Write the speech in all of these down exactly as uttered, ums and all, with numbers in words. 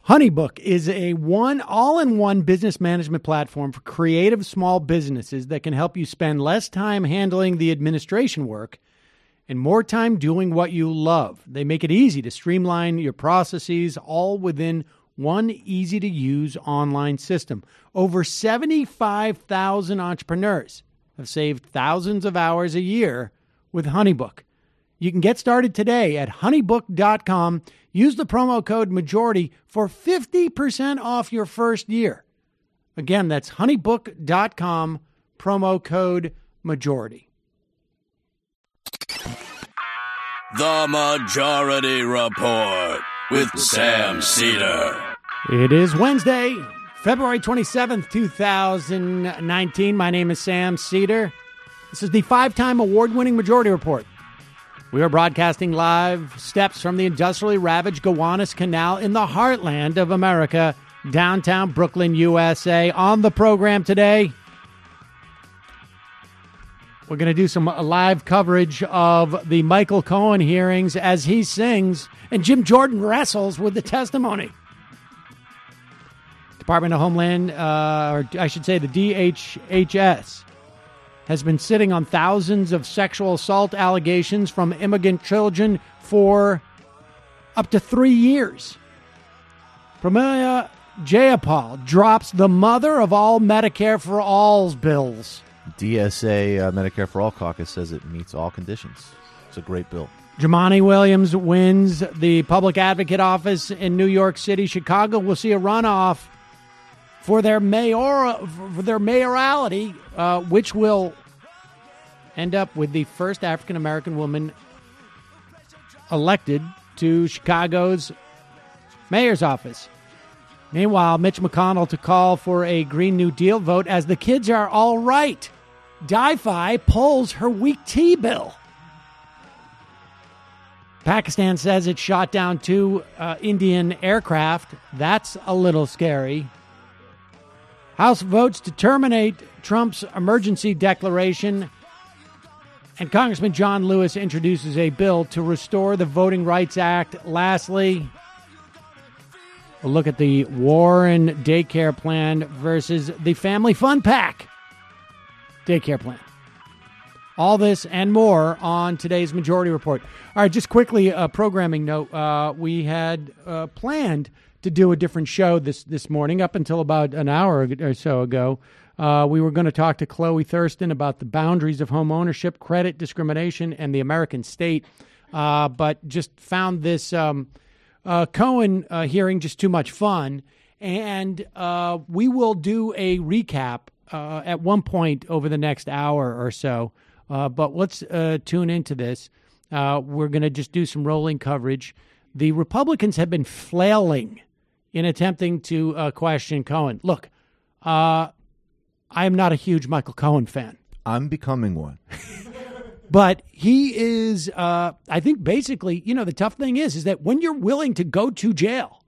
HoneyBook is a one all-in-one business management platform for creative small businesses that can help you spend less time handling the administration work and more time doing what you love. They make it easy to streamline your processes, all within one easy-to-use online system. Over seventy-five thousand entrepreneurs have saved thousands of hours a year with HoneyBook. You can get started today at honeybook dot com. Use the promo code MAJORITY for fifty percent off your first year. Again, that's honeybook dot com, promo code MAJORITY. The Majority Report with Sam Seder. It is Wednesday, February twenty-seventh, twenty nineteen. My name is Sam Seder. This is the five-time award-winning Majority Report. We are broadcasting live steps from the industrially ravaged Gowanus Canal in the heartland of America, downtown Brooklyn, U S A. On the program today, we're going to do some live coverage of the Michael Cohen hearings as he sings and Jim Jordan wrestles with the testimony. Department of Homeland, uh, or I should say the D H H S, has been sitting on thousands of sexual assault allegations from immigrant children for up to three years. Pramila Jayapal drops the mother of all Medicare for All's bills. D S A uh, Medicare for All caucus says it meets all conditions. It's a great bill. Jumaane Williams wins the public advocate office in New York City. Chicago will see a runoff for their mayor for their mayorality, uh, which will end up with the first African American woman elected to Chicago's mayor's office. Meanwhile, Mitch McConnell to call for a Green New Deal vote as the kids are all right. DiFi pulls her weak tea bill. Pakistan says it shot down two uh, Indian aircraft. That's a little scary. House votes to terminate Trump's emergency declaration. And Congressman John Lewis introduces a bill to restore the Voting Rights Act. Lastly, a look at the Warren daycare plan versus the Family Fun Pack daycare plan. All this and more on today's Majority Report. All right, just quickly, a programming note. Uh, we had uh, planned to do a different show this, this morning. Up until about an hour or so ago, uh, we were going to talk to Chloe Thurston about the boundaries of home ownership, credit discrimination, and the American state, uh, but just found this um, uh, Cohen uh, hearing just too much fun, and uh, we will do a recap uh, at one point over the next hour or so, uh, but let's uh, tune into this. Uh, we're going to just do some rolling coverage. The Republicans have been flailing in attempting to uh, question Cohen. Look, uh, I am not a huge Michael Cohen fan. I'm becoming one. But he is, uh, I think basically, you know, the tough thing is, is that when you're willing to go to jail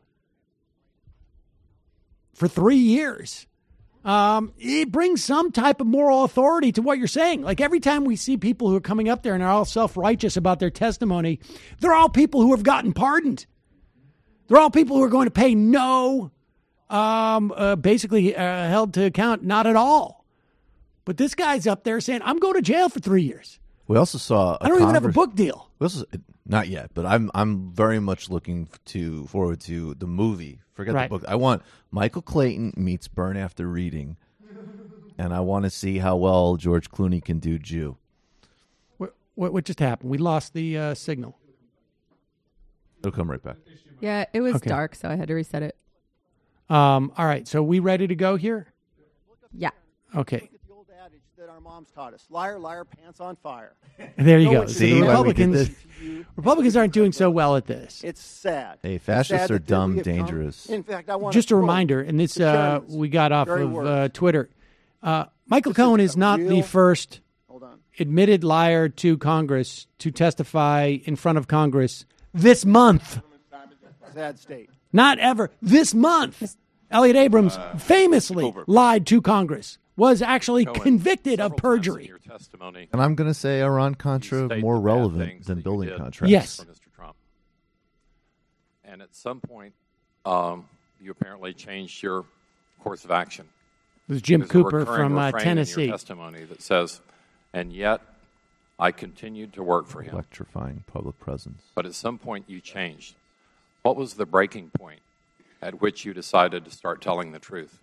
for three years, um, it brings some type of moral authority to what you're saying. Like every time we see people who are coming up there and are all self-righteous about their testimony, they're all people who have gotten pardoned. They're all people who are going to pay no, um, uh, basically uh, held to account, not at all. But this guy's up there saying, I'm going to jail for three years. We also saw. A I don't conver- even have a book deal. We also, not yet, but I'm I'm very much looking to forward to the movie. Forget Right. the book. I want Michael Clayton meets Burn After Reading, and I want to see how well George Clooney can do Jew. What, what, what just happened? We lost the uh, signal. It'll come right back. Yeah, it was Okay. dark, so I had to reset it. Um, all right, so we ready to go here? Yeah. Okay. Look at the old adage that our moms taught us: liar, liar, pants on fire. There you Know go. what So See the why we did Republicans, this? Republicans aren't doing so well at this. It's sad. Hey, It's fascists sad are that dumb, we have come- dangerous. In fact, I want Just to a quote reminder, and this the uh, chairman's we got off very of words. uh, Twitter. Uh, Michael This is Cohen a is not the real- first Hold on. admitted liar to Congress to testify in front of Congress this month. Sad state. Not ever. This month. Elliot Abrams famously lied to Congress, was actually Cohen, convicted of several times in perjury. your testimony, And I'm going to say Iran-Contra you state more the bad relevant things than that you building did contracts. Yes. for Mister Trump. And at some point, um, you apparently changed your course of action. It was Jim There's a Cooper recurring from uh, refrain in Tennessee. your testimony that says, and yet I continued to work for him. Electrifying public presence. But at some point you changed. What was the breaking point at which you decided to start telling the truth?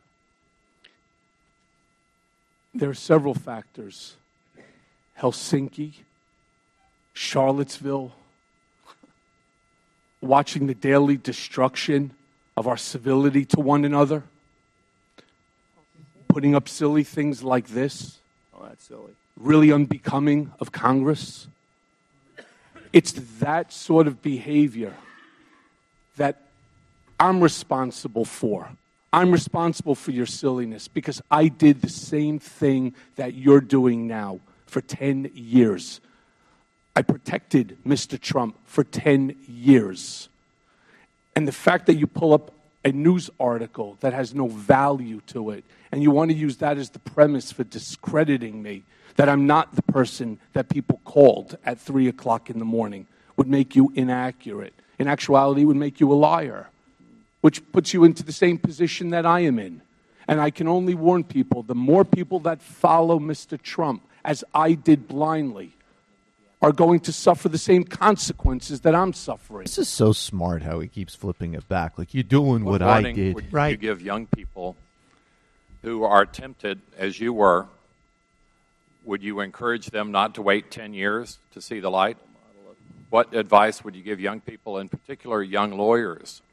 There are several factors. Helsinki, Charlottesville, watching the daily destruction of our civility to one another, putting up silly things like this, Oh, that's silly. really unbecoming of Congress. It's that sort of behavior that I'm responsible for. I'm responsible for your silliness because I did the same thing that you're doing now for ten years. I protected Mister Trump for ten years. And the fact that you pull up a news article that has no value to it, and you want to use that as the premise for discrediting me, that I'm not the person that people called at three o'clock in the morning, would make you inaccurate. In actuality, it would make you a liar, which puts you into the same position that I am in. And I can only warn people, the more people that follow Mister Trump, as I did blindly, are going to suffer the same consequences that I'm suffering. This is so smart how he keeps flipping it back. Like, you're doing what, What I warning did. would Right. you give young people who are tempted, as you were? Would you encourage them not to wait ten years to see the light? What advice would you give young people, in particular young lawyers,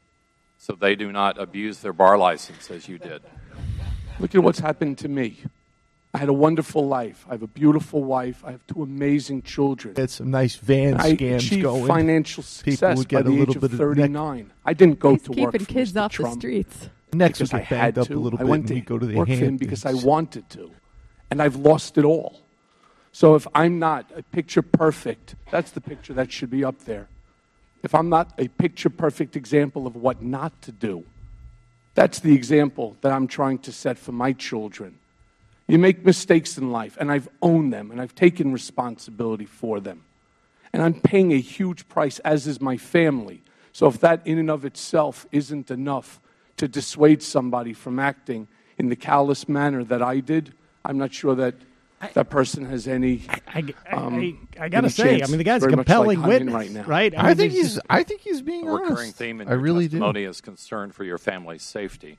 so they do not abuse their bar license as you did? Look at what's happened to me. I had a wonderful life. I have a beautiful wife. I have two amazing children. Had some nice van I scams achieved going. financial People success would by get the a age little of bit of thirty-nine. I didn't go He's to work keeping for kids Mister off Trump the streets. Necks would because I get banged had up to. a little I bit, went and to he'd go to the work for him Hamptons. because I wanted to, and I've lost it all. So if I'm not a picture perfect, that's the picture that should be up there. If I'm not a picture perfect example of what not to do, that's the example that I'm trying to set for my children. You make mistakes in life, and I've owned them, and I've taken responsibility for them. And I'm paying a huge price, as is my family. So if that in and of itself isn't enough to dissuade somebody from acting in the callous manner that I did, I'm not sure that that person has any. I, I, um, I, I got to any say, I chance. mean, the guy's a Very much compelling like I'm in witness, right now. right? I mean, think there's he's. just- I think he's being A recurring honest. theme in I your really do. testimony is concern for your family's safety.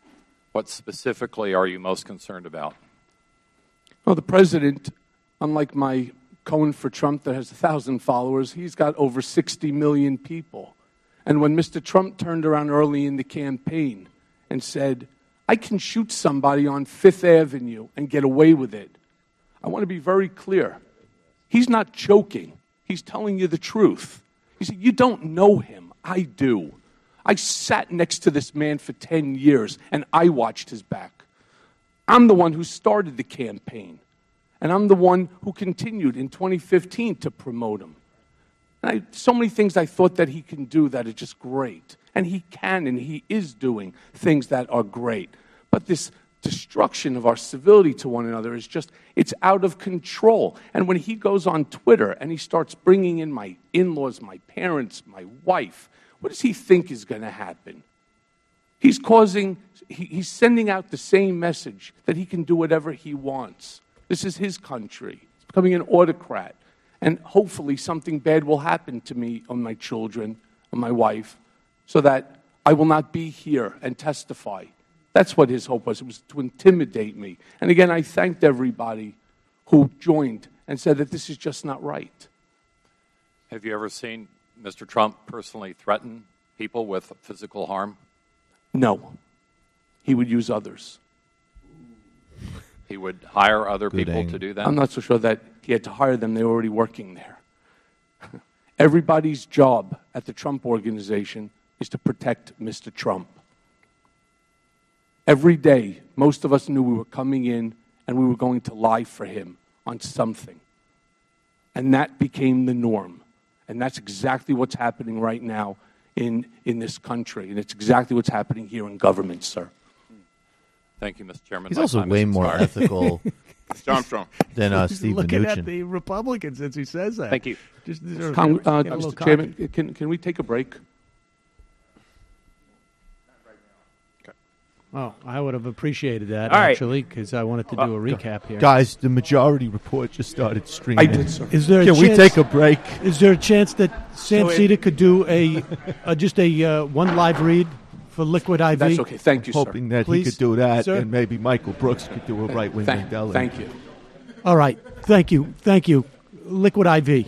What specifically are you most concerned about? Well, the president, unlike my Cohen for Trump that has a thousand followers, he's got over sixty million people. And when Mister Trump turned around early in the campaign and said, I can shoot somebody on Fifth Avenue and get away with it, I want to be very clear. He's not joking. He's telling you the truth. He said, you don't know him. I do. I sat next to this man for ten years, and I watched his back. I'm the one who started the campaign, and I'm the one who continued in twenty fifteen to promote him. And I, so many things I thought that he can do that are just great. And he can, and he is doing things that are great. But this destruction of our civility to one another is just, it's out of control. And when he goes on Twitter and he starts bringing in my in-laws, my parents, my wife, what does he think is going to happen? He's causing, he, he's sending out the same message that he can do whatever he wants. This is his country. He's becoming an autocrat. And hopefully something bad will happen to me and my children and my wife so that I will not be here and testify. That's what his hope was. It was to intimidate me. And again, I thanked everybody who joined and said that this is just not right. Have you ever seen Mister Trump personally threaten people with physical harm? No. He would use others. He would hire other Good people aim. to do that? I'm not so sure that he had to hire them. They were already working there. Everybody's job at the Trump Organization is to protect Mister Trump. Every day, most of us knew we were coming in and we were going to lie for him on something. And that became the norm. And that's exactly what's happening right now in, in this country. And it's exactly what's happening here in government, sir. Thank you, Mister Chairman. He's My also time way is more expired. ethical Mister Armstrong. than uh, He's Steve looking Mnuchin. at the Republicans as he says that. Thank you. Just, just Cong- uh, get a little Mister Chairman, cocky. can, can we take a break? Oh, I would have appreciated that, All right. actually, because I wanted to do a recap here. Guys, the Majority Report just started streaming. I did, sir. Is there a Can we chance- take a break? Is there a chance that Sam So it- Sita could do a uh, just a uh, one live read for Liquid I V? That's okay. Thank you, sir. Hoping that Please, he could do that, sir. and maybe Michael Brooks could do a right wing Thank, Mandela. thank you. All right. Thank you. Thank you. Liquid I V.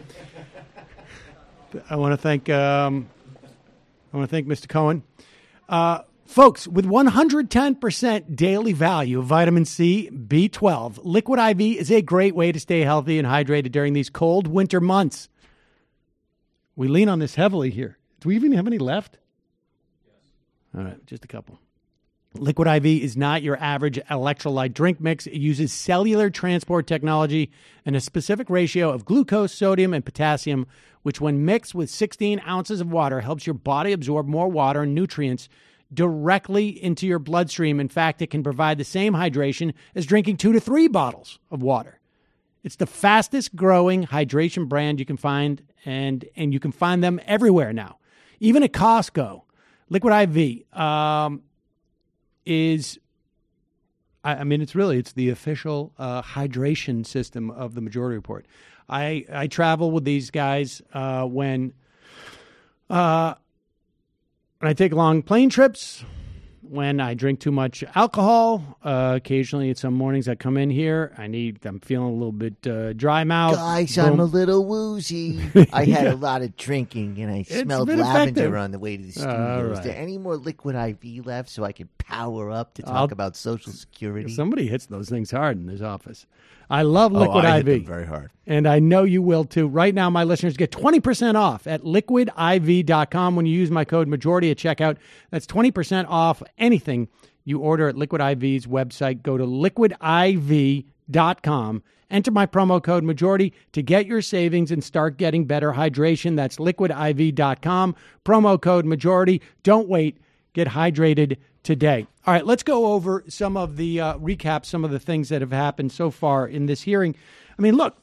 I want to thank um, I want to thank Mister Cohen. Uh, folks, with one hundred ten percent daily value of vitamin C, B twelve, Liquid I V is a great way to stay healthy and hydrated during these cold winter months. We lean on this heavily here. Do we even have any left? All right, just a couple. Liquid I V is not your average electrolyte drink mix. It uses cellular transport technology and a specific ratio of glucose, sodium, and potassium, which when mixed with sixteen ounces of water helps your body absorb more water and nutrients directly into your bloodstream. In fact, it can provide the same hydration as drinking two to three bottles of water. It's the fastest growing hydration brand you can find, and, and you can find them everywhere now, even at Costco. Liquid I V. Um, is, I, I mean, it's really, it's the official uh, hydration system of the Majority Report. I, I travel with these guys uh, when, uh, when I take long plane trips, when I drink too much alcohol. Uh, occasionally, at some mornings I come in here, I need, I'm feeling a little bit uh, dry mouth. Guys, Boom. I'm a little woozy. I had a lot of drinking, and I It's smelled been lavender effective. on the way to the All studio. Is right. there any more Liquid I V left so I can power up to talk I'll- about Social Security? Somebody hits those things hard in this office. I love Oh, Liquid I I hit V. them very hard. And I know you will too. Right now, my listeners get twenty percent off at liquid I V dot com when you use my code majority at checkout. That's twenty percent off anything you order at Liquid I V's website. Go to liquid I V dot com. Enter my promo code majority to get your savings and start getting better hydration. That's liquid I V dot com. Promo code majority. Don't wait. Get hydrated today. All right, let's go over some of the uh, recap, some of the things that have happened so far in this hearing. I mean, look,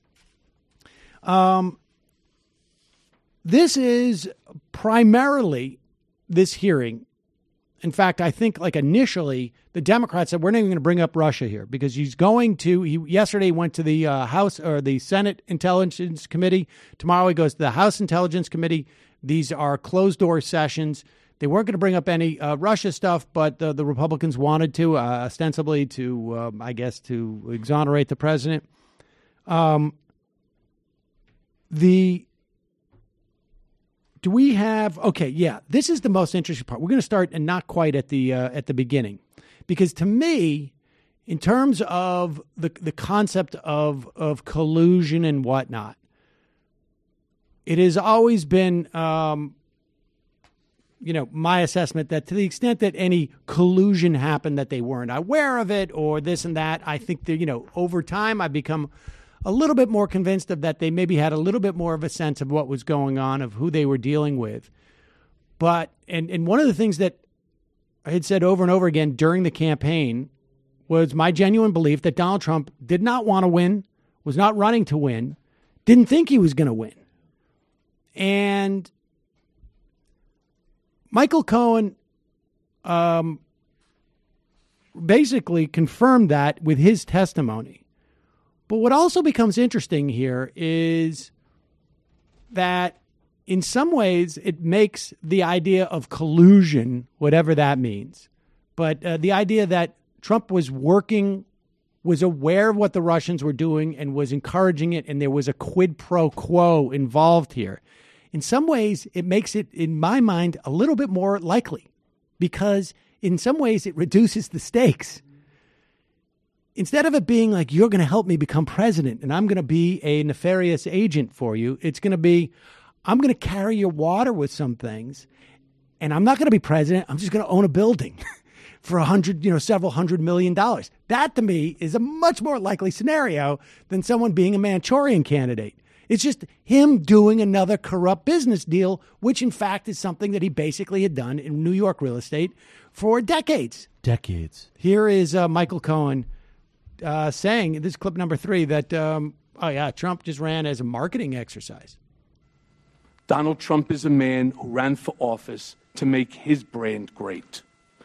um, this is primarily this hearing. In fact, I think like initially the Democrats said, we're not even going to bring up Russia here because he's going to, he yesterday went to the uh, House or the Senate Intelligence Committee. Tomorrow he goes to the House Intelligence Committee. These are closed door sessions. They weren't going to bring up any uh, Russia stuff, but uh, the Republicans wanted to, uh, ostensibly to, um, I guess, to exonerate the president. Um, the do we have? Okay, yeah, this is the most interesting part. We're going to start, and not quite at the uh, at the beginning, because to me, in terms of the the concept of of collusion and whatnot, it has always been. Um, you know, my assessment that to the extent that any collusion happened, that they weren't aware of it or this and that, I think that, you know, over time I've become a little bit more convinced of that they maybe had a little bit more of a sense of what was going on, of who they were dealing with. But, and, and one of the things that I had said over and over again during the campaign was my genuine belief that Donald Trump did not want to win, was not running to win, didn't think he was going to win. And Michael Cohen um, basically confirmed that with his testimony. But what also becomes interesting here is that in some ways it makes the idea of collusion, whatever that means, but uh, the idea that Trump was working, was aware of what the Russians were doing and was encouraging it, and there was a quid pro quo involved here. In some ways, it makes it, in my mind, a little bit more likely because in some ways it reduces the stakes. Instead of it being like, you're going to help me become president and I'm going to be a nefarious agent for you, it's going to be, I'm going to carry your water with some things and I'm not going to be president. I'm just going to own a building for a hundred, you know, several hundred million dollars. That to me is a much more likely scenario than someone being a Manchurian candidate. It's just him doing another corrupt business deal, which in fact is something that he basically had done in New York real estate for decades. Decades. Here is uh, Michael Cohen uh, saying, this is clip number three, that, um, oh yeah, Trump just ran as a marketing exercise. Donald Trump is a man who ran for office to make his brand great.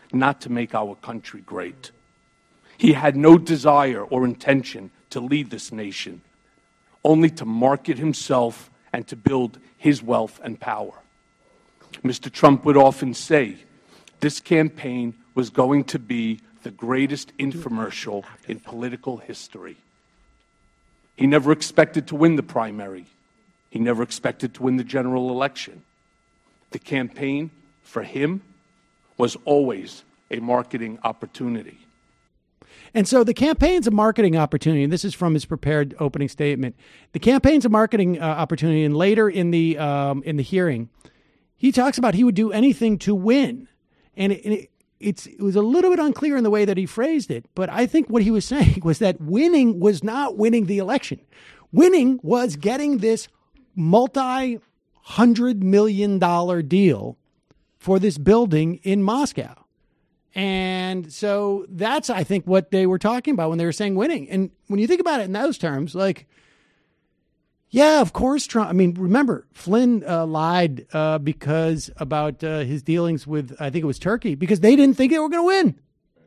not to make our country great. He had no desire or intention to lead this nation, only to market himself and to build his wealth and power. Mister Trump would often say this campaign was going to be the greatest infomercial in political history. He never expected to win the primary. He never expected to win the general election. The campaign, for him, was always a marketing opportunity. And so the campaign's a marketing opportunity, and this is from his prepared opening statement. The campaign's a marketing uh, opportunity, and later in the um, in the hearing, he talks about he would do anything to win. And it, it, it's, it was a little bit unclear in the way that he phrased it, but I think what he was saying was that winning was not winning the election. Winning was getting this multi-hundred million dollar deal for this building in Moscow. And so that's, I think, what they were talking about when they were saying winning. And when you think about it in those terms, like, yeah, of course, Trump. I mean, remember, Flynn uh, lied uh, because about uh, his dealings with, I think it was Turkey, because they didn't think they were going to win.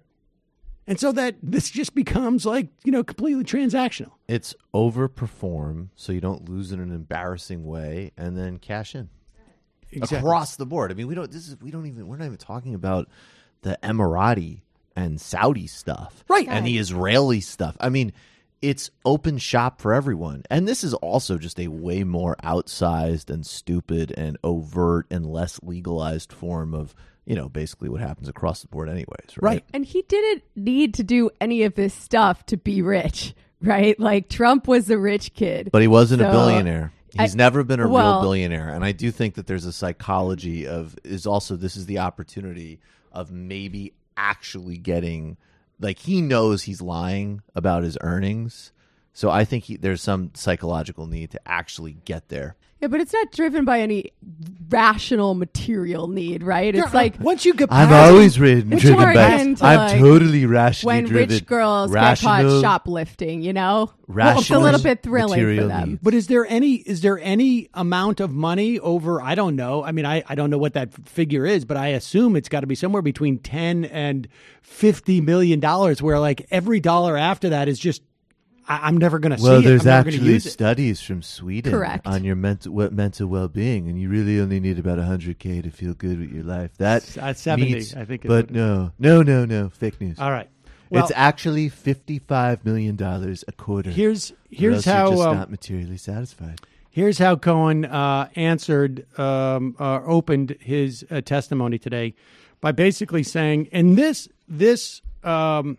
And so that this just becomes like, you know, completely transactional. It's overperform so you don't lose in an embarrassing way and then cash in. Exactly. Across the board. I mean, we don't, this is, we don't even, we're not even talking about the Emirati and Saudi stuff. Right. And the Israeli stuff. I mean, it's open shop for everyone. And this is also just a way more outsized and stupid and overt and less legalized form of, you know, basically what happens across the board anyways. Right. Right. And he didn't need to do any of this stuff to be rich, right? Like Trump was a rich kid. But he wasn't so, a billionaire. He's I, never been a well, real billionaire. And I do think that there's a psychology of, is also, this is the opportunity of maybe actually getting, like, he knows he's lying about his earnings. So I think he, there's some psychological need to actually get there. Yeah, but it's not driven by any rational material need, right? It's Yeah, like once you get I'm past- always ridden, It's driven more by, akin to, I'm like, totally rationally when driven. rich girls rational, get caught shoplifting, you know? Well, it's a rational little bit thrilling for material them. needs. But is there any is there any amount of money over, I don't know. I mean, I, I don't know what that figure is, but I assume it's got to be somewhere between ten and fifty million dollars, where like every dollar after that is just, I, I'm never going to see Well, it. there's I'm never gonna actually use it. studies from Sweden Correct. on your mental what, mental well-being, and you really only need about one hundred K to feel good with your life. That Uh, seventy, meets- I think is But what it no, no, no, no, fake news. All right. Well, it's actually fifty-five million dollars a quarter. here's Or here's else you're how just um, not materially satisfied. Here's how Cohen uh, answered, um, uh, opened his uh, testimony today by basically saying, and this this um,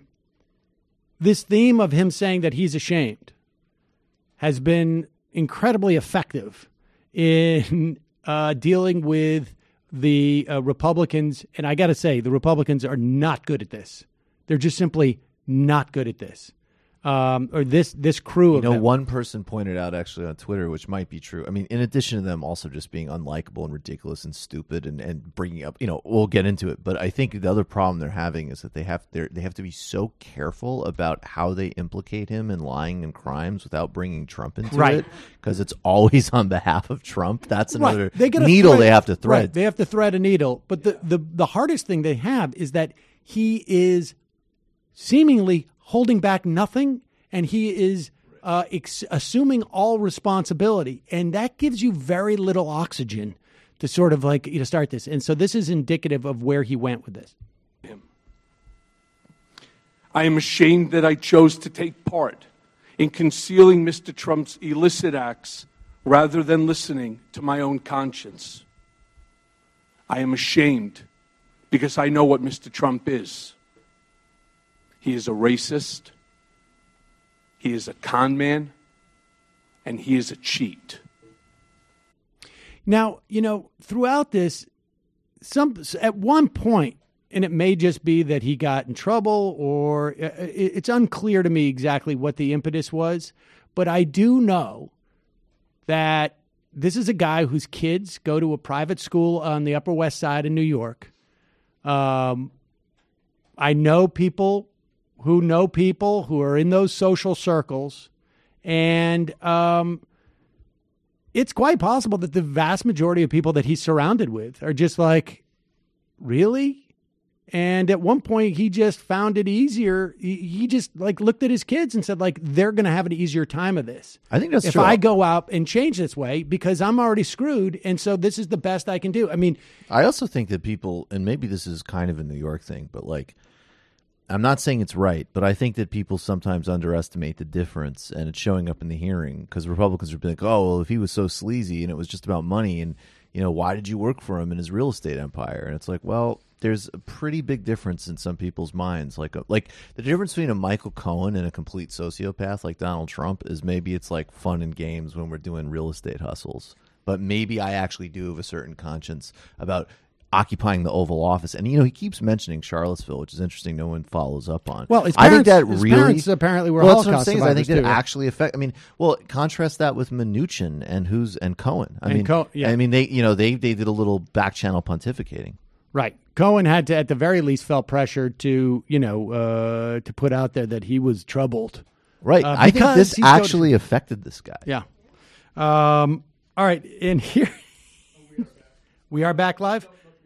this theme of him saying that he's ashamed has been incredibly effective in uh, dealing with the uh, Republicans. And I got to say, the Republicans are not good at this. They're just simply not good at this. Um, or this this crew You of know, them. one person pointed out actually on Twitter, which might be true. I mean, in addition to them also just being unlikable and ridiculous and stupid and, and bringing up, you know, we'll get into it. But I think the other problem they're having is that they have they they have to be so careful about how they implicate him in lying and crimes without bringing Trump into Right. it, because it's always on behalf of Trump. That's another Right. They gotta needle thread- they have to thread. Right. They have to thread a needle. But the, the, the hardest thing they have is that he is seemingly holding back nothing, and he is uh, ex- assuming all responsibility. And that gives you very little oxygen to sort of like, you know, start this. And so this is indicative of where he went with this. I am ashamed that I chose to take part in concealing Mister Trump's illicit acts rather than listening to my own conscience. I am ashamed because I know what Mister Trump is. He is a racist, he is a con man, and he is a cheat. Now, you know, throughout this, some at one point, and it may just be that he got in trouble, or it's unclear to me exactly what the impetus was, but I do know that this is a guy whose kids go to a private school on the Upper West Side of New York. Um, I know people who know people who are in those social circles, and um, it's quite possible that the vast majority of people that he's surrounded with are just like, really? And at one point, he just found it easier. He, he just like looked at his kids and said, like, they're going to have an easier time of this. I think that's if true. I go out and change this way because I'm already screwed. And so this is the best I can do. I mean, I also think that people, and maybe this is kind of a New York thing, but like, I'm not saying it's right, but I think that people sometimes underestimate the difference, and it's showing up in the hearing because Republicans are like, oh, well, if he was so sleazy and it was just about money and, you know, why did you work for him in his real estate empire? And it's like, well, there's a pretty big difference in some people's minds. Like, a, like the difference between a Michael Cohen and a complete sociopath like Donald Trump is maybe it's like fun and games when we're doing real estate hustles, but maybe I actually do have a certain conscience about occupying the Oval Office. And, you know, he keeps mentioning Charlottesville, which is interesting. No one follows up on. Well, his I think parents- that his really, parents apparently were well, that's what I'm Holocaust saying is I think that survivors, it too. actually affect. I mean, well, contrast that with Mnuchin and who's and Cohen. I And mean, Co- yeah. I mean, they, you know, they they did a little back channel pontificating. right. Cohen had to, at the very least, felt pressure to, you know, uh, to put out there that he was troubled. Right. Uh, I think because this he's going- actually affected this guy. Yeah. Um, all right. And here we are back live.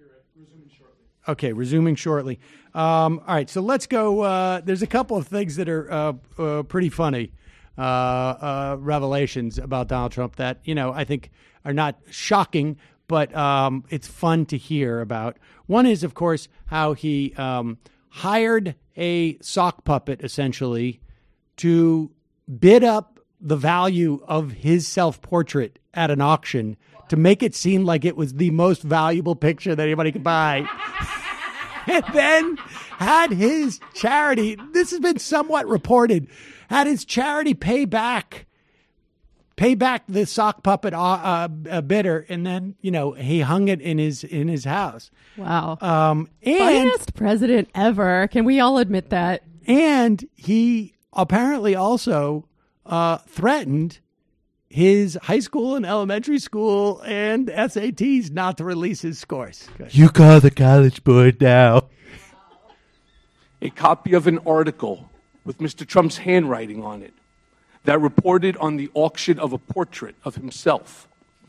Okay, resuming shortly. Um, all right, so let's go. Uh, there's a couple of things that are uh, uh, pretty funny uh, uh, revelations about Donald Trump that, you know, I think are not shocking, but um, it's fun to hear about. One is, of course, how he um, hired a sock puppet, essentially, to bid up the value of his self-portrait at an auction to make it seem like it was the most valuable picture that anybody could buy. And then had his charity, this has been somewhat reported, had his charity pay back, pay back the sock puppet uh, uh, bidder, and then, you know, he hung it in his in his house. Wow. Um, and Funniest president ever. Can we all admit that? and he apparently also uh, threatened his high school and elementary school and S A Ts not to release his scores. Good. You call the college board now. A copy of an article with Mister Trump's handwriting on it that reported on the auction of a portrait of himself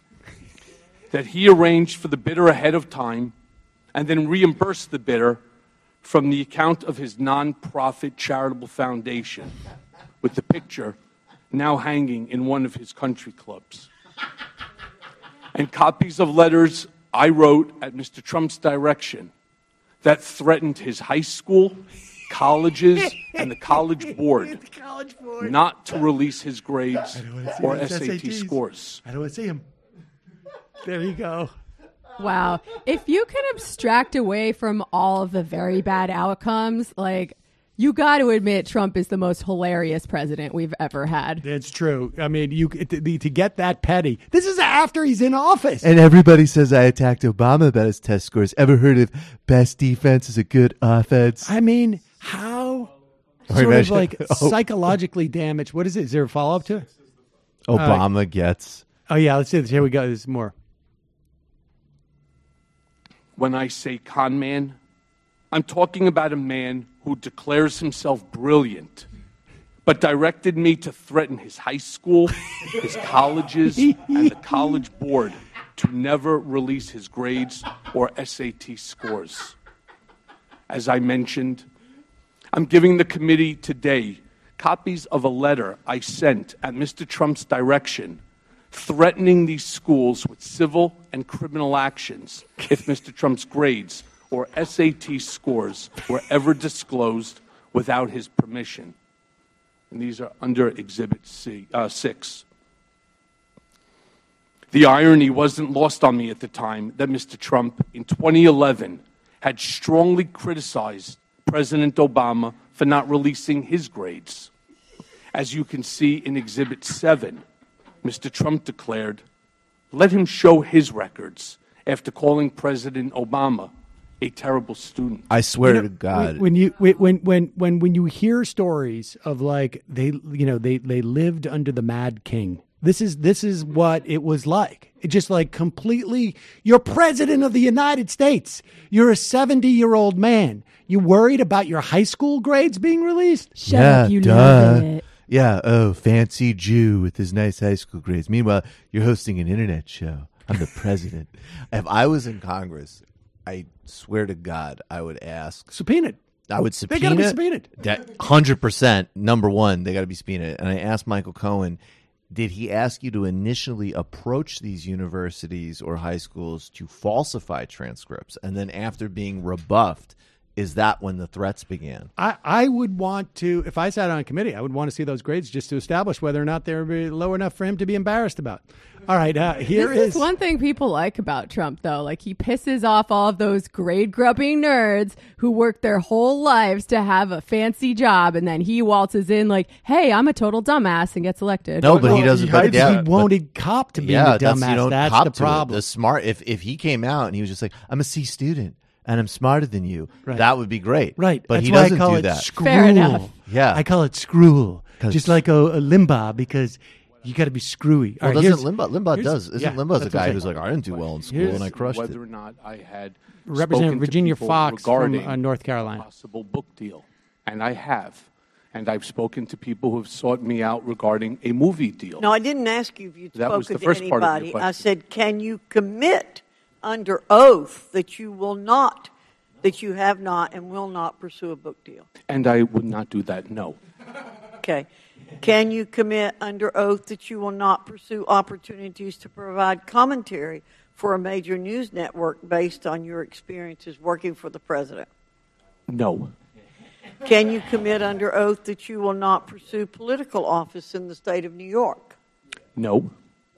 that he arranged for the bidder ahead of time and then reimbursed the bidder from the account of his nonprofit charitable foundation with the picture now hanging in one of his country clubs. And copies of letters I wrote at Mister Trump's direction that threatened his high school, colleges, and the college board College board. not to release his grades or his S A T S A Ts. scores. I don't want to see him. There you go. Wow. If you can abstract away from all of the very bad outcomes, like, you got to admit Trump is the most hilarious president we've ever had. It's true. I mean, you to, to get that petty. This is after he's in office. And everybody says I attacked Obama about his test scores. Ever heard of best defense is a good offense? I mean, how Or sort of imagine- like oh. psychologically damaged. What is it? Is there a follow up to it? Obama gets. Oh yeah, let's see this. Here we go. There's more. When I say con man, I'm talking about a man who declares himself brilliant, but directed me to threaten his high school, his colleges, and the college board to never release his grades or S A T scores. As I mentioned, I'm giving the committee today copies of a letter I sent at Mister Trump's direction threatening these schools with civil and criminal actions if Mister Trump's grades or S A T scores were ever disclosed without his permission. And these are under Exhibit C, uh, six. The irony wasn't lost on me at the time that Mister Trump, in twenty eleven, had strongly criticized President Obama for not releasing his grades. As you can see in Exhibit seven, Mister Trump declared, "Let him show his records," after calling President Obama a terrible student. I swear You know, to God. when you when when when when you hear stories of like they you know they they lived under the Mad King. This is this is what it was like. It just like completely. You're president of the United States. You're a seventy year old man. You worried about your high school grades being released? Shut yeah, up, you duh. love it. Yeah, oh, fancy Jew with his nice high school grades. Meanwhile, you're hosting an internet show. I'm the president. If I was in Congress, I swear to God, I would ask. Subpoenaed. I would They subpoena. got to be subpoenaed. That one hundred percent, number one, they got to be subpoenaed. And I asked Michael Cohen, did he ask you to initially approach these universities or high schools to falsify transcripts? And then after being rebuffed, is that when the threats began? I, I would want to, if I sat on a committee, I would want to see those grades just to establish whether or not they were low enough for him to be embarrassed about. All right, uh, here this is... is one thing people like about Trump, though. Like, he pisses off all of those grade-grubbing nerds who work their whole lives to have a fancy job, and then he waltzes in like, hey, I'm a total dumbass, and gets elected. No, but he doesn't. He, But, yeah, he won't cop to being yeah, a that's, dumbass. you don't That's cop the to it. problem. The smart. If if he came out and he was just like, I'm a C student and I'm smarter than you, Right. that would be great. Right. But That's he why doesn't I call do it that. Screwel. Fair enough. Yeah. I call it screwel. 'Cause- Just like a, a Limbaugh, because you got to be screwy. All Well, right, doesn't here's- Limbaugh? Limbaugh here's- does. Isn't yeah, Limbaugh the that's what I'm guy who's saying. like, I didn't do well in school Here's and I crushed whether it. or not I had Representative spoken to Virginia people Fox from regarding uh, North Carolina. a possible book deal, and I have, and I've spoken to people who have sought me out regarding a movie deal. No, I didn't ask you if you'd That was spoken the first to part of your anybody. I question. said, can you commit under oath that you will not, that you have not and will not pursue a book deal? And I would not do that. No. Okay. Can you commit under oath that you will not pursue opportunities to provide commentary for a major news network based on your experiences working for the president? No. Can you commit under oath that you will not pursue political office in the state of New York? No.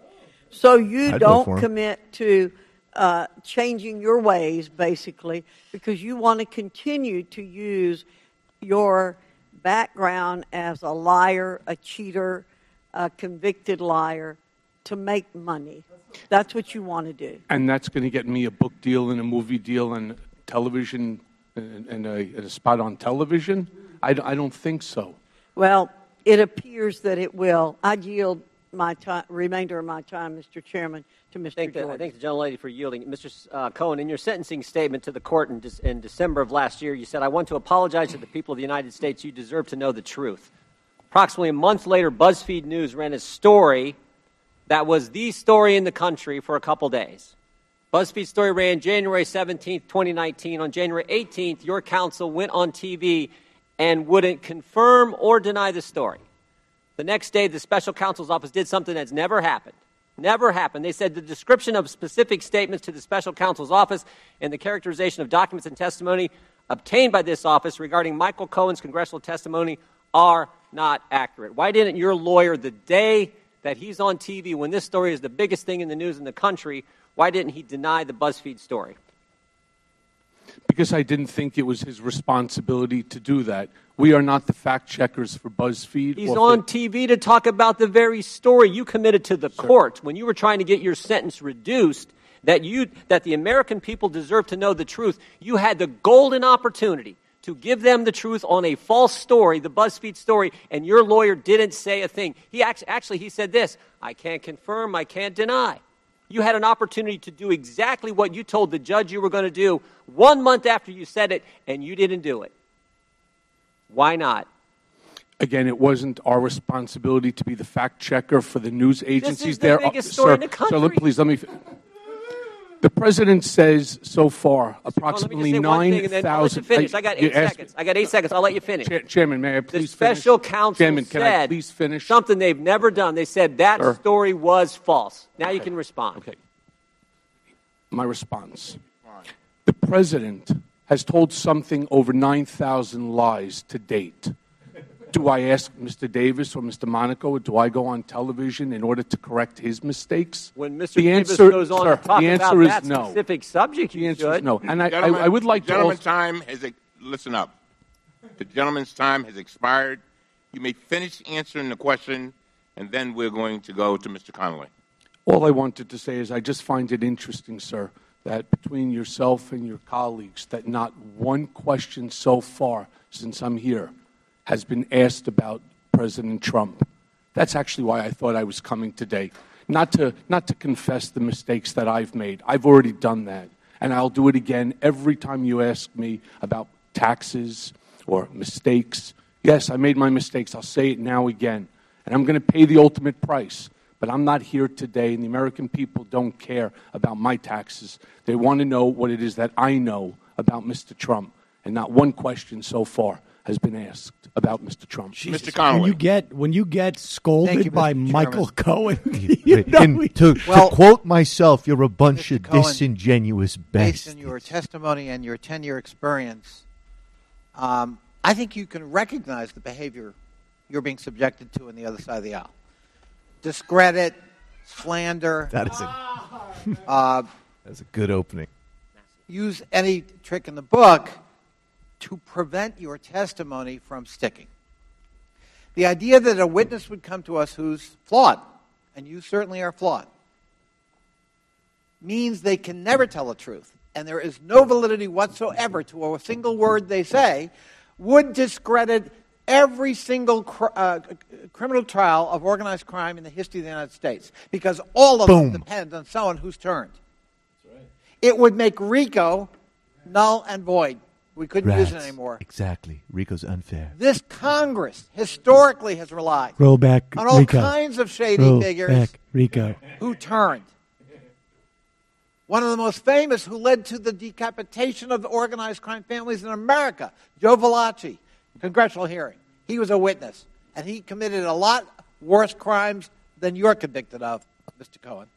So you I'd vote for don't him. commit to uh, changing your ways, basically, because you want to continue to use your background as a liar, a cheater, a convicted liar to make money. That's what you want to do. And that's going to get me a book deal and a movie deal and television and, and, a, and a spot on television? I, d- I don't think so. Well, it appears that it will. I'd yield my time, remainder of my time, Mister Chairman, to Mister Thank the, Jordan. I thank the gentlelady for yielding. Mister S- Uh, Cohen, in your sentencing statement to the court in, De- in December of last year, you said, I want to apologize to the people of the United States. You deserve to know the truth. Approximately a month later, BuzzFeed News ran a story that was the story in the country for a couple days. BuzzFeed's story ran January seventeenth, twenty nineteen. On January eighteenth, your counsel went on T V and wouldn't confirm or deny the story. The next day, the special counsel's office did something that's never happened. Never happened. They said the description of specific statements to the special counsel's office and the characterization of documents and testimony obtained by this office regarding Michael Cohen's congressional testimony are not accurate. Why didn't your lawyer, the day that he's on T V, when this story is the biggest thing in the news in the country, why didn't he deny the BuzzFeed story? Because I didn't think it was his responsibility to do that. We are not the fact checkers for BuzzFeed. He's or for- on T V to talk about the very story you committed to the court when you were trying to get your sentence reduced, that you that the American people deserve to know the truth. You had the golden opportunity to give them the truth on a false story, the BuzzFeed story, and your lawyer didn't say a thing. He actually, actually he said this, I can't confirm, I can't deny. You had an opportunity to do exactly what you told the judge you were going to do one month after you said it, and you didn't do it. Why not? Again, it wasn't our responsibility to be the fact checker for the news agencies. the there, biggest uh, story sir, in the Sir, let- country. please let me. Fi- the president says so far Well, let me approximately just say one thing nine and then I'll let you thousand. finish. I got eight seconds. I got eight seconds. I'll let you finish. Chair, Chairman, may I The please special finish? counsel Chairman, can said I please finish? something they've never done. They said that Sir. story was false. Now you Okay. can respond. Okay. My response. The president has told something over nine thousand lies to date. Do I ask Mister Davis or Mister Monaco, or do I go on television in order to correct his mistakes? When Mister The Davis answer, goes on sir, to talk the about answer is that no. specific subject, The you answer should. is no. And I, I, Gentlemen, I would like the to gentleman's also, time has ex- listen up. The gentleman's time has expired. You may finish answering the question, and then we're going to go to Mister Connolly. all I wanted to say is I just find it interesting, sir, that between yourself and your colleagues, that not one question so far since I'm here has been asked about President Trump. That's actually why I thought I was coming today. Not to, not to confess the mistakes that I've made. I've already done that. And I'll do it again every time you ask me about taxes or mistakes. Yes, I made my mistakes. I'll say it now again. And I'm going to pay the ultimate price. But I'm not here today, and the American people don't care about my taxes. They want to know what it is that I know about Mister Trump, and not one question so far has been asked about Mister Trump. Mister Connolly. When you get when you get scolded you, by Mister Michael Chairman. Cohen, you know And we- to, Well, to quote myself, you're a bunch Mister of Cohen, disingenuous based bastards. on your testimony and your ten-year experience, um, I think you can recognize the behavior you're being subjected to on the other side of the aisle. Discredit, slander, That is a uh, that's a good opening. use any trick in the book to prevent your testimony from sticking. The idea that a witness would come to us who's flawed, and you certainly are flawed, means they can never tell the truth, and there is no validity whatsoever to a single word they say, would discredit every single cr- uh, criminal trial of organized crime in the history of the United States, because all of Boom. them depend on someone who's turned. It would make RICO null and void. We couldn't use it Rats. anymore. Exactly. Rico's unfair. This Congress historically has relied roll back on all Rico. kinds of shady roll figures back Rico. who turned. One of the most famous who led to the decapitation of the organized crime families in America, Joe Valachi, congressional hearing. He was a witness, and he committed a lot worse crimes than you're convicted of, Mister Cohen.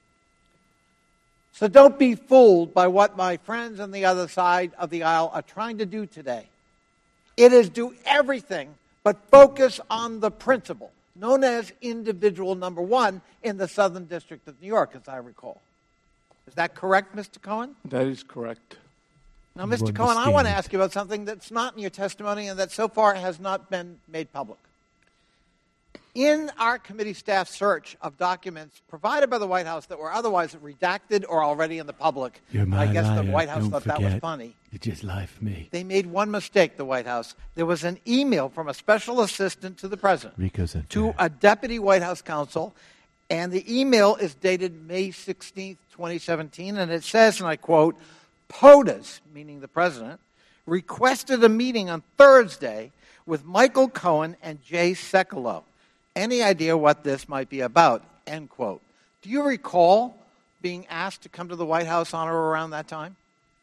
So don't be fooled by what my friends on the other side of the aisle are trying to do today. It is do everything but focus on the principle, known as individual number one in the Southern District of New York, as I recall. Is that correct, Mister Cohen? That is correct. Now, Mister Cohen, I want to ask you about something that's not in your testimony and that so far has not been made public. In our committee staff search of documents provided by the White House that were otherwise redacted or already in the public, You're my I guess liar. the White House Don't thought forget. that was funny. You just lie for me. They made one mistake, the White House. There was an email from a special assistant to the president Rico's unfair. to a deputy White House counsel, and the email is dated May sixteenth, twenty seventeen, and it says, and I quote, POTUS, meaning the president, requested a meeting on Thursday with Michael Cohen and Jay Sekulow. Any idea what this might be about? End quote. Do you recall being asked to come to the White House on or around that time?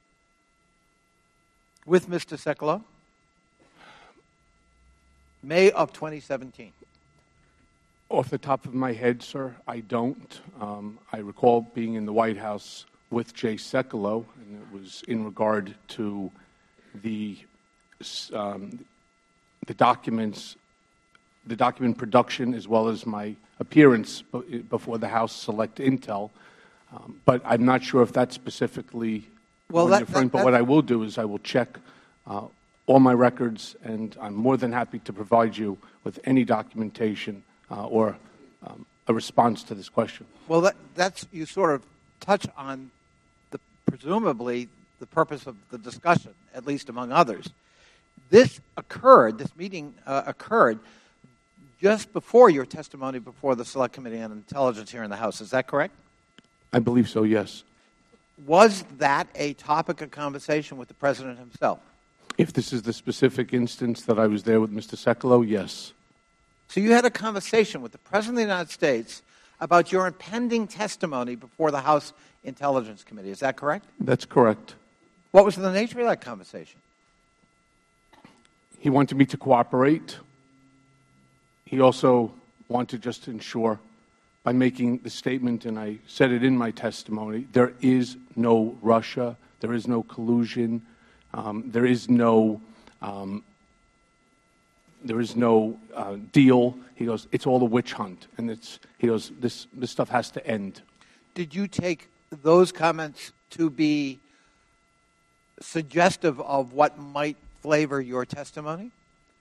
With Mister Sekulow? May of twenty seventeen. Off the top of my head, sir, I don't. Um, I recall being in the White House with Jay Sekulow, and it was in regard to the um, the documents, the document production, as well as my appearance b- before the House Select Intel. Um, but I'm not sure if that's specifically Well, what that- you're referring. that- But what I will do is I will check uh, all my records, and I'm more than happy to provide you with any documentation uh, or um, a response to this question. Well, that, that's you sort of touch on the presumably the purpose of the discussion, at least among others. This occurred. This meeting uh, occurred just before your testimony before the Select Committee on Intelligence here in the House. Is that correct? I believe so. Yes. Was that a topic of conversation with the president himself? If this is the specific instance that I was there with Mister Sekulow, yes. So you had a conversation with the President of the United States about your impending testimony before the House Intelligence Committee. Is that correct? That's correct. What was the nature of that conversation? He wanted me to cooperate. He also wanted just to ensure, by making the statement, and I said it in my testimony, there is no Russia, there is no collusion, um, there is no um, there is no uh, deal. He goes, it's all a witch hunt, and it's he goes, this this stuff has to end. Did you take those comments to be suggestive of what might flavor your testimony?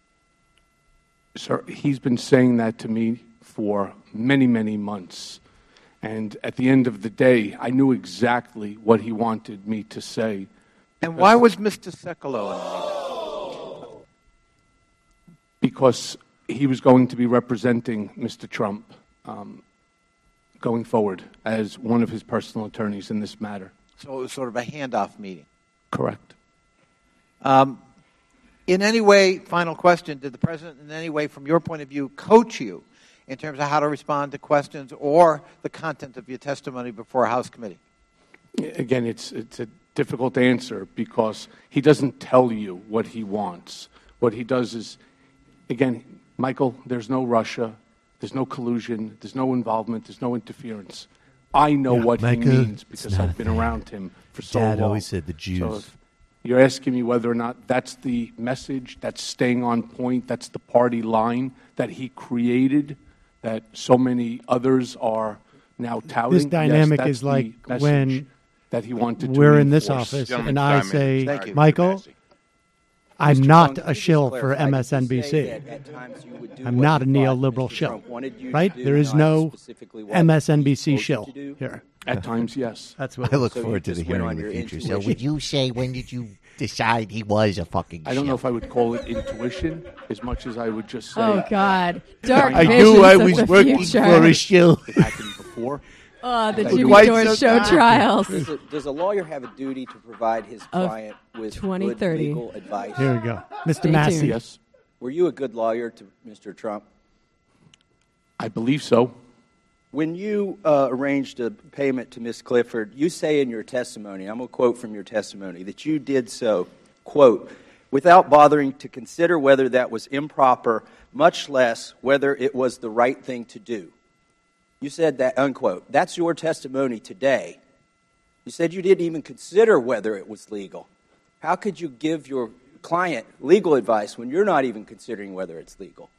Sir, he's been saying that to me for many, many months. And at the end of the day, I knew exactly what he wanted me to say. And why was Mister Sekulow in the meeting? Because he was going to be representing Mister Trump um, going forward as one of his personal attorneys in this matter. So it was sort of a handoff meeting. Correct. Um, in any way, final question, did the President in any way, from your point of view, coach you in terms of how to respond to questions or the content of your testimony before a House committee? Again, it's it's a difficult answer because he doesn't tell you what he wants. What he does is, again, Michael, there's no Russia, there's no collusion, there's no involvement, there's no interference. I know Yeah, what Michael, he means it's because not a I've been thing. around him for so Dad long. always said the Jews. So if you're asking me whether or not that's the message, that's staying on point, that's the party line that he created, that so many others are now touting. This dynamic yes, that's is like the message when that he wanted to we're in this reinforce. office Gentlemen, and I chime in. say, Thank you. Michael, I'm Mister not Trump, a can you shill just for clarify, M S N B did you C. say that at times you would do I'm what not a you thought neoliberal Mister shill, Trump wanted you to right? do, There is not no specifically what M S N B C he told you shill to do? here. At times, yes. That's what I look So you forward to the just went hearing on in the your future. intuition. So would you say, when did you decide he was a fucking I don't know shill? if I would call it intuition as much as I would just say Oh, God. Dark I visions knew I of was the working future. for a shill. it happened before. Oh, the That Jimmy would be Dore so show sad. trials. Does a, does a lawyer have a duty to provide his Of client with twenty good thirty. legal advice? Here we go. Mister Stay Massey. tuned. Yes, Were you a good lawyer to Mister Trump? I believe so. When you uh, arranged a payment to Miz Clifford, you say in your testimony, I'm going to quote from your testimony, that you did so, quote, without bothering to consider whether that was improper, much less whether it was the right thing to do. You said that, unquote. That's your testimony today. You said you didn't even consider whether it was legal. How could you give your client legal advice when you're not even considering whether it's legal?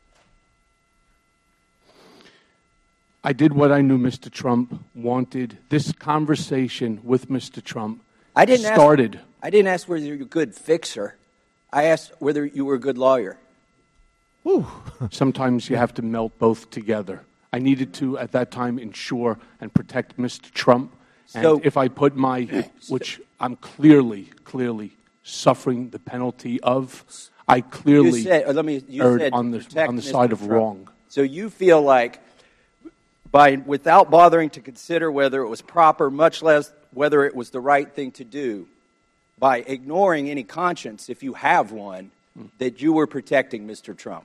I did what I knew Mister Trump wanted. This conversation with Mister Trump I didn't started. Ask, I didn't ask whether you're a good fixer. I asked whether you were a good lawyer. Sometimes you have to melt both together. I needed to, at that time, ensure and protect Mister Trump. And So- if I put my, which I'm clearly, clearly suffering the penalty of, I clearly You said, uh, let me, you erred said on the, protect on the Mister side of Trump. wrong. So you feel like, by without bothering to consider whether it was proper, much less whether it was the right thing to do, by ignoring any conscience, if you have one, that you were protecting Mister Trump.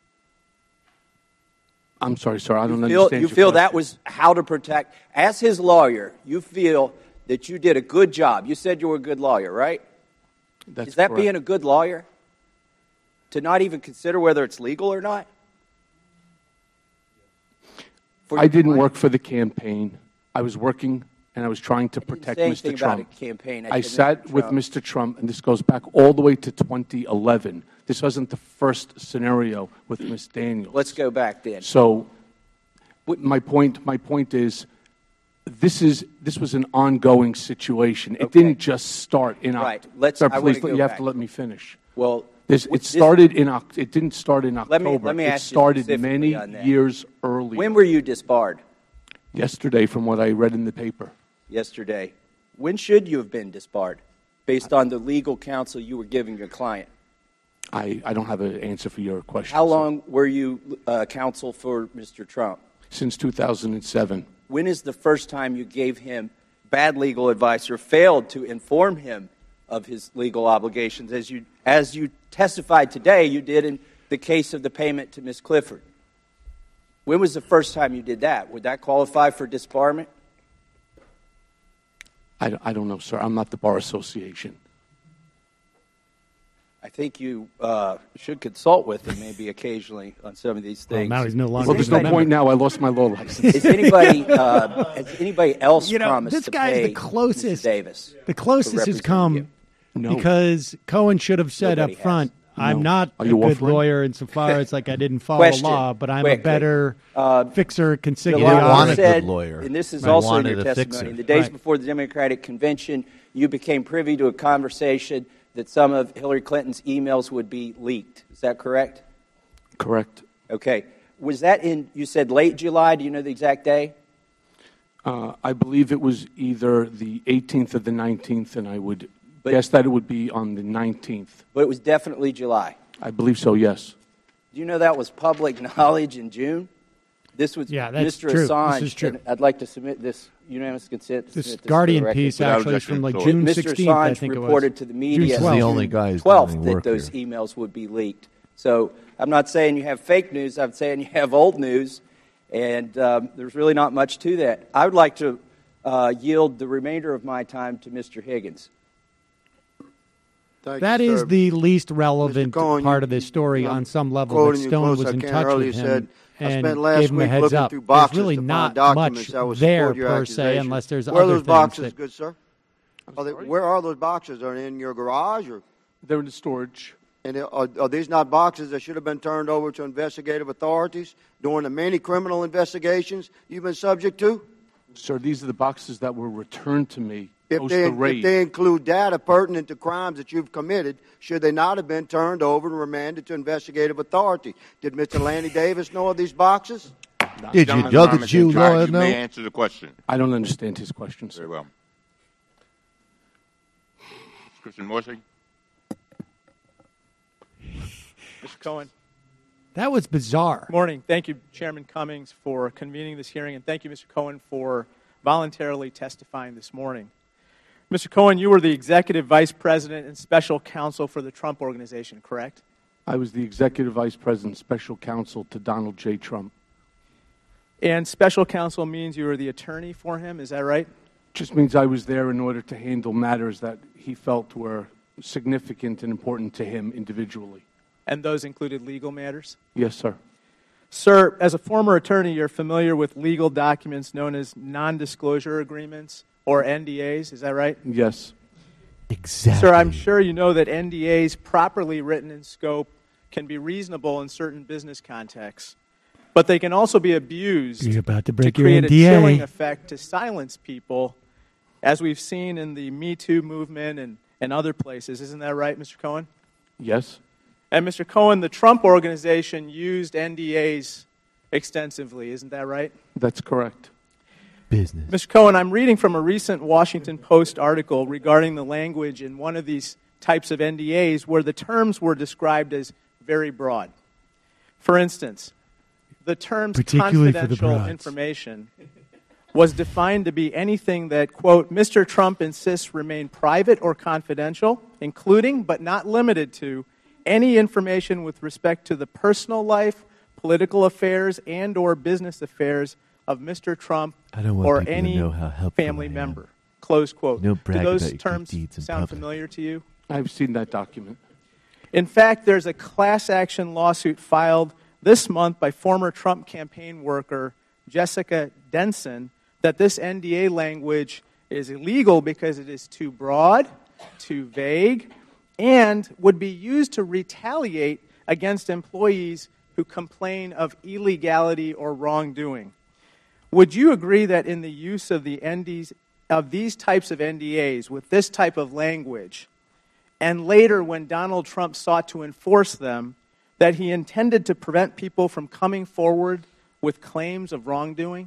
I'm sorry, sir. I don't You feel, understand you your feel that question. was how to protect. As his lawyer, you feel that you did a good job. You said you were a good lawyer, right? That's Is that correct. being a good lawyer? To not even consider whether it's legal or not? For I your didn't client? work for the campaign. I was working and I was trying to protect say Mister anything about Trump. a campaign. I I said sat Mister with Trump. Mister Trump, and this goes back all the way to twenty eleven. This wasn't the first scenario with Miz Daniels. Let's go back then. So, what- my point, my point is, this is this was an ongoing situation. It Okay. didn't just start in Right. October. Let's- Sir, I wanna please, go you have back. to let me finish. Well, This, with it this- started in Oct- It didn't start in Let me- October. let me it ask you started specifically many on that. years earlier. When were you disbarred? Yesterday, from what I read in the paper. Yesterday. When should you have been disbarred, based on the legal counsel you were giving your client? I, I don't have an answer for your question. How sir. long were you uh, counsel for Mister Trump? Since two thousand seven. When is the first time you gave him bad legal advice or failed to inform him of his legal obligations, as you as you testified today you did in the case of the payment to Miz Clifford? When was the first time you did that? Would that qualify for disbarment? I, I don't know, sir. I'm not the Bar Association. I think you uh, should consult with him maybe occasionally on some of these Well, things. now he's no longer Well, there's a no member. point now. I lost my law license. Is anybody uh, has anybody else You know, promised this to guy's pay the closest. Mister Davis? The closest has represent come you? No. because Cohen should have said Nobody up front, has. I'm No. not Are a you good offering? lawyer insofar as like I didn't follow Question, the law, but I'm quickly. a better Uh, fixer, The consigliere. didn't law want a good said, lawyer. and this is Right. also in Wanted your a testimony, fixer. in the days Right. before the Democratic convention, you became privy to a conversation that some of Hillary Clinton's emails would be leaked. Is that correct? Correct. Okay. Was that in, you said late July? Do you know the exact day? Uh, I believe it was either the eighteenth or the nineteenth, and I would But- guess that it would be on the nineteenth. But it was definitely July. I believe so, yes. Do you know that was public knowledge in June? This was Yeah, that's Mister true. This Assange. is true. and I'd like to submit this unanimous consent. To This submit this Guardian to the record. piece Without actually is from like objection, June Mister sixteenth, I Assange think it was. reported to the media June He's twelfth. the only guy who's twelfth doing that work those here. emails would be leaked. So I'm not saying you have fake news. I'm saying you have old news, And um, there's really not much to that. I would like to uh, yield the remainder of my time to Mister Higgins. Thank That you, is sir. the least relevant Cohen, part you- of this story I'm on some level. quoting That you Stone close. was I in can't touch earlier with him said, I and spent last gave him a week heads looking up. through There's boxes really to find not documents much that would there support your per se, accusation. unless there's Where are other those things boxes, that- good sir? Are they, where are those boxes? Are they in your garage or? They're in the storage. And are, are these not boxes that should have been turned over to investigative authorities during the many criminal investigations you've been subject to? Sir, these are the boxes that were returned to me If post they, the raid. if they include data pertinent to crimes that you've committed, should they not have been turned over and remanded to investigative authority? Did Mister Lanny Davis know of these boxes? Did Gentleman's your Doug time the is Jew expired. lawyer You know? may answer the question. I don't understand his question, sir. Very well. Christian Morsi. Mister Cohen. That was bizarre. Morning. Thank you, Chairman Cummings, for convening this hearing, and thank you, Mister Cohen, for voluntarily testifying this morning. Mister Cohen, you were the Executive Vice President and Special Counsel for the Trump Organization, correct? I was the Executive Vice President, Special Counsel to Donald J. Trump. And Special Counsel means you were the attorney for him, is that right? Just means I was there in order to handle matters that he felt were significant and important to him individually. And those included legal matters? Yes, sir. Sir, as a former attorney, you're familiar with legal documents known as non-disclosure agreements, or N D As, is that right? Yes. Exactly. Sir, I'm sure you know that N D As, properly written in scope, can be reasonable in certain business contexts. But they can also be abused You're about to to break your create N D A. a chilling effect to silence people, as we've seen in the Me Too movement and, and other places. Isn't that right, Mister Cohen? Yes. And Mister Cohen, the Trump Organization used N D As extensively. Isn't that right? That's correct. Business. Mister Cohen, I'm reading from a recent Washington Post article regarding the language in one of these types of N D As where the terms were described as very broad. For instance, the terms Particularly for the confidential broads. information was defined to be anything that, quote, Mister Trump insists remain private or confidential, including but not limited to any information with respect to the personal life, political affairs, and or business affairs of Mister Trump I don't want or people to any know how helpful family I am. member, close quote. No Do brag about those your good terms deeds in sound public. familiar to you? I've seen that document. In fact, there's a class action lawsuit filed this month by former Trump campaign worker Jessica Denson that this N D A language is illegal because it is too broad, too vague, and would be used to retaliate against employees who complain of illegality or wrongdoing. Would you agree that in the use of the N Ds, of these types of N D As with this type of language, and later when Donald Trump sought to enforce them, that he intended to prevent people from coming forward with claims of wrongdoing?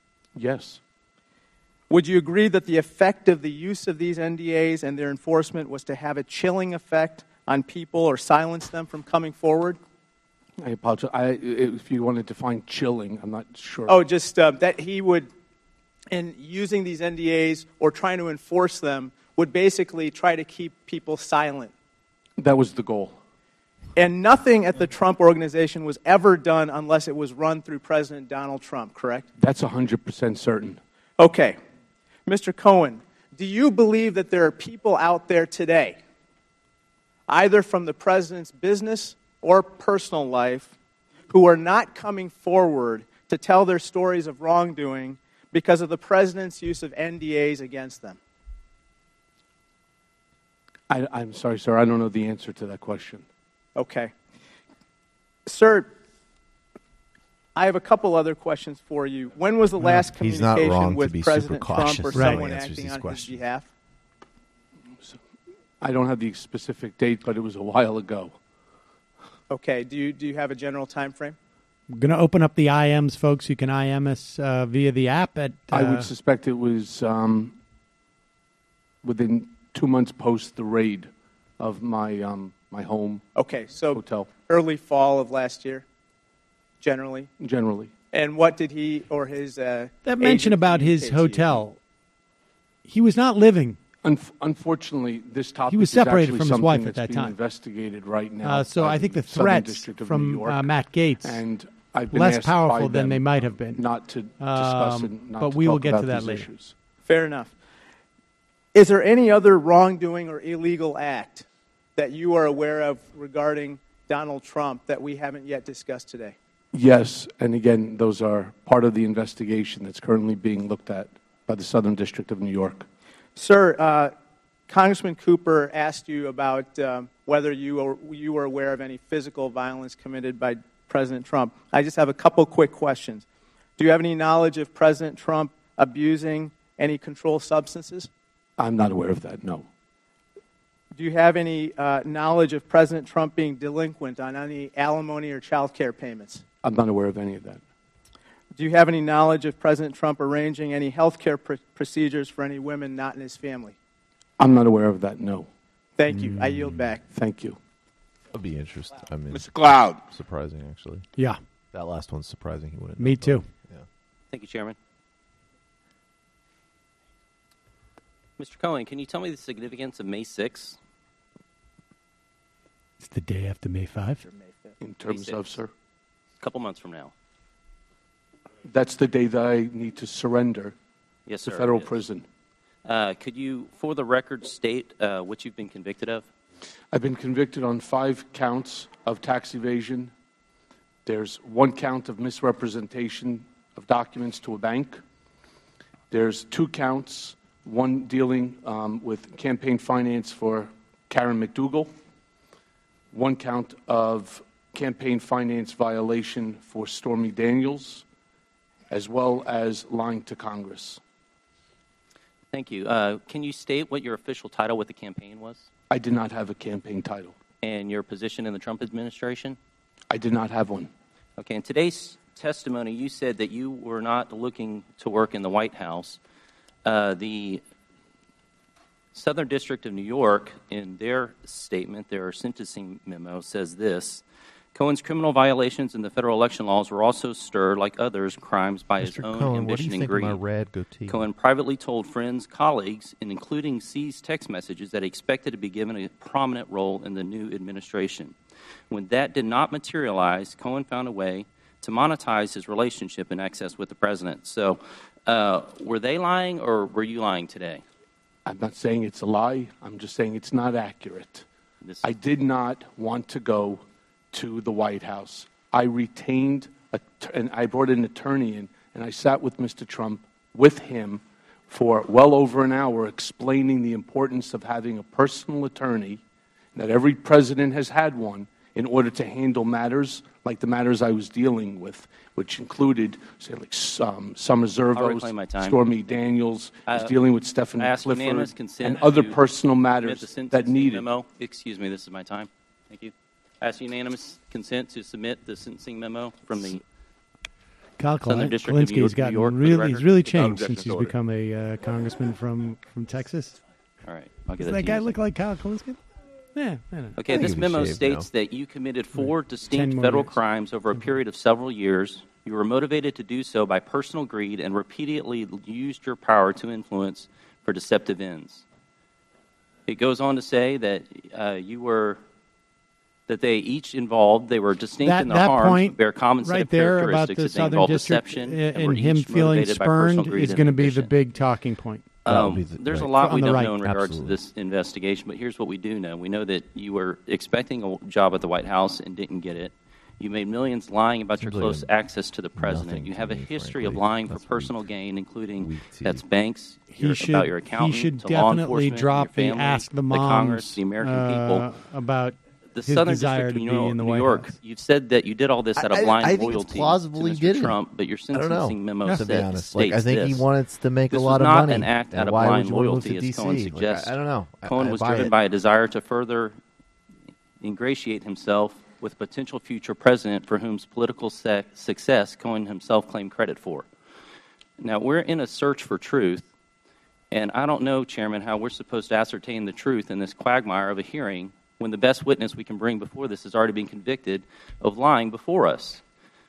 Yes. Would you agree that the effect of the use of these N D As and their enforcement was to have a chilling effect on people or silence them from coming forward? I apologize. I, if you want to define chilling, I'm not sure. Oh, just uh, that he would, in using these N D As or trying to enforce them, would basically try to keep people silent. That was the goal. And nothing at the Trump Organization was ever done unless it was run through President Donald Trump, correct? That's one hundred percent certain. Okay. Mister Cohen, do you believe that there are people out there today, either from the president's business or personal life, who are not coming forward to tell their stories of wrongdoing because of the president's use of N D As against them? I, I'm sorry, sir. I don't know the answer to that question. Okay. Sir, I have a couple other questions for you. When was the last he's not communication wrong to with be super President Trump cautious or when he someone answers acting these on questions. his behalf? I don't have the specific date, but it was a while ago. Okay. Do you do you have a general time frame? I'm going to open up the I Ms, folks. You can I M us uh, via the app at. Uh, I would suspect it was um, within two months post the raid of my um, my home. Okay, so hotel early fall of last year, generally. Generally. And what did he or his uh, that mention agent about his communicate to you? hotel. He was not living. Unf- unfortunately, this topic He was is separated actually from his something wife at that's that being time. investigated right now. Uh, so by I think the Southern threats District of from New York. uh, Matt Gaetz and I've been less asked by powerful than them they might have been. Not to discuss Um, and not but to we will talk get to about that these later. issues. Fair enough. Is there any other wrongdoing or illegal act that you are aware of regarding Donald Trump that we haven't yet discussed today? Yes, and again, those are part of the investigation that's currently being looked at by the Southern District of New York. Sir, uh, Congressman Cooper asked you about um, whether you, are, you were aware of any physical violence committed by President Trump. I just have a couple quick questions. Do you have any knowledge of President Trump abusing any controlled substances? I'm not aware of that, no. Do you have any uh, knowledge of President Trump being delinquent on any alimony or child care payments? I'm not aware of any of that. Do you have any knowledge of President Trump arranging any health care pr- procedures for any women not in his family? I'm not aware of that, no. Thank you. I yield back. Thank you. That'd be interesting. I mean, Mister Cloud. Surprising, actually. Yeah. That last one's surprising. He wouldn't. Me too. Yeah. Thank you, Chairman. Mister Cohen, can you tell me the significance of May sixth? It's the day after May fifth. In terms of, sir? A couple months from now. That's the day that I need to surrender Yes, to sir, federal it is. prison. Uh, could you, for the record, state uh, what you've been convicted of? I've been convicted on five counts of tax evasion. There's one count of misrepresentation of documents to a bank. There's two counts, one dealing um, with campaign finance for Karen McDougal, one count of campaign finance violation for Stormy Daniels, as well as lying to Congress. Thank you. Uh, can you state what your official title with the campaign was? I did not have a campaign title. And your position in the Trump administration? I did not have one. Okay. In today's testimony, you said that you were not looking to work in the White House. Uh, the Southern District of New York, in their statement, their sentencing memo, says this: Cohen's criminal violations in the federal election laws were also stirred, like others, crimes by Mister his own Cohen, what do ambition you and think of my greed. rad goatee? Cohen privately told friends, colleagues, and including seized text messages that he expected to be given a prominent role in the new administration. When that did not materialize, Cohen found a way to monetize his relationship and access with the president. So, uh, were they lying, or were you lying today? I'm not saying it's a lie. I'm just saying it's not accurate. This I did not want to go to the White House. I retained, a, and I brought an attorney in, and I sat with Mister Trump, with him, for well over an hour, explaining the importance of having a personal attorney, that every president has had one, in order to handle matters like the matters I was dealing with, which included, say, like um, Summer reclaim my Zervos, time. Stormy Daniels, I was Uh, dealing with Stephanie I ask unanimous Clifford, consent and other to personal submit matters the that sentencing needed. Memo. Excuse me, this is my time. Thank you. I ask unanimous consent to submit the sentencing memo from the Kyle Southern Kal- District of New Kalinske York, has New gotten York, for the really, record. he's really Without changed since objection he's to order. become a uh, congressman from, from Texas. All right, I'll get Does that that to guy you. look like Kyle Kalinske? Yeah, I don't know. Okay, this memo states that you committed four distinct more federal years. crimes over a period of several years. You were motivated to do so by personal greed and repeatedly used your power to influence for deceptive ends. It goes on to say that uh, you were, that they each involved, they were distinct That, in their that harms, point but bear common set right of there about characteristics the that they Southern involve District deception and, and, were him each feeling motivated by personal spurned greed is and going to be the ambition. big talking point. Um, there's a lot On we the don't right. know in regards Absolutely. to this investigation, but here's what we do know. We know that you were expecting a job at the White House and didn't get it. You made millions lying about your Seems like close a access to the president. nothing You to have a me, history of frankly. lying for That's personal gain, including weak tea. that's banks, He your, should, about your accountant, he should to law definitely enforcement, drop your the family, Ask the the Moms Congress, the American uh, people. about The his Southern desire District to of be New York, in the New White York, House. you've said that you did all this out of I- I- blind I think it's loyalty plausible to he Mister didn't. Trump, but your I don't know. sentencing memo To said, be honest, states like I think this. he wanted to make This a lot was of not money. an act And out of why blind would you want to move loyalty, to as D C? Cohen Like, suggests. I, I don't know. I- Cohen I was buy driven it. by a desire to further ingratiate himself with potential future president for whom's political se- success Cohen himself claimed credit for. Now, we're in a search for truth, and I don't know, Chairman, how we're supposed to ascertain the truth in this quagmire of a hearing when the best witness we can bring before this has already been convicted of lying before us.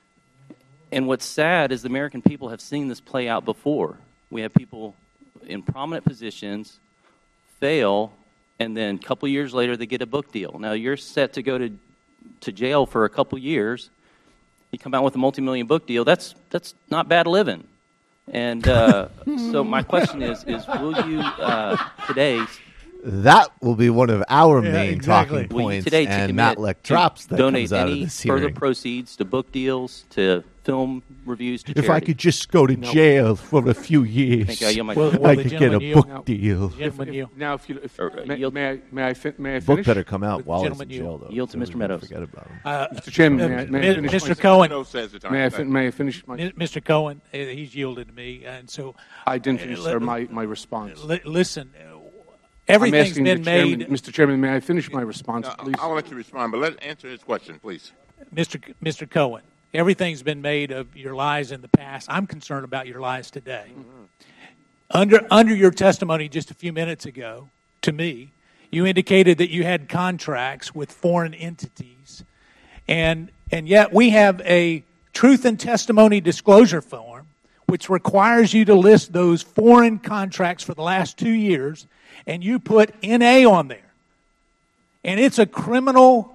And what's sad is the American people have seen this play out before. We have people in prominent positions fail, and then a couple years later they get a book deal. Now, you're set to go to, to jail for a couple years, You come out with a multi-million book deal. That's that's not bad living. And uh, so my question is: is will you uh, today? That will be one of our Yeah, main exactly. talking Will you points, today to and commit not like to drops that donate comes out of any this further hearing. proceeds to book deals, to film reviews, to If I charity? could just go to No. jail for a few years, Thank you. I yield my I time. Well, could get a gentleman yield. book deal. If- if- now, if you, if, Or, uh, may, yield- may I, may I, fin- may I Book finish? better come out The while he's gentleman in jail, yield. though. Yield to so Mister we don't Meadows. Forget about him. Uh, Mister Chairman, uh, may I, may I Mi- finish Mister my- Cohen, No says the time. May I, fin- may I finish my? Mi- Mister Cohen, uh, he's yielded to me, and so I didn't finish, uh, sir, li- my, my response. li- listen, uh, I'm everything's asking been the chairman, made. Mister Chairman, may I finish my response, No, please? I'll let you respond, but let's answer his question, please. Mister C- Mister Cohen, everything's been made of your lies in the past. I'm concerned about your lies today. Under under your testimony just a few minutes ago to me, you indicated that you had contracts with foreign entities, and and yet we have a truth and testimony disclosure form which requires you to list those foreign contracts for the last two years, and you put N A on there, and it's a criminal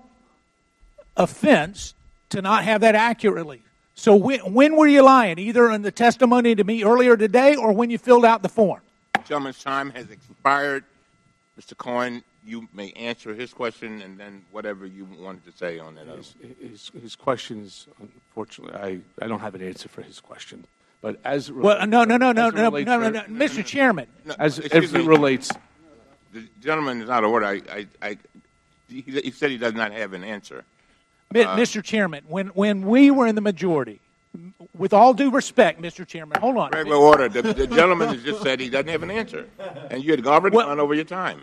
offense to not have that accurately. So when, when were you lying? Either in the testimony to me earlier today or when you filled out the form? Gentleman's time has expired. Mister Cohen, you may answer his question and then whatever you wanted to say on that. other His, his, his question is, unfortunately, I, I don't have an answer for his question. But as it Well, no, no, no, no, as it no, relates no, no, to- no, Mister Chairman. As, Excuse as it me. relates, The gentleman is out of order. I, I, I, he, he said he does not have an answer. Mi- Uh, Mister Chairman, when, when we were in the majority, with all due respect, Mister Chairman, hold on. Regular order. The, the gentleman has just said he doesn't have an answer, and you had already gone over your time.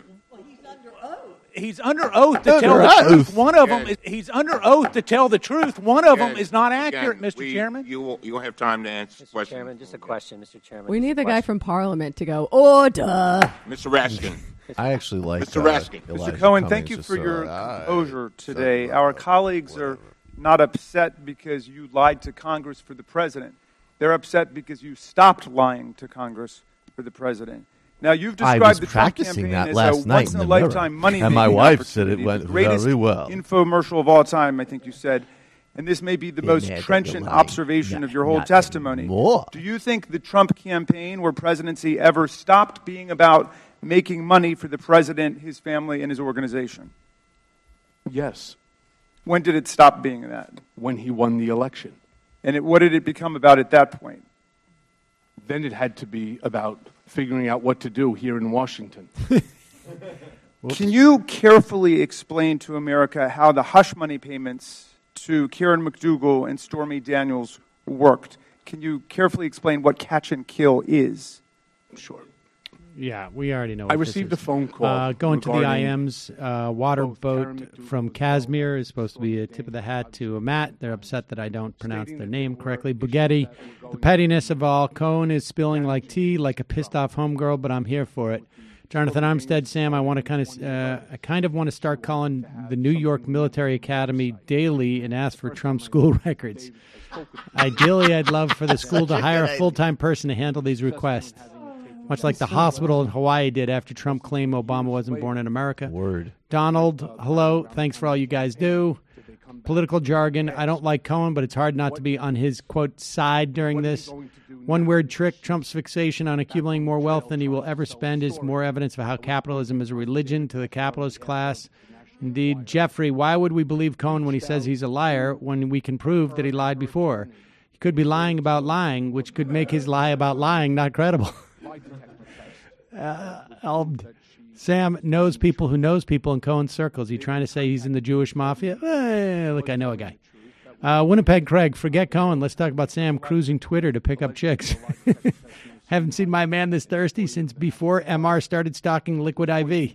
He's under oath to Under tell the oath. truth. One of them, Yes. is, he's under oath to tell the truth. One of them Again, is not again, accurate, Mister we- Chairman. You will, you will have time to answer questions. Chairman, just a question, Mister Chairman. We just need a the guy question. from Parliament to go, order. Mister Raskin. I actually like Mister uh, Raskin. Elijah Mister Cohen, Cummings thank you just for so, your uh, composure today. Our colleagues are not upset because you lied to Congress for the president. They're upset because you stopped lying to Congress for the president. Now, you've I described was the Trump practicing campaign that as last a night in the mirror. once-in-a-lifetime money And my making wife said it opportunity, went the greatest very well. infomercial of all time, I think you said. And this may be the Yeah, most yeah, trenchant you're lying. observation Not- of your whole not testimony. anymore. Do you think the Trump campaign or presidency ever stopped being about making money for the president, his family, and his organization? yes, When did it stop being that? when he won the election. And it, what did it become about at that point? Then it had to be about figuring out what to do here in Washington. Can you carefully explain to America how the hush money payments to Karen McDougal and Stormy Daniels worked? Can you carefully explain what catch and kill is? Sure. Yeah, we already know. I what this received is. a phone call Uh, going to the regarding I Ms. Uh, water boat from Casimir is supposed to be a tip of the hat to Matt. They're upset that I don't pronounce their name correctly. Bugatti, the pettiness of all. Cohen is spilling like tea, like a pissed off homegirl, but I'm here for it. Jonathan Armstead, Sam, I want to kind of, uh, I kind of want to start calling the New York Military Academy daily and ask for Trump school records. Ideally, I'd love for the school to hire a full-time person to handle these requests, much like the hospital in Hawaii did after Trump claimed Obama wasn't born in America. Word. Donald, hello. Thanks for all you guys do. Political jargon. I don't like Cohen, but it's hard not to be on his, quote, side during this. One weird trick, Trump's fixation on accumulating more wealth than he will ever spend is more evidence of how capitalism is a religion to the capitalist class. Indeed, Jeffrey, why would we believe Cohen when he says he's a liar when we can prove that he lied before? He could be lying about lying, which could make his lie about lying not credible. uh, I'll, Sam knows people who knows people in Cohen's circles. He trying to say he's in the Jewish mafia? Eh, look, I know a guy. Uh, Winnipeg Craig, forget Cohen. Let's talk about Sam cruising Twitter to pick up chicks. Haven't seen my man this thirsty since before M R started stocking Liquid I V.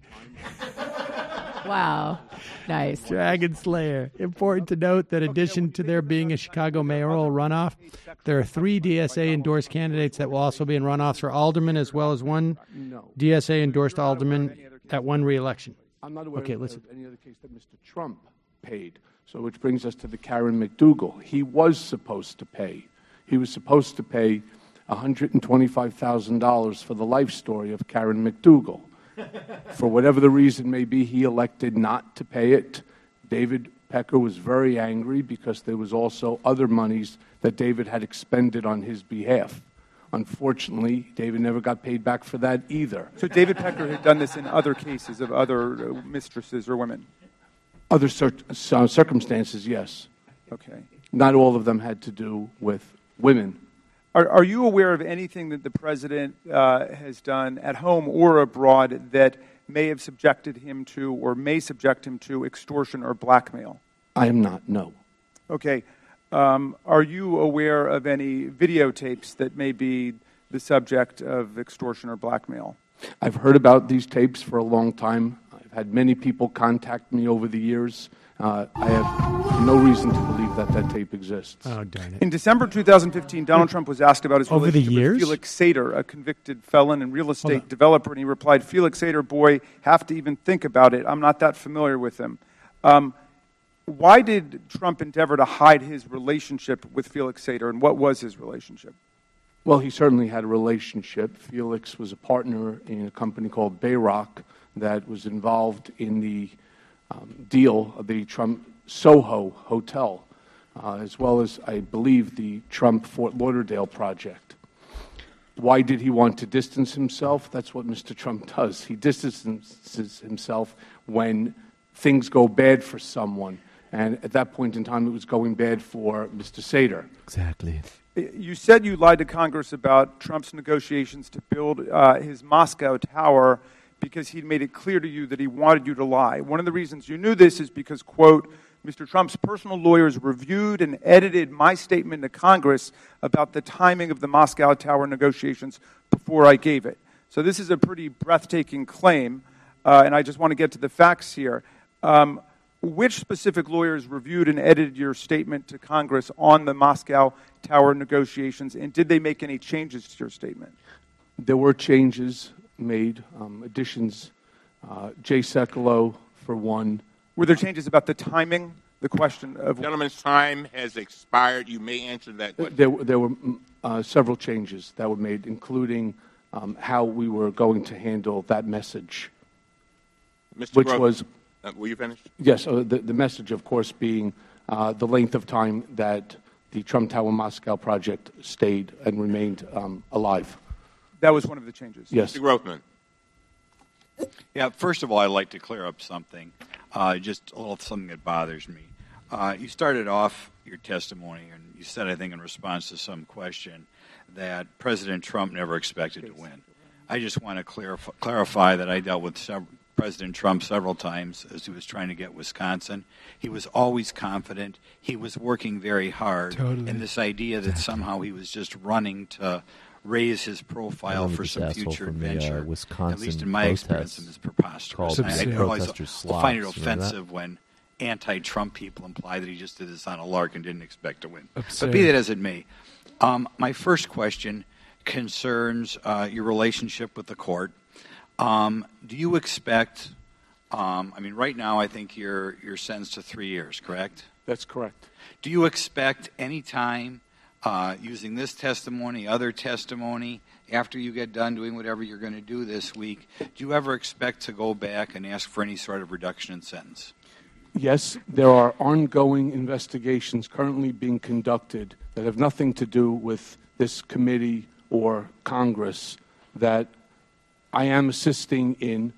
Wow. Nice. Dragon Slayer. Important to note that in addition to there being a Chicago mayoral runoff, there are three D S A-endorsed candidates that will also be in runoffs for alderman, as well as one D S A-endorsed alderman at one re-election. I'm not aware Okay, of listen. any other case that Mister Trump paid. So which brings us to the Karen McDougal. He was supposed to pay. He was supposed to pay one hundred twenty-five thousand dollars for the life story of Karen McDougal. For whatever the reason may be, he elected not to pay it. David Pecker was very angry because there was also other monies that David had expended on his behalf. Unfortunately, David never got paid back for that either. So David Pecker had done this in other cases of other uh, mistresses or women? Other cir- uh, circumstances, yes. Okay. Not all of them had to do with women. Are, are you aware of anything that the President uh, has done at home or abroad that may have subjected him to or may subject him to extortion or blackmail? I am not, no. Okay. Um, are you aware of any videotapes that may be the subject of extortion or blackmail? I've heard about these tapes for a long time. I've had many people contact me over the years. Uh, I have no reason to believe that that tape exists. Oh, darn it. In December two thousand fifteen, Donald Trump was asked about his Over the relationship years? with Felix Sater, a convicted felon and real estate developer, and he replied, Felix Sater, boy, have to even think about it. I'm not that familiar with him. Um, why did Trump endeavor to hide his relationship with Felix Sater, and what was his relationship? Well, he certainly had a relationship. Felix was a partner in a company called Bayrock that was involved in the um, deal of the Trump Soho Hotel, uh, as well as, I believe, the Trump Fort Lauderdale project. Why did he want to distance himself? That's what Mister Trump does. He distances himself when things go bad for someone. And at that point in time, it was going bad for Mister Sater. Exactly. You said you lied to Congress about Trump's negotiations to build uh, his Moscow tower because he'd made it clear to you that he wanted you to lie. One of the reasons you knew this is because, quote, Mister Trump's personal lawyers reviewed and edited my statement to Congress about the timing of the Moscow tower negotiations before I gave it. So this is a pretty breathtaking claim, uh, and I just want to get to the facts here. Um, which specific lawyers reviewed and edited your statement to Congress on the Moscow tower negotiations, and did they make any changes to your statement? There were changes made, um, additions. Uh, Jay Sekulow, for one. Were there changes about the timing? The question of... Gentleman's time has expired. You may answer that question. There, there were uh, several changes that were made, including um, how we were going to handle that message. Mister Which Grover, was... Uh, were you finished? Yes, uh, the, the message, of course, being uh, the length of time that the Trump Tower Moscow project stayed and remained um, alive. That was one of the changes. Yes. Mister Grothman. Yeah, first of all, I'd like to clear up something, uh, just a little something that bothers me. Uh, you started off your testimony, and you said, I think, in response to some question, that President Trump never expected to win. I just want to clarify, clarify that I dealt with several, President Trump several times as he was trying to get Wisconsin. He was always confident. He was working very hard. Totally. And this idea that somehow he was just running to raise his profile for some future adventure, the, uh, at least in my experience, is preposterous. I, I always find it offensive when anti-Trump people imply that he just did this on a lark and didn't expect to win. Absurd. But be that as it may, um, my first question concerns uh, your relationship with the court. Um, do you expect, um, I mean, right now I think you're, you're sentenced to three years, correct? That's correct. Do you expect any time uh, using this testimony, other testimony, after you get done doing whatever you're going to do this week, do you ever expect to go back and ask for any sort of reduction in sentence? Yes, there are ongoing investigations currently being conducted that have nothing to do with this committee or Congress that I am assisting in,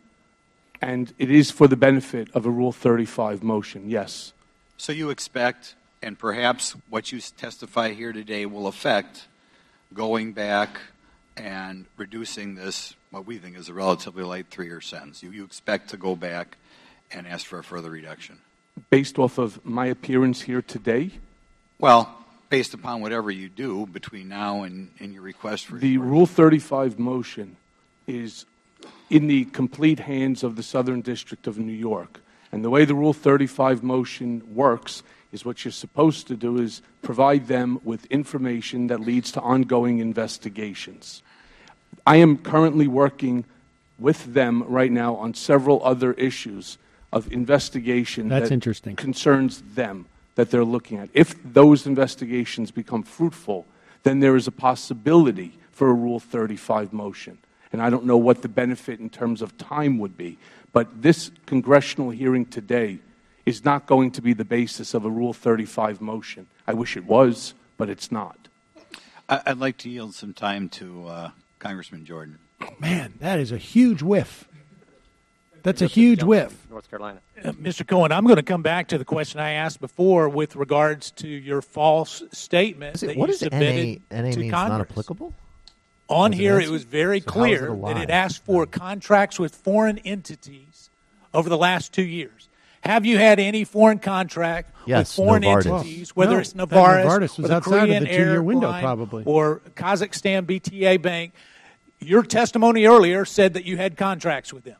and it is for the benefit of a Rule thirty-five motion, yes. So you expect, and perhaps what you testify here today will affect going back and reducing this, what we think is a relatively light three-year sentence. You, you expect to go back and ask for a further reduction? Based off of my appearance here today? Well, based upon whatever you do between now and, and your request for... The Rule thirty-five motion is in the complete hands of the Southern District of New York. And the way the Rule thirty-five motion works is what you're supposed to do is provide them with information that leads to ongoing investigations. I am currently working with them right now on several other issues of investigation That's that interesting. concerns them that they're looking at. If those investigations become fruitful, then there is a possibility for a Rule thirty-five motion. And I don't know what the benefit in terms of time would be. But this congressional hearing today is not going to be the basis of a Rule thirty-five motion. I wish it was, but it's not. I'd like to yield some time to uh, Congressman Jordan. Man, that is a huge whiff. That's a huge whiff. North Carolina. Uh, Mister Cohen, I'm going to come back to the question I asked before with regards to your false statement Is it- that what you is submitted N A, N A to means Congress. not applicable? On Does it here, answer? it was very So how is it clear a that it lie? asked for contracts with foreign entities over the last two years. Have you had any foreign contract Yes, with foreign Novartis. entities, whether No, it's that Novartis, Novartis was or the outside of Korean the two-year window, Airline probably. or Kazakhstan B T A Bank? Your testimony earlier said that you had contracts with them.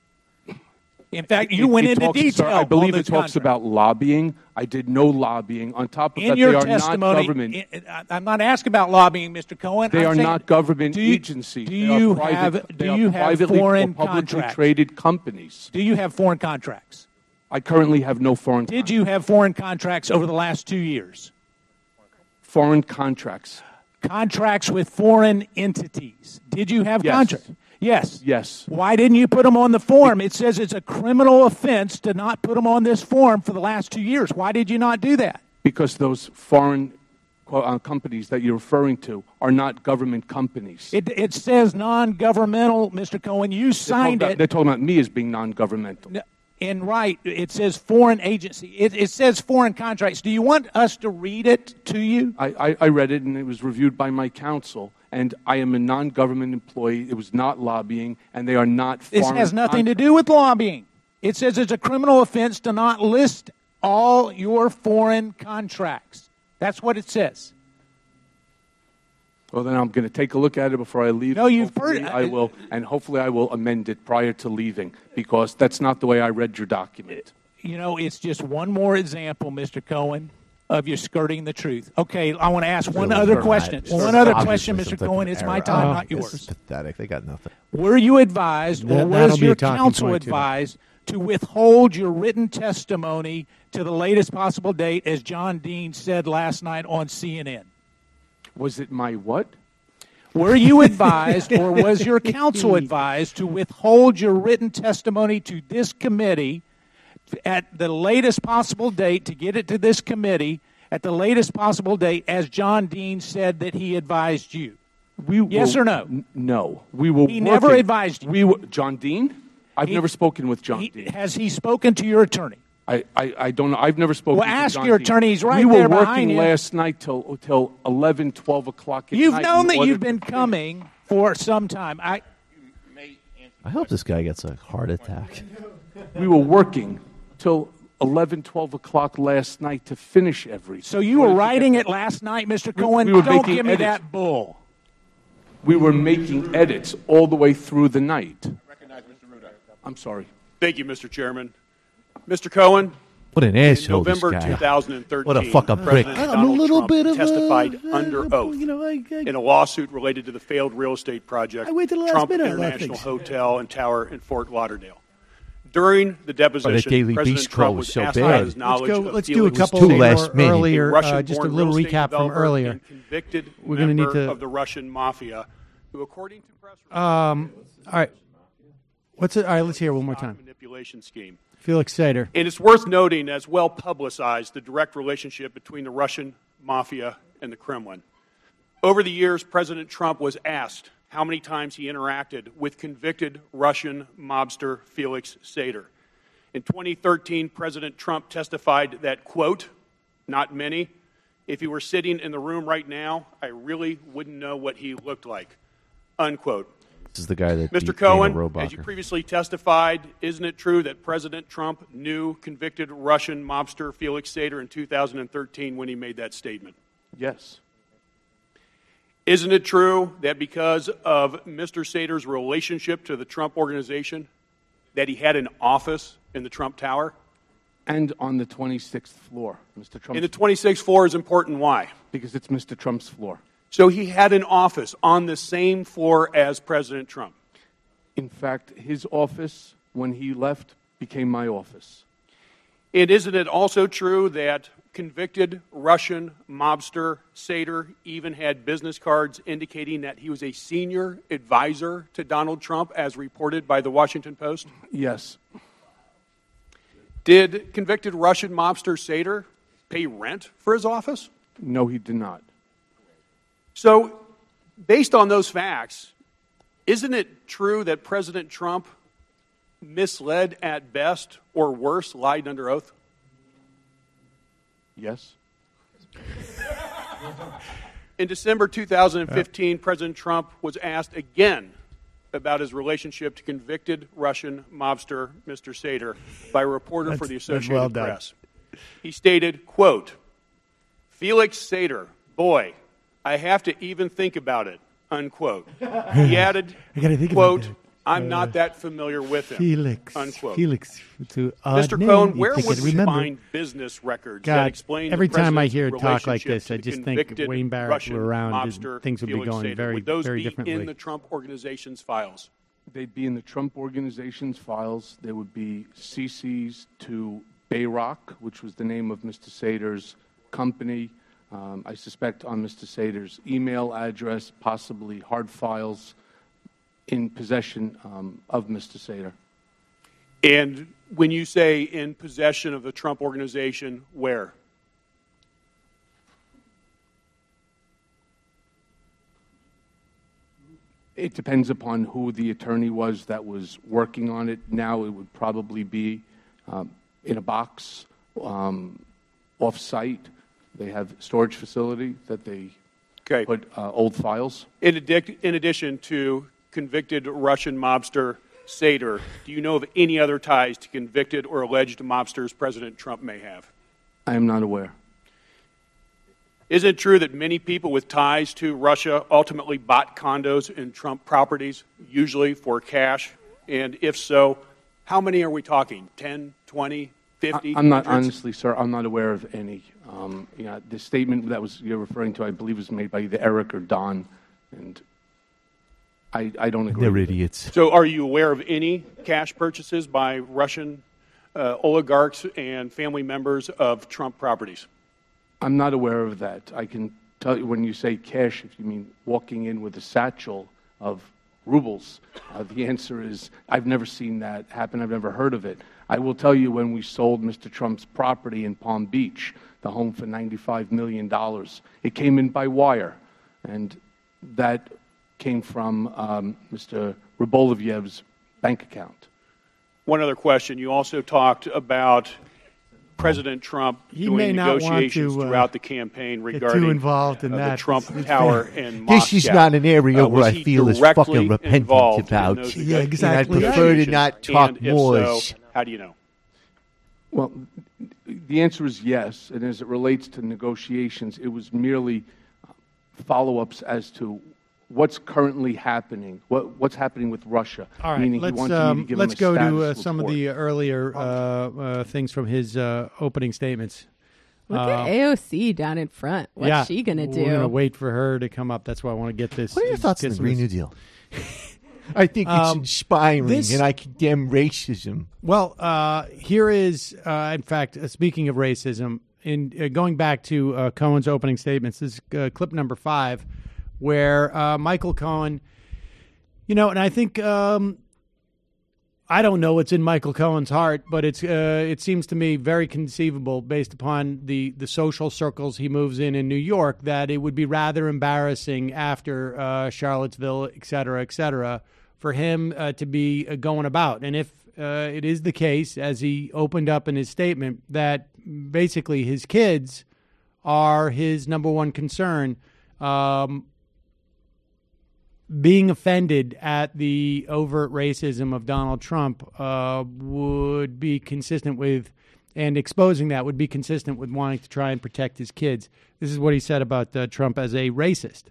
In fact, you It- went it into talks, detail. sir, I believe on it those talks contracts. about lobbying. I did no lobbying. On top of In that, your they are testimony, not government. in- I- I'm not asking about lobbying, Mister Cohen. They I'm are saying, not government do you, agencies. Do They you are private, have they do are you have privately foreign or publicly contracts? traded companies. Do you have foreign contracts? I currently have no foreign Did you have foreign contracts over the last two years? foreign contracts. Contracts with foreign entities. Did you have Yes. contracts? Yes. Yes. Why didn't you put them on the form? It says it's a criminal offense to not put them on this form for the last two years. Why did you not do that? Because those foreign uh, companies that you're referring to are not government companies. It, it says non-governmental, Mister Cohen. You They're talking signed about- it. They're talking about me as being non-governmental. And right, it says foreign agency. It, it says foreign contracts. Do you want us to read it to you? I, I, I read it, and it was reviewed by my counsel, and I am a non-government employee. It was not lobbying, and they are not This foreign has nothing to contracts. do with lobbying. It says it's a criminal offense to not list all your foreign contracts. That's what it says. Well, then I'm going to take a look at it before I leave. No, you've Hopefully heard- I will, and hopefully I will amend it prior to leaving, because that's not the way I read your document. You know, it's just one more example, Mister Cohen, of you skirting the truth. Okay, I want to ask one Really other not. question. It's One other obviously question, some Mister type of Cohen. It's my error. time, Oh, not this yours. is pathetic. They got nothing. Were you advised, or That- was that'll be your a talking counsel point, too. advised to withhold your written testimony to the latest possible date, as John Dean said last night on C N N? Was it my what? Were you advised, or was your counsel advised, to withhold your written testimony to this committee at the latest possible date, to get it to this committee at the latest possible date, as John Dean said that he advised you? We Yes were- or no? n- No. We were He never working- advised you. We were, John Dean? I've He- never spoken with John He- Dean. has he spoken to your attorney? I, I, I don't know. I've never spoken Well, to ask John your Dean. attorney. He's right we were there working behind you. last night till, till eleven, twelve o'clock at You've night. known in that order you've to been coming for some time. I I hope this guy gets a heart attack. We were working till eleven, twelve o'clock last night to finish everything. So you were writing it last night, Mister We- Cohen? we were Don't making give me edits. that bull. We were making edits all the way through the night. I'm sorry. Thank you, Mister Chairman. Mister Cohen, What an in asshole, this November guy. two thousand thirteen, What a fucking prick. President I'm a Donald little Trump bit of a- testified uh, under oath you know, I- I- in a lawsuit related to the failed real estate project, I waited till the last Trump minute, I love International things. Hotel and Tower in Fort Lauderdale. During the deposition, Daily President Beast Trump call was was so asked bad. about his knowledge Let's go- of let's do a Felix couple Sater, Too last minute. earlier, a Russian-born uh, just a real little estate recap from developer earlier. and convicted We're gonna need member to- of the Russian mafia, who, according to press Um, all right. What's it? All right, let's hear it one more time. manipulation scheme. Felix Sater. And it's worth noting, as well publicized, the direct relationship between the Russian mafia and the Kremlin. Over the years, President Trump was asked how many times he interacted with convicted Russian mobster Felix Sater. In twenty thirteen, President Trump testified that, quote, not many. If he were sitting in the room right now, I really wouldn't know what he looked like, unquote. This is the guy that Mister beat Dana Cohen, Rohrabacher. as you previously testified, isn't it true that President Trump knew convicted Russian mobster Felix Sater in two thousand thirteen when he made that statement? Yes. Isn't it true that because of Mister Sater's relationship to the Trump organization, that he had an office in the Trump Tower? And on the twenty-sixth floor, Mister Trump. And the twenty-sixth floor is important. Why? Because it's Mister Trump's floor. So he had an office on the same floor as President Trump. In fact, his office, when he left, became my office. And isn't it also true that convicted Russian mobster Sater even had business cards indicating that he was a senior advisor to Donald Trump, as reported by the Washington Post? Yes. Did convicted Russian mobster Sater pay rent for his office? No, he did not. So, based on those facts, isn't it true that President Trump misled at best, or worse, lied under oath? Yes. In December two thousand fifteen, President Trump was asked again about his relationship to convicted Russian mobster Mister Sater by a reporter for the Associated well done. Press. He stated, quote, Felix Sater, boy, I have to even think about it, unquote. He added, I gotta think quote, about it. I'm Uh, not that familiar with him, Felix. unquote. Felix. To, uh, Mister name, Cohen, you where think would I'd we remember. find business records that God, explain every the time I president's hear it talk like relationship this, I to just think convicted Wayne Barrett Russian were around, mobster things would be Felix going Sater? very, Would those very be differently. in the Trump organization's files? They'd be in the Trump organization's files. There would be C Cs to Bayrock, which was the name of Mister Sater's company. Um, I suspect on Mister Sater's email address, possibly hard files in possession um, of Mister Sater. And when you say in possession of the Trump organization, where? It depends upon who the attorney was that was working on it. Now it would probably be um, in a box, um, off-site. They have a storage facility that they okay. put uh, old files. In, addic- in addition to convicted Russian mobster Sater, do you know of any other ties to convicted or alleged mobsters President Trump may have? I am not aware. Is it true that many people with ties to Russia ultimately bought condos in Trump properties, usually for cash? And if so, how many are we talking? ten, twenty, fifty? I, I'm not, hundreds? honestly, sir, I'm not aware of any. Um, you know, the statement that was you're referring to, I believe, was made by either Eric or Don, and I, I don't agree. They're with it. idiots. So are you aware of any cash purchases by Russian uh, oligarchs and family members of Trump properties? I'm not aware of that. I can tell you when you say cash, if you mean walking in with a satchel of rubles, uh, the answer is I've never seen that happen. I've never heard of it. I will tell you when we sold Mister Trump's property in Palm Beach, the home for ninety-five million dollars, it came in by wire, and that came from um, Mister Rybolovlev's bank account. One other question. You also talked about President Trump He doing may not want negotiations to, uh, throughout the campaign get regarding too involved in uh, that. the Trump It's- it's Tower fair. in Moscow. This is not an area Uh, where was I he feel as directly fucking repentant involved in about. those Yeah, nego- exactly. negotiations? And I'd prefer to not talk and if more. so, how do you know? Well, the answer is yes, and as it relates to negotiations, it was merely follow-ups as to what's currently happening, what, what's happening with Russia. All right, meaning he let's wanted me to um, give let's him a go to uh, status some of report. the earlier uh, uh, things from his uh, opening statements. Look Uh, at A O C down in front. What's yeah, she going to do? We're going to wait for her to come up. That's why I want to get this. What are your thoughts get on the some Green of New this- Deal? I think it's Um, inspiring, this- and I condemn racism. Well, uh, here is, uh, in fact, uh, speaking of racism, in uh, going back to uh, Cohen's opening statements, this is uh, clip number five, where uh, Michael Cohen, you know, and I think um, I don't know what's in Michael Cohen's heart, but it's uh, it seems to me very conceivable, based upon the the social circles he moves in in New York, that it would be rather embarrassing after uh, Charlottesville, et cetera, et cetera, for him uh, to be uh, going about. And if uh, it is the case, as he opened up in his statement, that basically his kids are his number one concern, um, being offended at the overt racism of Donald Trump uh, would be consistent with, and exposing that would be consistent with wanting to try and protect his kids. This is what he said about uh, Trump as a racist.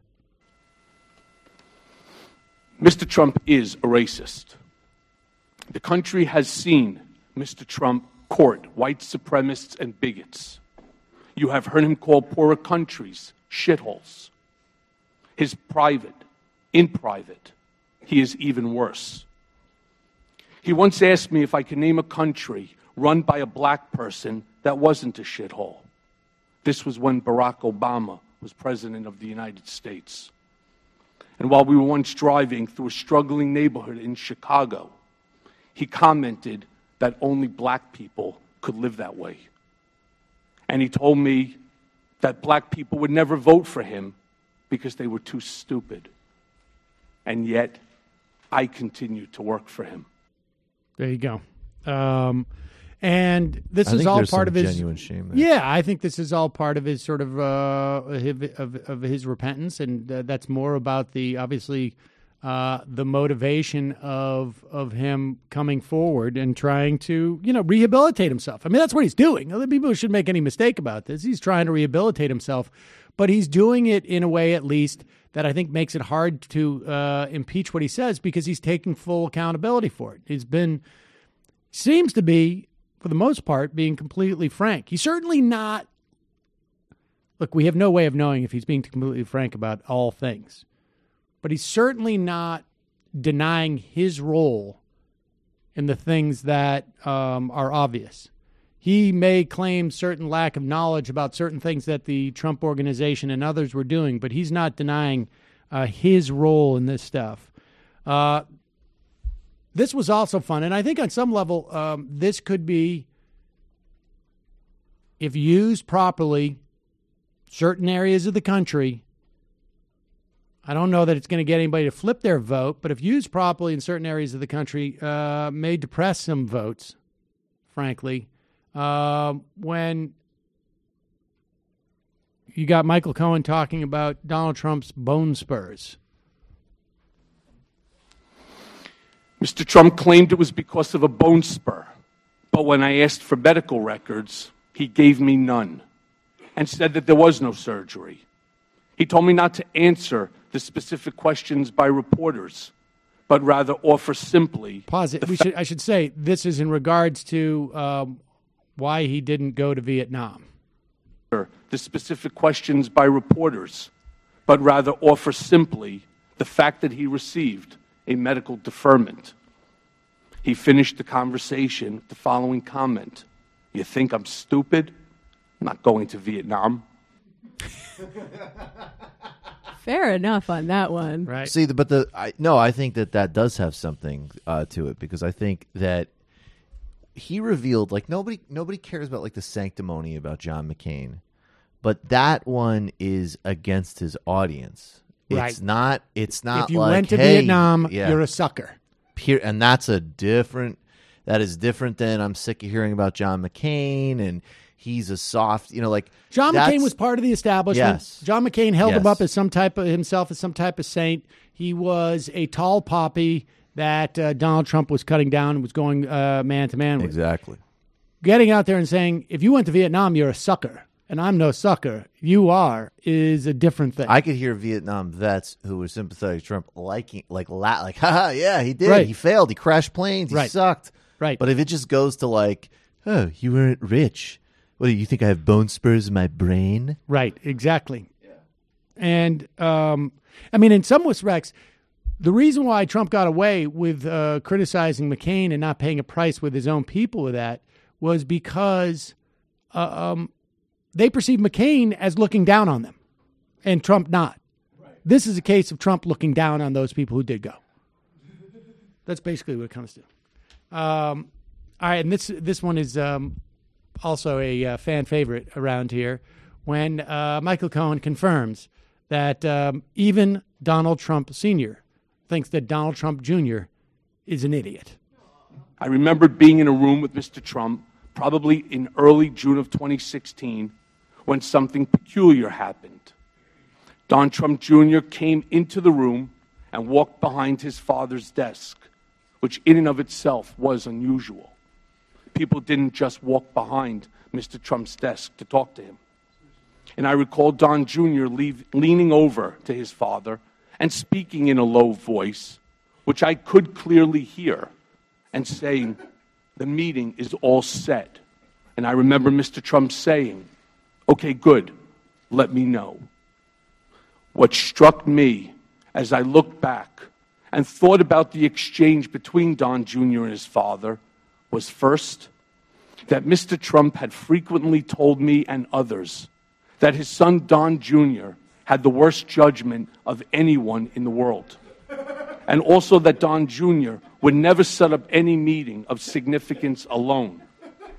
Mister Trump is a racist. The country has seen Mister Trump court white supremacists and bigots. You have heard him call poorer countries shitholes. His private, in private, he is even worse. He once asked me if I could name a country run by a black person that wasn't a shithole. This was when Barack Obama was president of the United States. And while we were once driving through a struggling neighborhood in Chicago, he commented that only black people could live that way. And he told me that black people would never vote for him because they were too stupid. And yet, I continue to work for him. There you go. Um, and this I is think all there's part some of his genuine shame there. Yeah, I think this is all part of his sort of uh, of, of, of his repentance, and uh, that's more about the obviously uh, the motivation of of him coming forward and trying to you know rehabilitate himself. I mean, that's what he's doing. Other people shouldn't make any mistake about this. He's trying to rehabilitate himself, but he's doing it in a way, at least, that I think makes it hard to uh, impeach what he says because he's taking full accountability for it. He's been seems to be, for the most part, being completely frank. He's certainly not. Look, we have no way of knowing if he's being completely frank about all things, but he's certainly not denying his role in the things that um, are obvious. He may claim certain lack of knowledge about certain things that the Trump Organization and others were doing, but he's not denying uh, his role in this stuff. Uh, this was also fun, and I think on some level, um, this could be, if used properly, certain areas of the country. I don't know that it's going to get anybody to flip their vote, but if used properly in certain areas of the country, uh, may depress some votes, frankly. Uh, when you got Michael Cohen talking about Donald Trump's bone spurs. Mister Trump claimed it was because of a bone spur, but when I asked for medical records, he gave me none and said that there was no surgery. He told me not to answer the specific questions by reporters, but rather offer simply... Pause it. We should, I should say this is in regards to um, why he didn't go to Vietnam. The specific questions by reporters, but rather offer simply the fact that he received a medical deferment. He finished the conversation with the following comment. You think I'm stupid? I'm not going to Vietnam. Fair enough on that one. Right. See, the, but the I, no, I think that that does have something uh, to it because I think that he revealed like nobody nobody cares about like the sanctimony about John McCain, but that one is against his audience. Right. It's not. It's not. If you like, went to hey, Vietnam, yeah. you're a sucker. Here, and that's a different. That is different than I'm sick of hearing about John McCain and he's a soft. You know, like John McCain was part of the establishment. Yes. John McCain held yes. him up as some type of himself as some type of saint. He was a tall poppy that uh, Donald Trump was cutting down and was going uh, man to man with. Exactly. Getting out there and saying, if you went to Vietnam, you're a sucker. And I'm no sucker. You are is a different thing. I could hear Vietnam vets who were sympathetic to Trump liking, like, la- like, haha, yeah, he did. Right. He failed. He crashed planes. He Right. sucked. Right. But if it just goes to like, oh, you weren't rich. What do you think? I have bone spurs in my brain? Right. Exactly. Yeah. And um, I mean, in some respects, the reason why Trump got away with uh, criticizing McCain and not paying a price with his own people with that was because uh, um, they perceived McCain as looking down on them and Trump not. Right. This is a case of Trump looking down on those people who did go. That's basically what it comes to. Um, all right, and this this one is um, also a uh, fan favorite around here when uh, Michael Cohen confirms that um, even Donald Trump Senior thinks that Donald Trump Junior is an idiot. I remembered being in a room with Mister Trump probably in early June of twenty sixteen when something peculiar happened. Don Trump Junior came into the room and walked behind his father's desk, which in and of itself was unusual. People didn't just walk behind Mister Trump's desk to talk to him. And I recall Don Junior leave, leaning over to his father and speaking in a low voice, which I could clearly hear, and saying, the meeting is all set. And I remember Mister Trump saying, okay, good, let me know. What struck me as I looked back and thought about the exchange between Don Junior and his father was first, that Mister Trump had frequently told me and others that his son Don Junior had the worst judgment of anyone in the world. And also that Don Junior would never set up any meeting of significance alone.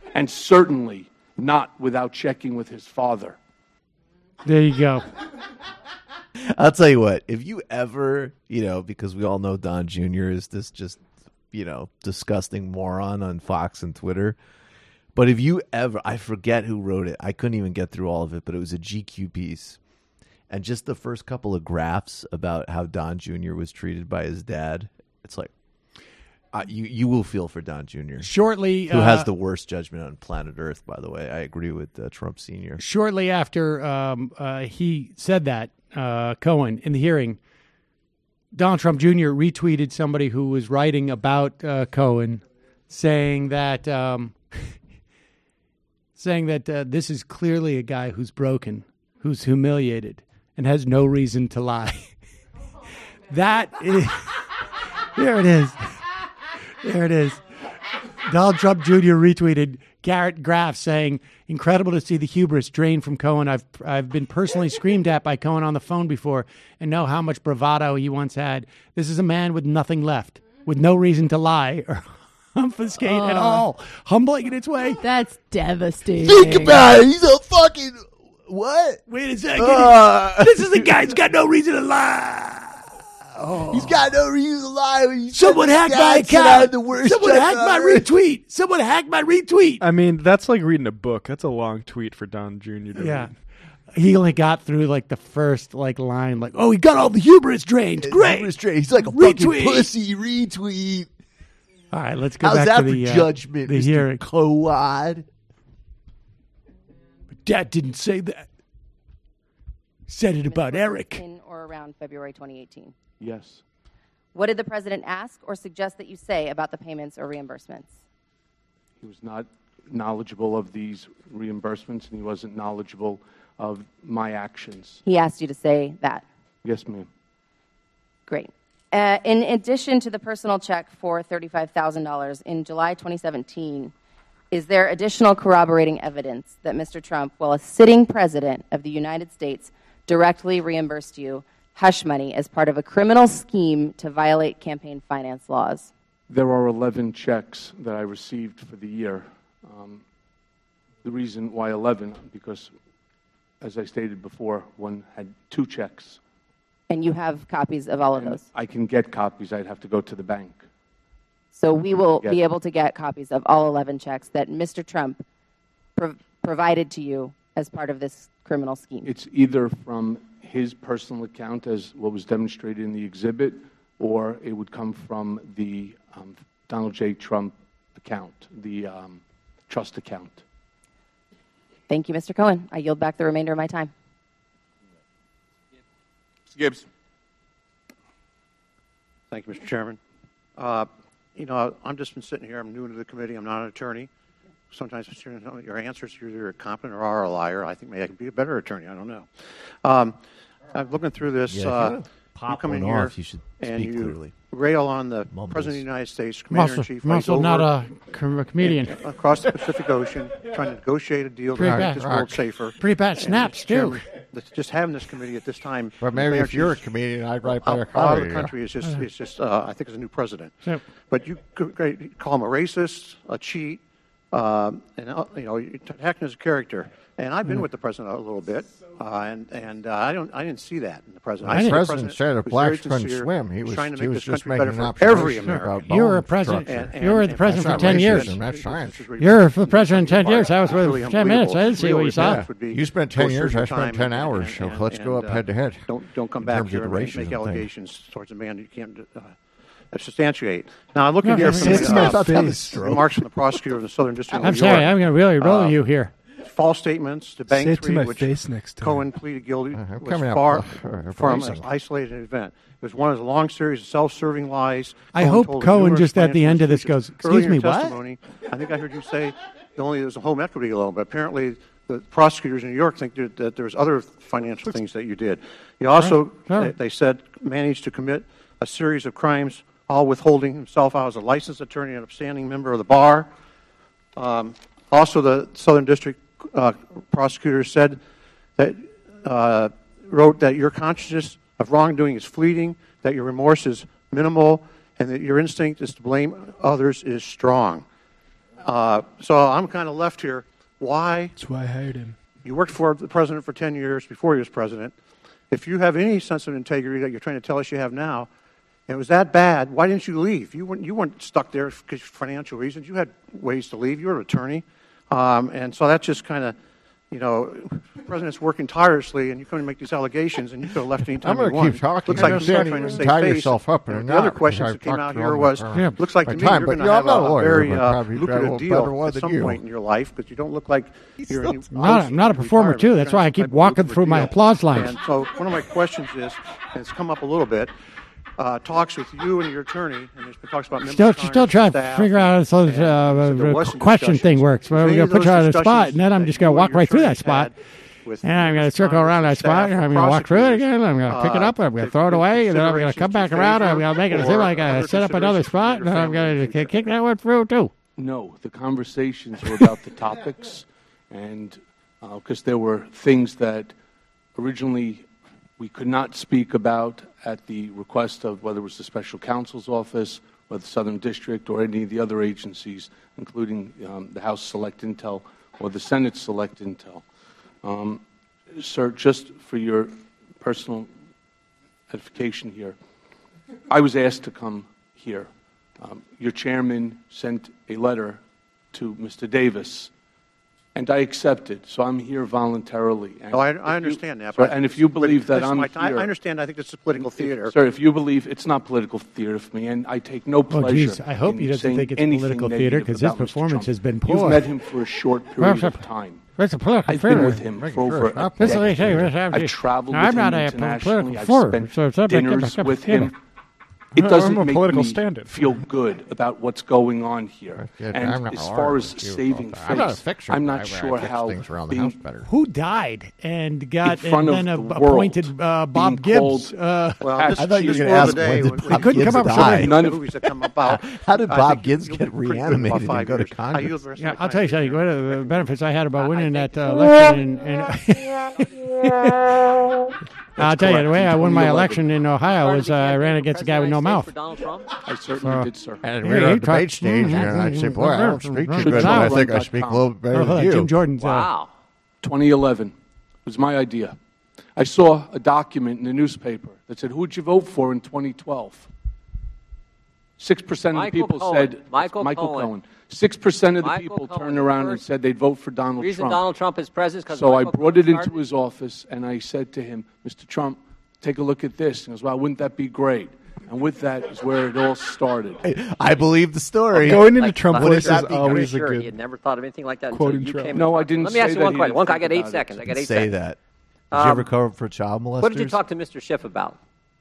and certainly not without checking with his father. There you go. I'll tell you what, if you ever, you know, because we all know Don Junior is this just, you know, disgusting moron on Fox and Twitter. But if you ever, I forget who wrote it. I couldn't even get through all of it, but it was a G Q piece. And just the first couple of graphs about how Don Junior was treated by his dad, it's like, uh, you, you will feel for Don Junior Shortly, who uh, has the worst judgment on planet Earth, by the way. I agree with uh, Trump Senior Shortly after um, uh, he said that, uh, Cohen, in the hearing, Donald Trump Junior retweeted somebody who was writing about uh, Cohen, saying that um, saying that uh, this is clearly a guy who's broken, who's humiliated, and has no reason to lie. That is, there it is. There it is. Donald Trump Junior retweeted Garrett Graff saying, "Incredible to see the hubris drained from Cohen. I've I've been personally screamed at by Cohen on the phone before and know how much bravado he once had. This is a man with nothing left, with no reason to lie or obfuscate Oh. at all. Humbling in its way." That's devastating. Think about it. He's a fucking what? Wait a second. Uh, This is a guy who's got no reason to lie. Oh. He's got no reason to lie. When you Someone said hacked the my stats that I had account. the worst Someone judgment hacked my on Earth. retweet. Someone hacked my retweet. I mean, that's like reading a book. That's a long tweet for Don Junior to Yeah. read. He only got through like the first like line, like, "Oh, he got all the hubris drained. Great. Hubris drained. He's like a Retweet. fucking pussy. Retweet. All right, let's go How's back that to for the uh, judgment, the Mister hearing. Coad? Dad didn't say that. Said it about Eric. In or around February twenty eighteen. Yes. What did the president ask or suggest that you say about the payments or reimbursements? He was not knowledgeable of these reimbursements, and he wasn't knowledgeable of my actions. He asked you to say that. Yes, ma'am. Great. Uh, in addition to the personal check for thirty-five thousand dollars in July twenty seventeen, is there additional corroborating evidence that Mister Trump, while a sitting president of the United States, directly reimbursed you hush money as part of a criminal scheme to violate campaign finance laws? There are eleven checks that I received for the year. Um, the reason why eleven, because, as I stated before, one had two checks. And you have copies of all of And those? I can get copies. I'd have to go to the bank. So we will Yes. be able to get copies of all eleven checks that Mister Trump prov- provided to you as part of this criminal scheme. It's either from his personal account, as what was demonstrated in the exhibit, or it would come from the um, Donald J. Trump account, the um, trust account. Thank you, Mister Cohen. I yield back the remainder of my time. Mister Gibbs. Thank you, Mister Chairman. Uh, you know, I'm just been sitting here. I'm new to the committee. I'm not an attorney. Sometimes Mister Chairman, your answers, you're either competent or are a liar. I think maybe I could be a better attorney. I don't know. Um, I'm looking through this. Yeah, if you uh, wanna pop you come in one here off, you should and speak you clearly. rail on the Mumbles. President of the United States, I'm also, Commander-in-Chief, I'm also over not a, com- a comedian. and across the Pacific Ocean, trying to negotiate a deal to Pretty make bad. this world safer. Pretty bad And, snaps, Mister too. Chairman, that's just having this committee at this time. But maybe if Commander-in-Chief, you're a comedian, I'd write a better lot of comedy, the yeah. country is just, Uh-huh. is just uh, I think, is a new president. Yep. But you could great, call him a racist, a cheat, um, and uh, you know, you're attacking his character. And I've been Mm. with the president a little bit, uh, and and uh, I don't, I didn't see that in the president. The I see president said if was blacks very couldn't sincere, swim, he was- trying to he make was this just country making better an for every observation American. about You were a bone president. structure. You were the and president for that's ten not years. racism, That's this science. is really- You're the president for ten years. I was with Really for ten minutes. I didn't see what you unbelievable. saw. This would be You spent go ten years, search I spent time ten and- hours, and- so and- let's go and, up head to uh, head. Don't don't come in back terms of here and make, duration make of the thing. allegations towards a man you can't uh, substantiate. Now, I'm looking No, here no, from no, the, no, uh, no, no. remarks from the prosecutor of the Southern District I'm of New sorry. York. I'm going to really roll Uh, you here. False statements to Bank Say it to Three, my which face next time. Cohen pleaded guilty, Uh, I'm was coming up, far uh, from racist. an isolated event. It was one of the long series of self-serving lies. I Cohen hope told Cohen numerous just at the financial end of this institutions. goes, "Excuse Earlier in me, your what?" testimony, I think I heard you say that only there's a home equity loan, but apparently the prosecutors in New York think that, that there's other financial things that you did. You also, Sure, sure. They, they said, managed to commit a series of crimes, all withholding himself out as a licensed attorney and upstanding member of the bar. Um, also, the Southern District uh, prosecutor said that uh, wrote that your consciousness of wrongdoing is fleeting, that your remorse is minimal, and that your instinct is to blame others is strong. Uh, so I'm kind of left here. Why? That's why I hired him. You worked for the president for ten years before he was president. If you have any sense of integrity that you're trying to tell us you have now, and it was that bad, why didn't you leave? You weren't, you weren't stuck there because of financial reasons. You had ways to leave. You were an attorney. Um, and so that's just kind of, you know, the president's working tirelessly, and you come and make these allegations, and you could have left any time I'm going you to want. keep talking. Looks like You're you're still saying trying to you save tie face. yourself up in a You know, the other knot, questions because that came I've out talked here to was, all my- looks like my to me time, you're but going to you're have not a a, a lawyer, very but uh, probably lucrative better deal one at than some you. point in your life, because you don't look like you're any, I'm not, I'm not a performer, too. That's why I keep walking through my applause lines. And so one of my questions is, and it's come up a little bit, uh, talks with you and your attorney, and there's been talks about members Still, of she's still Congress, trying to staff, figure out how this uh, there uh, was some question discussions. thing works. Well, Was we're any going of to put those you on the discussions spot, and then I'm that just you going to or walk your right through that attorneys spot. had with And I'm going to members of circle around that Congress, spot, staff, and I'm going to walk through it again. I'm going to pick it uh, up, I'm going to throw it away, and then I'm going to come back around, and I'm going to make it seem like I set up another spot, and then I'm going to kick that one through, too. No, the conversations were about the topics, and because uh, there were things that originally we could not speak about at the request of whether it was the special counsel's office or the Southern District or any of the other agencies, including um, the House Select Intel or the Senate Select Intel. Um, sir, just for your personal edification here, I was asked to come here. Um, your chairman sent a letter to Mister Davis, and I accepted. So I'm here voluntarily. And No, I, if I you- understand that. sir, but and if you believe that this is I'm my time- here, I understand. I think this is political if- theater. sir, if you believe it's not political theater for me, and I take no Oh, pleasure. geez, I hope in he doesn't saying think it's anything political theater, negative because his about Mister performance Trump. has been You've poor. met him for a short period Well, of time. That's a political I've been theater. with him Right, for over sure. a That's what they say. decade. That's- I've traveled I'm with not him a internationally. political I've forum, spent so it's not like dinners I'm a with theater. him. It I'm doesn't a make political me stand-in. feel good about what's going on here. Yeah, I'm And not as a far lawyer, as but you saving about face, that. I'm not a fixer, I'm but not I- I sure fix how things around the being house better. Who died and got in front and then of a, the world, appointed uh, Bob being Gibbs? called- Uh, Well, I this, thought these you were gonna were ask, the day when did when- Bob when- couldn't Gibbs come up with die. something. None of movies that come about. How did I Bob think Gibbs you'll get be pretty good in about reanimated and five go to years. I Congress? yield the rest of Yeah, my I'll time. tell you something. One of the benefits I had about winning that uh, election, and I'll tell you the way I won my election in Ohio was uh, I ran against a guy with no mouth. I certainly did, sir. And Yeah, we were he on the tried- debate stage, Mhm, and I'd say, mhm, boy, I don't mhm, speak mhm. too good, but I think I speak a little better Oh, than you. Jim Jordan's. Uh, Wow. twenty eleven was my idea. I saw a document in the newspaper that said, who'd you vote for in twenty twelve? Six percent of the Michael people Cohen. said, Michael Michael Cohen. Cohen. Six percent of the Michael people Cohen, turned around and first- said they'd vote for Donald reason Trump. Donald Trump is president because So I Michael brought Cohen it into started? his office, and I said to him, Mister Trump, take a look at this. He goes, well, wouldn't that be great? And with that is where it all started. I believe the story. Going into Like, Trump like, voice I'm is always a sure he good. had never thought of anything like that until quoting you Trump. came. No, I didn't Let me ask say you one that he question. didn't One, I think got eight about it. seconds. I got eight Say seconds. that. Did you ever Um, cover for child molesters? What did you talk to Mister Schiff about?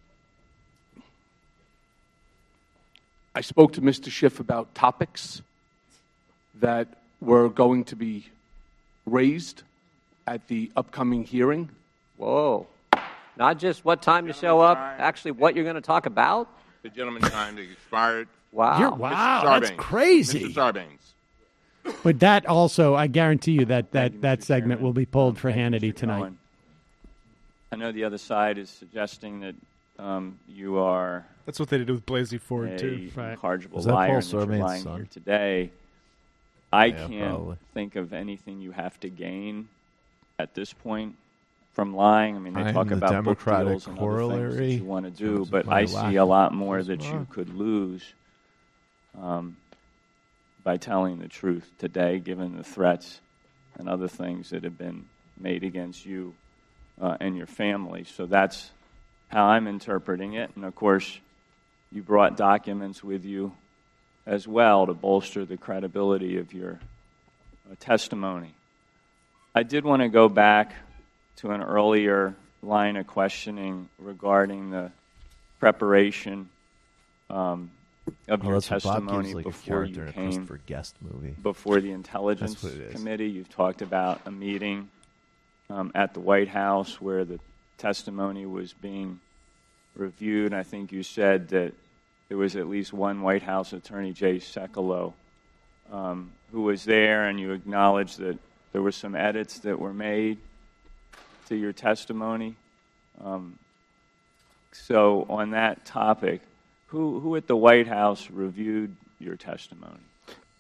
I spoke to Mister Schiff about topics that were going to be raised at the upcoming hearing. Whoa. Not just what time to show up, actually what you're going to talk about? The gentleman's time has expired. Wow. You're- wow, that's crazy. Mister Sarbanes. But that also, I guarantee you that that, that segment will be pulled for Hannity tonight. Cohen. I know the other side is suggesting that um, you are That's what they did with Blasey Ford, a too. incorrigible Was that liar Paul and that you're Sorbane's lying son? here today. I Yeah, can't probably. think of anything you have to gain at this point from lying. I mean, they I'm talk the about book Democratic deals and other things that corollary you want to do, terms of but my I lack see a of lot more that you charisma. could lose um, by telling the truth today, given the threats and other things that have been made against you uh, and your family. So that's how I'm interpreting it. And of course, you brought documents with you as well to bolster the credibility of your uh, testimony. I did want to go back to an earlier line of questioning regarding the preparation um, of Oh, your that's what Bob testimony gives, like, a before you character in a came Christopher Guest movie. before the Intelligence That's what it is. Committee. You've talked about a meeting um, at the White House where the testimony was being reviewed. I think you said that there was at least one White House attorney, Jay Sekulow, um, who was there, and you acknowledged that there were some edits that were made to your testimony. Um, so on that topic, who, who at the White House reviewed your testimony?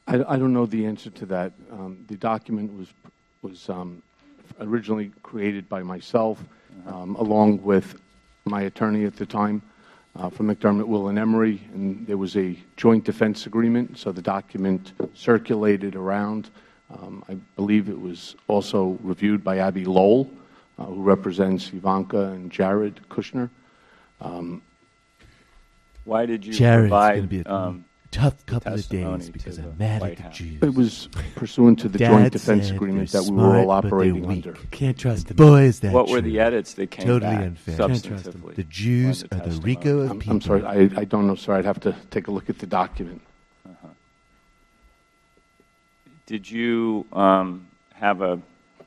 I, I don't know the answer to that. Um, the document was was um, originally created by myself, um, along with my attorney at the time, uh, from McDermott, Will and Emery, and there was a joint defense agreement. So the document circulated around. Um, I believe it was also reviewed by Abby Lowell, uh, who represents Ivanka and Jared Kushner. Um, Why did you Jared's provide gonna be a um, tough couple of testimony days because to I'm the mad White at the House? Jews. It was pursuant to the Dad joint defense said agreement they're that we were smart, all but they're operating weak. under. Can't trust them. Boy, is that What were true. the edits that came totally back unfair. substantively? The Jews on the are the testimony? Rico of I'm, people. I'm sorry, I, I don't know, sir. I'd have to take a look at the document. Uh-huh. Did you um, have a? Do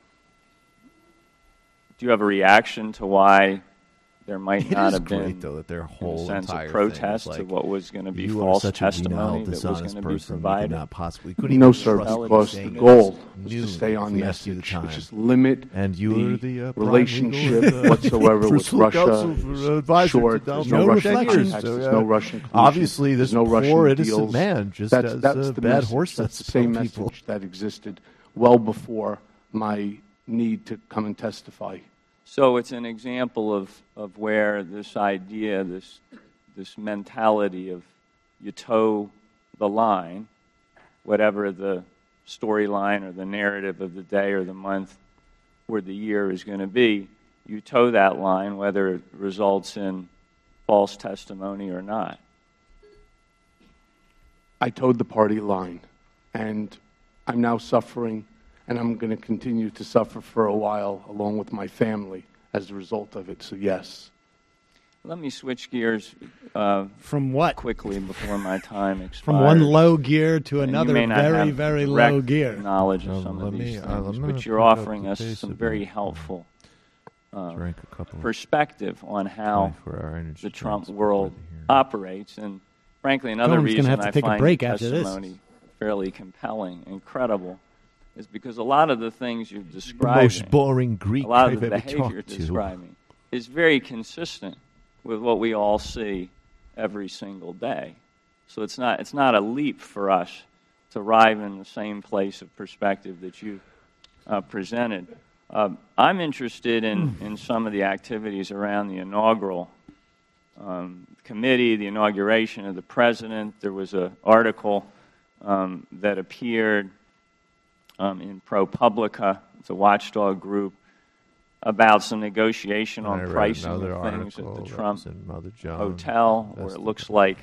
you have a reaction to why there might It not is have great, been, though, that their whole in a sense, entire a thing protest was to like, what was going to be you false are such a testimony venal, that was dishonest going to be person, you could provided? not possibly, couldn't No, even sir, trust because the saying goal it. was to Noon, stay on if we asked you the message, time. which is limit And you the, were the uh, prime relationship legal, uh, whatsoever with Bristol Russia. Council for, uh, advisor Short, to there's Donald no Trump. Russian Years, contacts, so, there's yeah. no Russian collusion, Obviously, there's this no poor Russian innocent deals. man just that's, has that's a the bad message. horse That's sense the same about people. message that existed well before my need to come and testify. So it's an example of, of where this idea, this this mentality of you toe the line, whatever the storyline or the narrative of the day or the month or the year is going to be, you toe that line whether it results in false testimony or not. I towed the party line, and I'm now suffering, and I'm going to continue to suffer for a while along with my family as a result of it, so yes. Let me switch gears uh, from what quickly before my time expires. From one low gear to And you another may not very, have very direct low gear. knowledge of Um, some let of these me- uh, things, I'm gonna but you're pick up offering the us pace some a very bit. helpful uh, Drank a couple of perspective on how twenty-four hour energy the Trump drinks before world operates. And frankly, another Cohen's gonna reason have to I take a find break your after this. testimony fairly compelling, incredible, is because a lot of the things you're describing, most boring Greek a lot I've of the ever behavior you're talked to. describing, is very consistent with what we all see every single day. So it's not it's not a leap for us to arrive in the same place of perspective that you uh, presented. Uh, I'm interested in, in some of the activities around the inaugural um, committee, the inauguration of the president. There was an article um, that appeared um, in ProPublica, it's a watchdog group, about some negotiation on I read pricing another of things at article the that Trump was in Mother Jones Hotel, where it Festival. looks like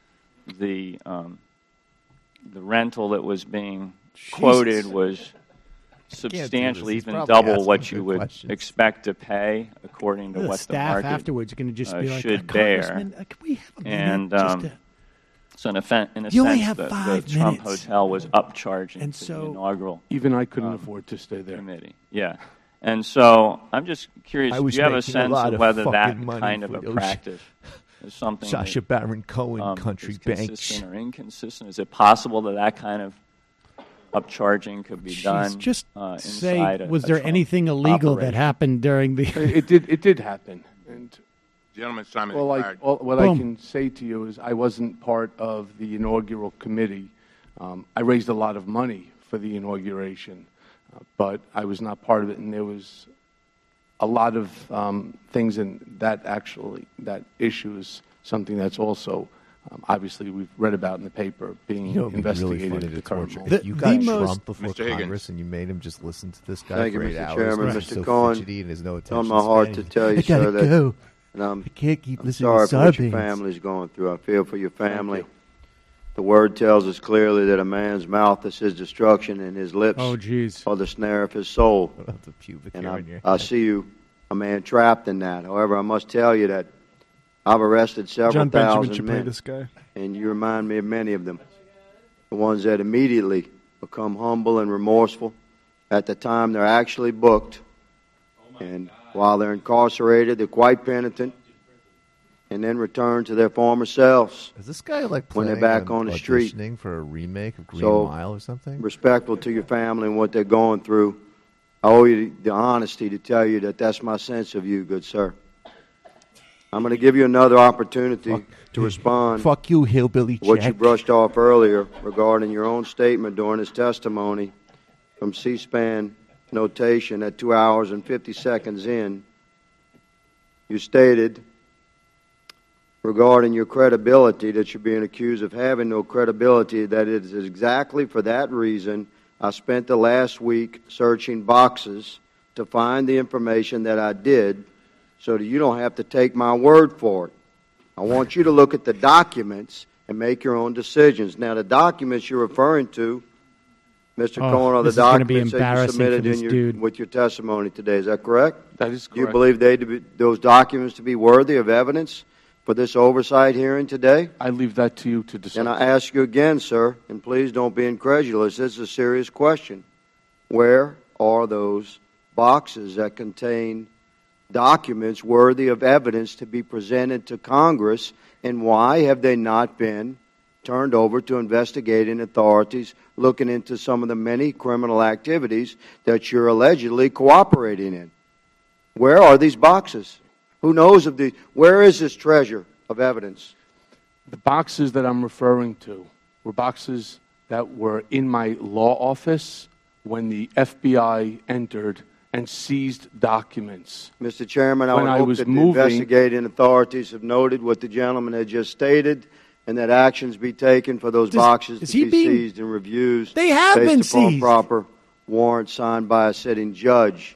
the um, the rental that was being quoted was substantially He's even probably double asking what you good would questions. expect to pay according to The what the staff market afterwards are gonna just uh, be like, should "Uh, bear. Congressman, uh, can we have a minute and just um, to-" so in a, fe- in a You only sense, have the, the five Trump minutes. Hotel was upcharging And to so- the inaugural Even I couldn't um, afford to stay there. committee. Yeah. And so I'm just curious, I do was you have a making a sense lot of of whether that fucking money kind of for a those practice is something Sacha that, Baron Cohen um, Country is Bank. consistent or inconsistent? Is it possible that that kind of upcharging could be Jeez, done just uh, say, inside a, was a there Trump anything illegal operation? that happened during the? It, it did. It did happen. And Gentleman's time has all I, expired. all, what I Boom. can say to you is, I wasn't part of the inaugural committee. Um, I raised a lot of money for the inauguration, uh, but I was not part of it, and there was a lot of um, things in that. Actually, that issue is something that's also. Um, obviously, we've read about in the paper being You know, it'd be really investigated funny at to the current torture. moment. If you got the Trump most- before Mister Higgins. Congress and you made him just listen to this guy Thank you, for eight Mister hours. Chairman. He's Mister so Cohen, fidgety and has no It's on attention my heart to span. tell you, I gotta sir, that go. and I'm, I can't keep I'm listening sorry to for what your Sarbanes. family's going through. I feel for your family. The word tells us clearly that a man's mouth is his destruction and his lips Oh, jeez. are the snare of his soul. What about the pubic And hair I, in your I head? see you, a man trapped in that. However, I must tell you that I've arrested several John Benjamin thousand should play men, this guy. and you remind me of many of them. The ones that immediately become humble and remorseful at the time they're actually booked, and while they're incarcerated, they're quite penitent, and then return to their former selves Is this guy like when they're planning back on the street. auditioning for a remake of Green So, Mile or something? respectful to your family and what they're going through. I owe you the honesty to tell you that that's my sense of you, good sir. I'm going to give you another opportunity to respond. Fuck you, hillbilly What Jack. you brushed off earlier regarding your own statement during his testimony from C-SPAN notation at two hours and fifty seconds in. You stated regarding your credibility that you're being accused of having no credibility, that it is exactly for that reason I spent the last week searching boxes to find the information that I did so that you don't have to take my word for it. I want you to look at the documents and make your own decisions. Now, the documents you're referring to, Mister Oh, Cohen, are the this is gonna be documents that you embarrassing for submitted this in your, dude. with your testimony today. Is that correct? That is Do you correct. believe they to be, those documents to be worthy of evidence for this oversight hearing today? I leave that to you to decide. And I ask you again, sir, and please don't be incredulous. This is a serious question. Where are those boxes that contain documents worthy of evidence to be presented to Congress, and why have they not been turned over to investigating authorities looking into some of the many criminal activities that you're allegedly cooperating in? Where are these boxes? Who knows of the? Where is this treasure of evidence? The boxes that I'm referring to were boxes that were in my law office when the F B I entered and seized documents. Mister Chairman, I When would I hope was that the moving- investigating authorities have noted what the gentleman had just stated, and that actions be taken for those Does- boxes is to he be being- seized and reviewed They have based been upon seized. proper warrants signed by a sitting judge.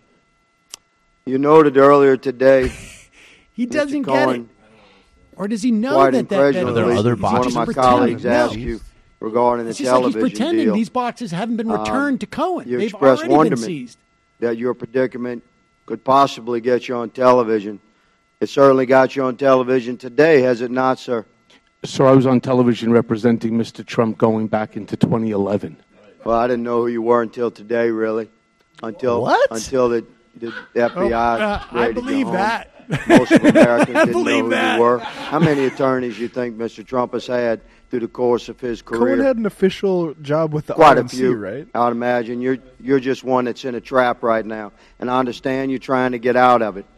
You noted earlier today, He Mister doesn't get Cohen, it. Or does he know quite that that, that incredulously, Are there other one of boxes? my He's colleagues pretending. asked No. you regarding the It's just like he's television pretending deal. these boxes haven't been Um, returned to Cohen. You They've expressed already been wonderment seized. that your predicament could possibly get you on television. It certainly got you on television today, has it not, sir? Sir, I was on television representing Mister Trump going back into twenty eleven. Well, I didn't know who you were until today, really. Until What? until the, the F B I Oh, uh, I raided your believe home. that. Most of Americans I didn't know believe who that. you were. How many attorneys do you think Mister Trump has had through the course of his career? Cohen had an official job with the Quite R a N C, few, right? I would imagine. You're you're just one that's in a trap right now, and I understand you're trying to get out of it.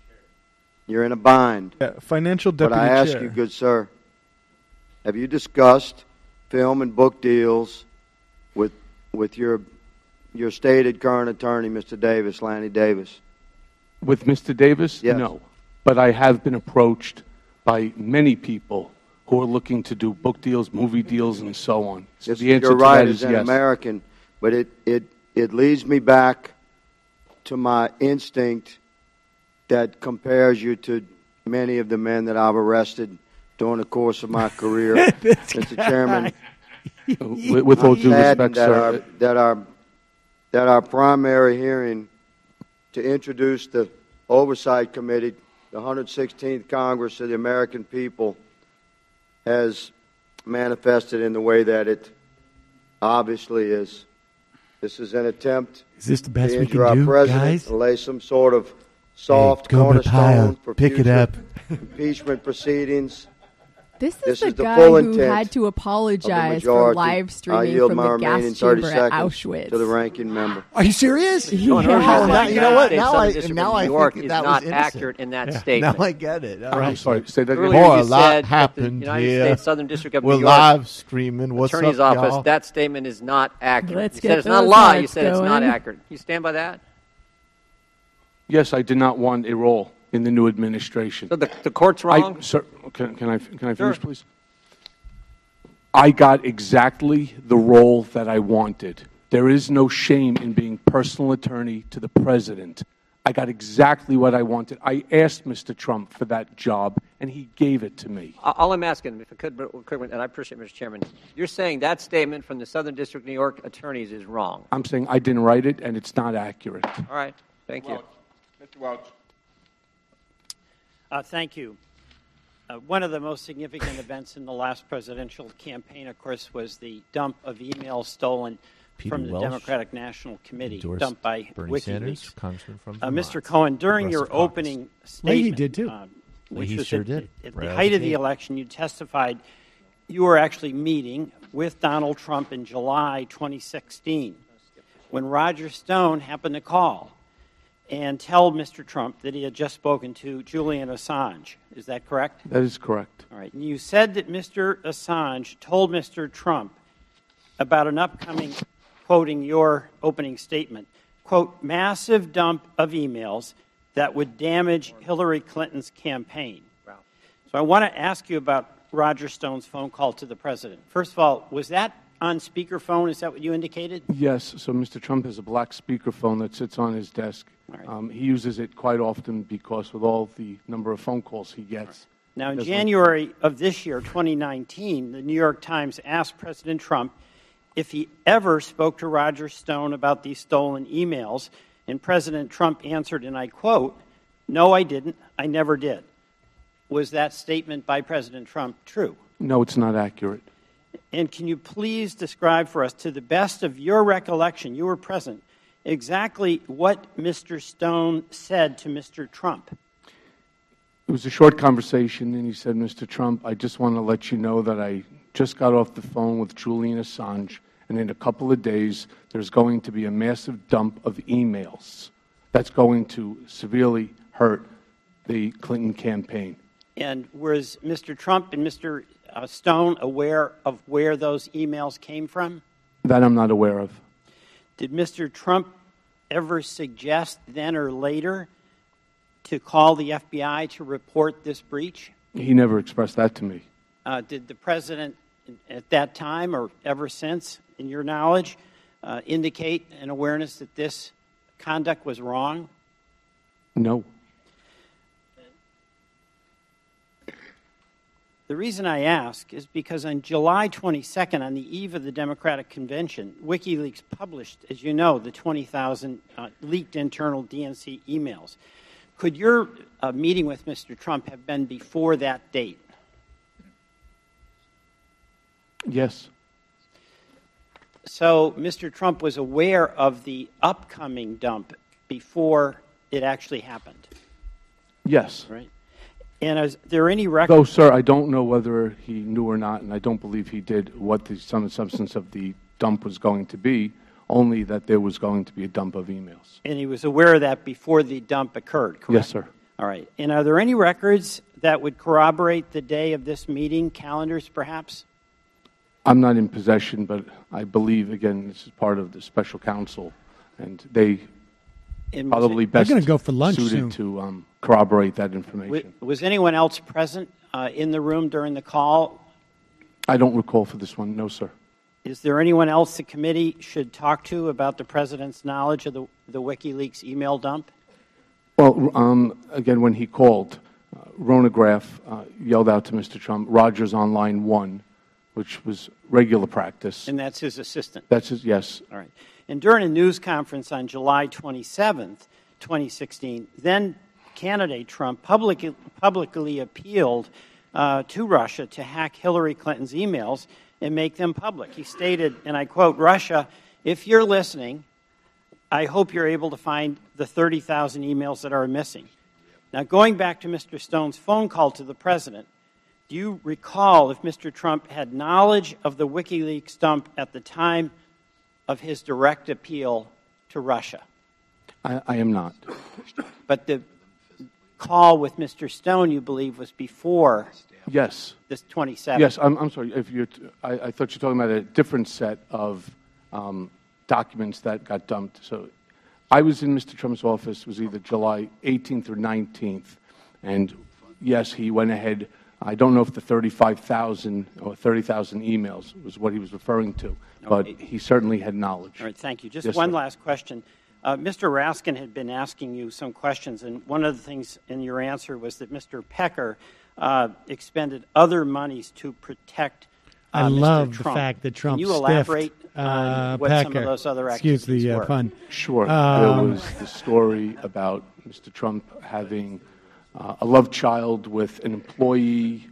You're in a bind. Yeah, financial But deputy I ask chair. you, good sir, have you discussed film and book deals with with your your stated current attorney, Mister Davis, Lanny Davis? With Mister Davis? Yes. No. But I have been approached by many people who are looking to do book deals, movie deals, and so on. So Yes, the answer you're to right that as is an yes. American, but it, it, it leads me back to my instinct that compares you to many of the men that I've arrested during the course of my career. Mister Chairman, With, with all I'm due saddened respect, that sir, our, that our that our primary hearing to introduce the Oversight Committee, the one hundred sixteenth Congress of the American people, has manifested in the way that it obviously is. This is an attempt Is this the best to we injure can our do, president guys? and lay some sort of soft Hey, Gomer cornerstone Pyle, for pick it future up. impeachment proceedings. This is This the is the guy full who intent had to of the apologize for majority. live I streaming yield from my the remaining gas thirty chamber at seconds Auschwitz. to the ranking member. Are you serious? Yeah. Oh, Oh, now, you know what? States, Now Southern I- District now of I New York think is that was not innocent. accurate in that Yeah. statement. Now I get it. All I'm right. sorry, say that again. Earlier Boy, you a lot said that happened the United here. States Southern District of We're New York live streaming. What's Attorney's up, Office, y'all? that statement is not accurate. Let's you get said it's not a those lie. You hearts said it's not going. accurate. You stand by that? Yes, I did not want a role in the new administration. So the, the court's wrong? I, sir, can, can I can I finish, Sure. please? I got exactly the role that I wanted. There is no shame in being personal attorney to the president. I got exactly what I wanted. I asked Mister Trump for that job, and he gave it to me. All I'm asking, if I could, real quick, and I appreciate it, Mister Chairman, you're saying that statement from the Southern District of New York attorneys is wrong. I'm saying I didn't write it, and it's not accurate. All right. Thank you. Mister Welch. Uh, thank you. Uh, one of the most significant events in the last presidential campaign, of course, was the dump of emails stolen Peter from the Welch Democratic National Committee, endorsed dumped by Bernie WikiLeaks. Sanders, congressman from Uh, Mister Vermont, Cohen, during your Progressive Caucus. opening Leahy statement, did too. uh, Leahy which was sure at, did, at right the out height of of the the gate. election, you testified you were actually meeting with Donald Trump in July twenty sixteen when Roger Stone happened to call. and tell Mister Trump that he had just spoken to Julian Assange. Is that correct? That is correct. All right. And you said that Mister Assange told Mister Trump about an upcoming, quoting your opening statement, quote, massive dump of emails that would damage Hillary Clinton's campaign. Wow. So I want to ask you about Roger Stone's phone call to the president. First of all, was that on speakerphone? Is that what you indicated? Yes. So Mister Trump has a black speakerphone that sits on his desk. Right. Um, he uses it quite often because with all the number of phone calls he gets. Now, in Doesn't- January of this year, twenty nineteen, the New York Times asked President Trump if he ever spoke to Roger Stone about these stolen emails, and President Trump answered, and I quote, no, I didn't. I never did. Was that statement by President Trump true? No, it's not accurate. And can you please describe for us, to the best of your recollection, you were present, exactly what Mister Stone said to Mister Trump? It was a short conversation, and he said, Mister Trump, I just want to let you know that I just got off the phone with Julian Assange, and in a couple of days, there's going to be a massive dump of emails that's going to severely hurt the Clinton campaign. And was Mister Trump and Mister Uh, Stone aware of where those emails came from? That I'm not aware of. Did Mister Trump ever suggest then or later to call the F B I to report this breach? He never expressed that to me. Uh, did the president at that time or ever since, in your knowledge, uh, indicate an awareness that this conduct was wrong? No. The reason I ask is because on July twenty-second, on the eve of the Democratic Convention, WikiLeaks published, as you know, the twenty thousand uh, leaked internal D N C emails. Could your uh, meeting with Mister Trump have been before that date? Yes. So Mister Trump was aware of the upcoming dump before it actually happened? Yes. Right. And is there any record? Though, sir, I don't know whether he knew or not, and I don't believe he did, what the some substance of the dump was going to be, only that there was going to be a dump of emails. And he was aware of that before the dump occurred, correct? Yes, sir. All right. And are there any records that would corroborate the day of this meeting, calendars perhaps? I'm not in possession, but I believe, again, this is part of the special counsel, and they And was probably it- best They're gonna go for lunch suited soon. to um, corroborate that information. Was, was anyone else present uh, in the room during the call? I don't recall for this one. No, sir. Is there anyone else the committee should talk to about the president's knowledge of the, the WikiLeaks email dump? Well, um, again, when he called, uh, Ronograph uh, yelled out to Mister Trump, Rogers on line one, which was regular practice. And that's his assistant? That's his, yes. All right. And during a news conference on July twenty-seventh, twenty sixteen, then candidate Trump publicly, publicly appealed uh, to Russia to hack Hillary Clinton's emails and make them public. He stated, and I quote, Russia, if you're listening, I hope you're able to find the thirty thousand emails that are missing. Now, going back to Mister Stone's phone call to the president, do you recall if Mister Trump had knowledge of the WikiLeaks dump at the time of his direct appeal to Russia? I, I am not. But the call with Mister Stone, you believe, was before Yes. this twenty-seventh? Yes, I'm, I'm sorry. If you're, t- I, I thought you were talking about a different set of um, documents that got dumped. So I was in Mister Trump's office, it was either July eighteenth or nineteenth, and yes, he went ahead. I don't know if the thirty-five thousand or thirty thousand emails was what he was referring to, but Okay. he certainly had knowledge. All right, thank you. Just Yes, one sir. last question. Uh, Mister Raskin had been asking you some questions, and one of the things in your answer was that Mister Pecker uh, expended other monies to protect uh, I Mister love the Trump. fact that Trump Can you stiffed, elaborate on uh, what Pecker. some of those other Excuse activities the uh, were? pun. Sure. Um, there was the story about Mister Trump having uh, a love child with an employee,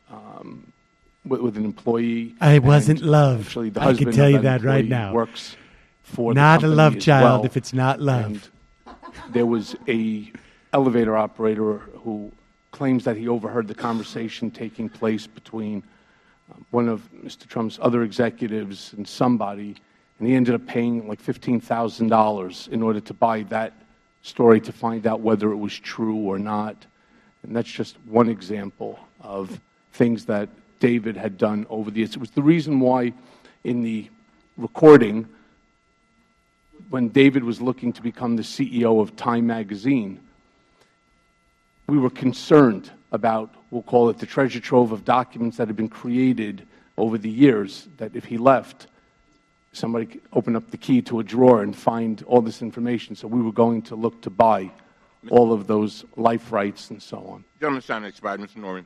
um, with, with an employee. I wasn't and love. Actually, the I can husband tell of you that right employee now. Works for the Not a company love as child well. if it's not love. And there was a elevator operator who claims that he overheard the conversation taking place between uh, one of Mister Trump's other executives and somebody, and he ended up paying like fifteen thousand dollars in order to buy that story to find out whether it was true or not. And that's just one example of things that David had done over the years. It was the reason why in the recording, when David was looking to become the C E O of Time Magazine, we were concerned about, we'll call it the treasure trove of documents that had been created over the years, that if he left, somebody could open up the key to a drawer and find all this information. So we were going to look to buy all of those life rights and so on. Gentleman's time expired. Mister Norman.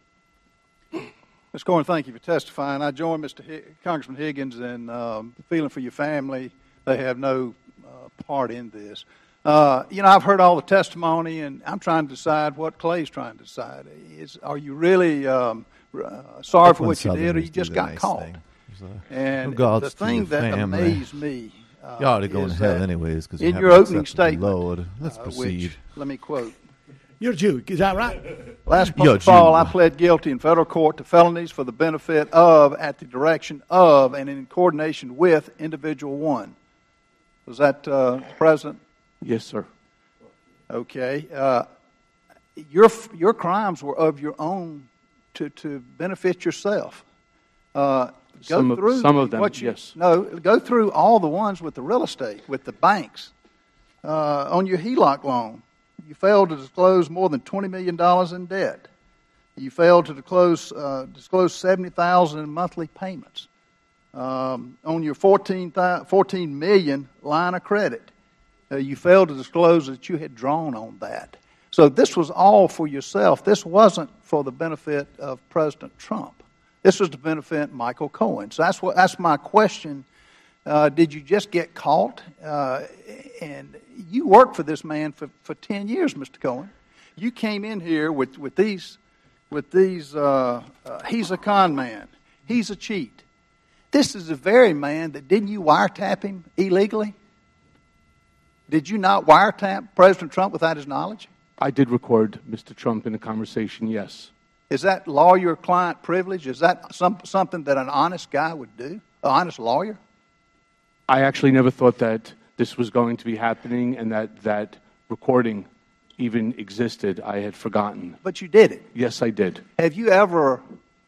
Mister Cohen, thank you for testifying. I join Mister Hig- Congressman Higgins in um, feeling for your family. They have no uh, part in this. Uh, you know, I've heard all the testimony, and I'm trying to decide what Clay's trying to decide. Is, are you really um, uh, sorry for what you did, or you just got caught? And the thing that amazed me, uh, you ought to go in is hell that anyways, because in your opening statement, Lord, let's uh, proceed. which, let me quote. You're a Jew, is that right? Last You're a fall, Jew. I pled guilty in federal court to felonies for the benefit of, at the direction of, and in coordination with individual one. Was that uh, President? Yes, sir. Okay. Uh, your your crimes were of your own to, to benefit yourself. Uh, go Some of- through some of them, what you, yes. No, go through all the ones with the real estate, with the banks. Uh, on your H E L O C loan, you failed to disclose more than twenty million dollars in debt. You failed to disclose, uh, disclose seventy thousand dollars in monthly payments. Um, on your fourteen, fourteen million dollars line of credit, uh, you failed to disclose that you had drawn on that. So this was all for yourself. This wasn't for the benefit of President Trump. This was to benefit Michael Cohen. So that's what that's my question. Uh, did you just get caught? Uh, and you worked for this man for, for ten years, Mister Cohen. You came in here with, with these, with these. Uh, uh, he's a con man. He's a cheat. This is the very man that didn't you wiretap him illegally? Did you not wiretap President Trump without his knowledge? I did record Mister Trump in a conversation, yes. Is that lawyer-client privilege? Is that some, something that an honest guy would do? An honest lawyer? I actually never thought that this was going to be happening and that that recording even existed. I had forgotten. But you did it. Yes, I did. Have you ever...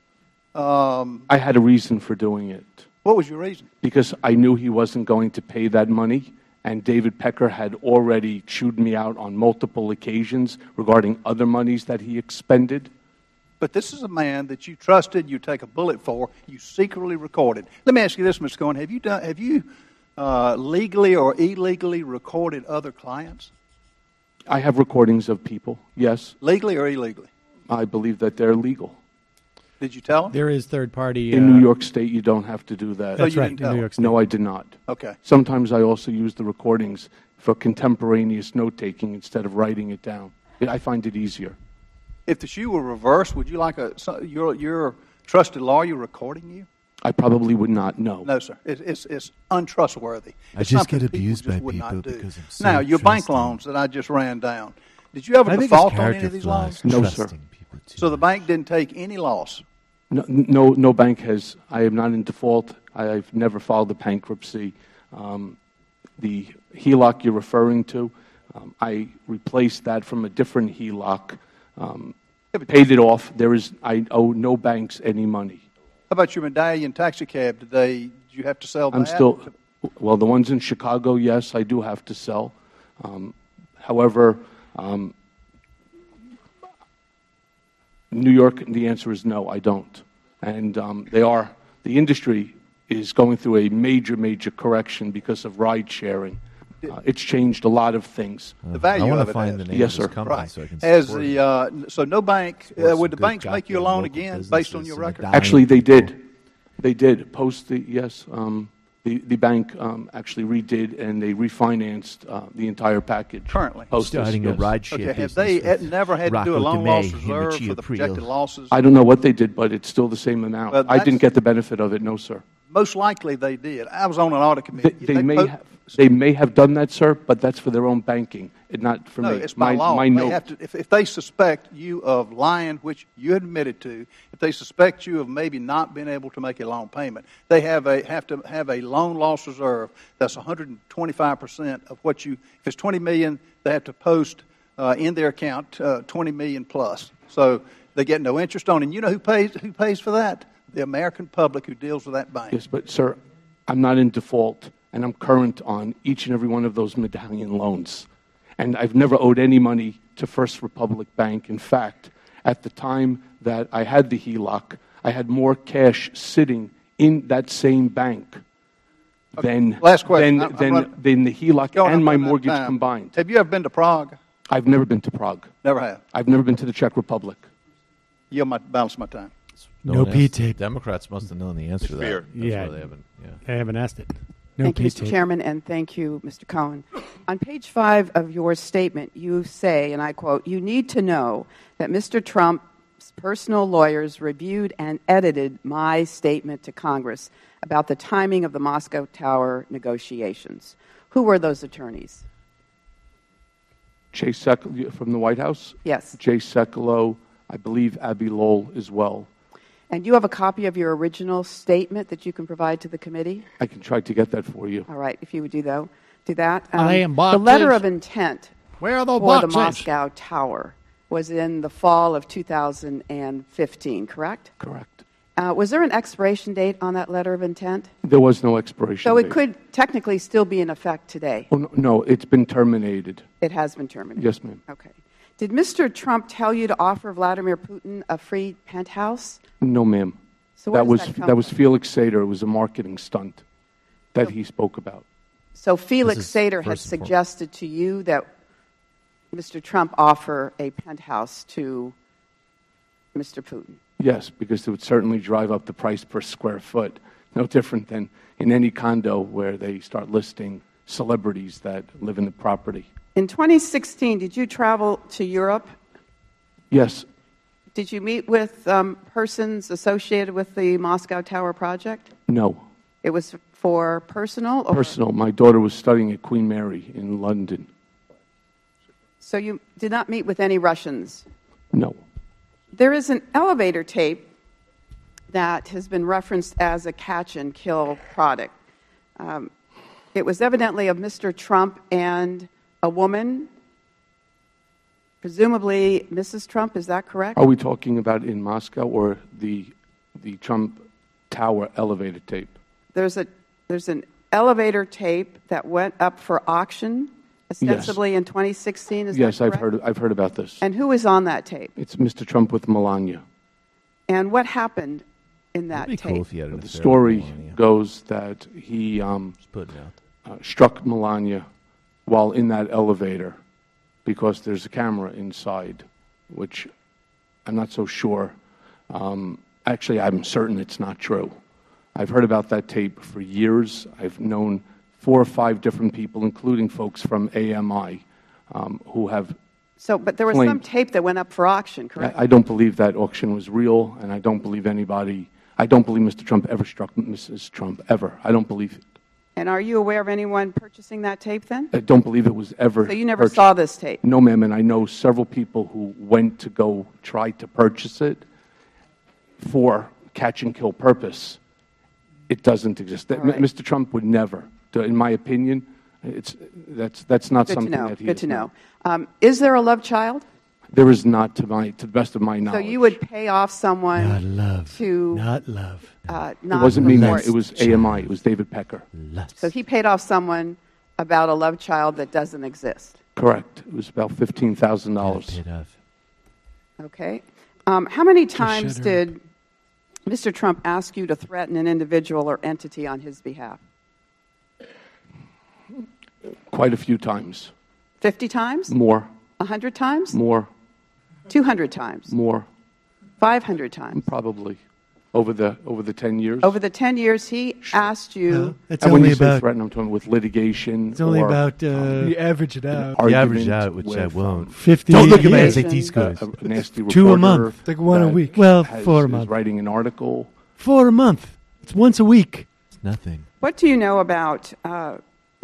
Um, I had a reason for doing it. what was your reason? Because I knew he wasn't going to pay that money, and David Pecker had already chewed me out on multiple occasions regarding other monies that he expended. But this is a man that you trusted, you take a bullet for, you secretly recorded. Let me ask you this, Mister Cohen. Have you, done, have you uh, legally or illegally recorded other clients? I have recordings of people, yes. Legally or illegally? I believe that they're legal. Did you tell him? There is third party. In uh, New York State, you don't have to do that. So That's you right, didn't in tell New York State. No, I did not. Okay. Sometimes I also use the recordings for contemporaneous note-taking instead of writing it down. I find it easier. If the shoe were reversed, would you like a so- your your trusted lawyer recording you? I probably would not, no. No, sir. It, it's it's untrustworthy. I It's just something get people abused just by would not people do. because I'm so Now, your bank trusting. loans that I just ran down, did you ever I think his default on any character of these flaws loans? No, sir. trusting people too So the bank didn't take any loss. No, no, no bank has. I am not in default. I, I've never filed a bankruptcy. Um, the H E L O C you're referring to, um, I replaced that from a different H E L O C, um, paid it off. There is, I owe no banks any money. How about your medallion taxi cab? Did they? Did you have to sell that? I'm still, well, the ones in Chicago, yes, I do have to sell. Um, however, um, New York, the answer is no, I don't. And um, they are, the industry is going through a major, major correction because of ride sharing. Uh, it's changed a lot of things. The value I want of to it find has. the name Yes, of this sir. company Right. so I can As support the it. uh, so no bank Support uh, some would the good banks make you a goddamn loan local again based on businesses your and record? dying Actually, they people. did. They did. Post the, yes, um, the, the bank um, actually redid and they refinanced uh, the entire package. Currently. Post this, Starting a yes. ride share Okay, have business they with had never had to do a Rocco loan DeMay loss and reserve Lucia for the Priel. projected losses? I don't know what they did, but it's still the same amount. Well, I didn't that's- get the benefit of it, no, sir. Most likely they did. I was on an audit committee. They- they may po- have. They may have done that, sir, but that's for their own banking, and not for no, me. it's by my, law. My they note. have to, if, if they suspect you of lying, which you admitted to, if they suspect you of maybe not being able to make a loan payment, they have a have to have a loan loss reserve that's one hundred twenty-five percent of what you. If it's twenty million, they have to post uh, in their account uh, twenty million plus. So they get no interest on. And you know who pays who pays for that? The American public who deals with that bank. Yes, but sir, I'm not in default, and I'm current on each and every one of those medallion loans. And I've never owed any money to First Republic Bank. In fact, at the time that I had the H E L O C, I had more cash sitting in that same bank Okay. than, Last question. than, I'm- than, I'm than the H E L O C Going and up my on that mortgage time. combined. Have you ever been to Prague? I've never been to Prague. Never have. I've never been to the Czech Republic. Yield my balance my time. No one P asked- tape. Democrats must have known the answer to that. fair. That's Yeah. why they haven't. Yeah. They haven't asked it. No Thank you, P Mister tape. Chairman, and thank you, Mister Cohen. On page five of your statement, you say, and I quote, "You need to know that Mister Trump's personal lawyers reviewed and edited my statement to Congress about the timing of the Moscow Tower negotiations." Who were those attorneys? Jay Sekulow from the White House? Yes. Jay Sekulow, I believe Abby Lowell as well. And you have a copy of your original statement that you can provide to the committee? I can try to get that for you. All right, if you would do, though, do that. Are they in the boxes? letter of intent Where are the for the boxes? Moscow Tower was in the fall of two thousand fifteen, correct? Correct. Uh, was there an expiration date on that letter of intent? There was no expiration So date. it could technically still be in effect today. Oh, no, no, it's been terminated. It has been terminated. Yes, ma'am. Okay. Did Mister Trump tell you to offer Vladimir Putin a free penthouse? No, ma'am. So where that does was that come that was from? Felix Sater. It was a marketing stunt that he spoke about. So Felix This is Sater had first and foremost. suggested to you that Mister Trump offer a penthouse to Mister Putin. Yes, because it would certainly drive up the price per square foot. No different than in any condo where they start listing celebrities that live in the property. In twenty sixteen, did you travel to Europe? Yes, Did you meet with um, persons associated with the Moscow Tower project? no, It was for personal? Or, personal. My daughter was studying at Queen Mary in London. So you did not meet with any Russians? No. There is an elevator tape that has been referenced as a catch and kill product. Um, it was evidently of Mister Trump and a woman, presumably Missus Trump. Is that correct? Are we talking about in Moscow or the the Trump Tower elevator tape? There's a there's an elevator tape that went up for auction, ostensibly in twenty sixteen. Is yes, that I've correct? heard I've heard about this. And who was on that tape? It's Mister Trump with Melania. And what happened in that It'd be tape? cool if he had an The affair story with Melania. goes that he um, putting out. uh, struck Melania while in that elevator because there's a camera inside, which I'm not so sure. Um, actually, I'm certain it's not true. I've heard about that tape for years. I've known four or five different people, including folks from A M I, um, who have. So, but there was claimed- some tape that went up for auction, correct? I, I don't believe that auction was real, and I don't believe anybody. I don't believe Mister Trump ever struck Missus Trump ever. I don't believe it. And are you aware of anyone purchasing that tape then? I don't believe it was ever. So you never purchased. saw this tape? No, ma'am, and I know several people who went to go try to purchase it for catch and kill purpose. It doesn't exist. All right. Mister Trump would never, in my opinion, it's that's that's not Good to something know. that he Good is to not. know. Um, is there a love child? There is not, to my to the best of my So knowledge. you would pay off someone Not love. to Not love. uh, It not wasn't me. report- It was A M I. It was David Pecker. So he paid off someone about a love child that doesn't exist. Correct. It was about fifteen thousand dollars. Okay. Um, how many times shut did Mister Trump ask you to threaten an individual or entity on his behalf? Quite a few times. Fifty times? More. A hundred times? More. Two hundred times? More. Five hundred times? Probably. Over the over the ten years. Over the ten years, he asked you. It's And when only you say about- threaten, I'm talking with litigation. It's only or, about, uh, um, You average it out. an You average argument out, which I with, won't. um, fifty Don't look at my years. S A T scores. A, a nasty Two a reporter month. Like one a that week. Well, has- four a is month. writing an article. Four a month. It's once a week. It's nothing. What do you know about uh,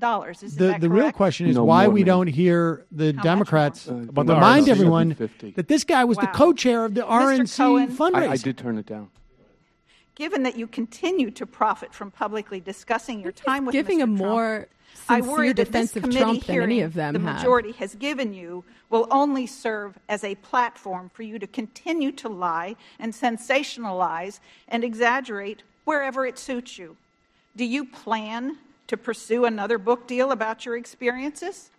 dollars. Isn't The that the correct? real question is No, why more, we ma'am. don't hear the How Democrats Uh, About the remind R N C everyone fifty. that this guy was the Wow. co-chair of the R N C Cohen. fundraiser. I, I did turn it down. Given that you continue to profit from publicly discussing your time with giving Mister a Trump, more I sincere worry that defense this of committee Trump than any hearing of them the have. majority has given you will only serve as a platform for you to continue to lie and sensationalize and exaggerate wherever it suits you. Do you plan to pursue another book deal about your experiences?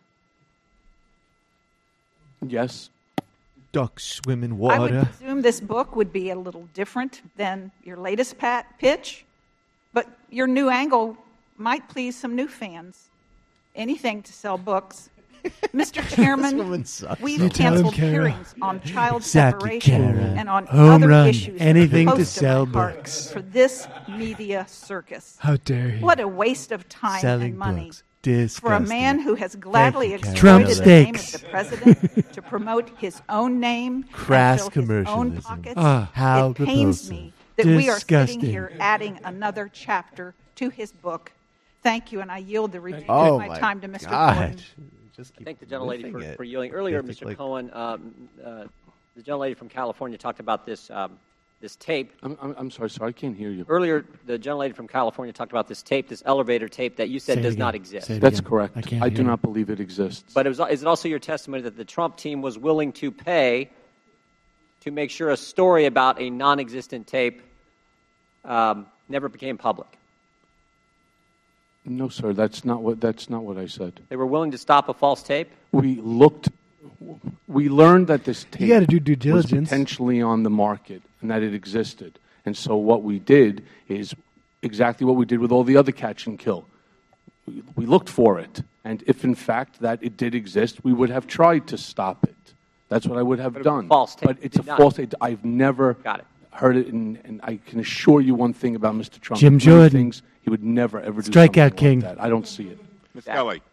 Yes. Ducks swim in I water. would presume this book would be a little different than your latest pat pitch, but your new angle might please some new fans. Anything to sell books. Mister Chairman, we've You tell him, canceled Kara. hearings on child Exactly, separation Kara. and on Home other run. issues that are Anything to close sell my heart books. for this media circus. How dare you. What a waste of time Selling and money. books. For a Disgusting. man who has gladly Thank you, Kara. exploited Trump the name of steaks. the president to promote his own name Crass and fill his own commercialism. pockets, Ah, how it pains repulsive. me that we are sitting Disgusting. here adding another chapter to his book. Thank you, and I yield the remainder Oh, of my my time to Mister God. Cohen. Just I thank the gentlelady whiffing for, it. for yielding. Earlier, They think Mister like- Cohen, um, uh, the gentlelady from California talked about this um, this tape. I'm, I'm, I'm sorry, sir. I can't hear you. Earlier, the gentlelady from California talked about this tape, this elevator tape that you said Say it does again. not exist. Say it That's again. correct. I can't I do hear you. not believe it exists. But it was, is it also your testimony that the Trump team was willing to pay to make sure a story about a non-existent tape um, never became public? No, sir. That's not what. That's not what I said. They were willing to stop a false tape? We looked. We learned that this tape gotta do due was diligence. potentially on the market and that it existed. And so what we did is exactly what we did with all the other catch and kill. We, we looked for it, and if in fact that it did exist, we would have tried to stop it. That's what I would have But it was a done. false tape. But it's a Did not. false tape. I've never Got it. heard it, and, and I can assure you one thing about Mister Trump. Jim Many Jordan. things he would never ever do Strikeout something king. like that. I don't see it. Miz Kelly.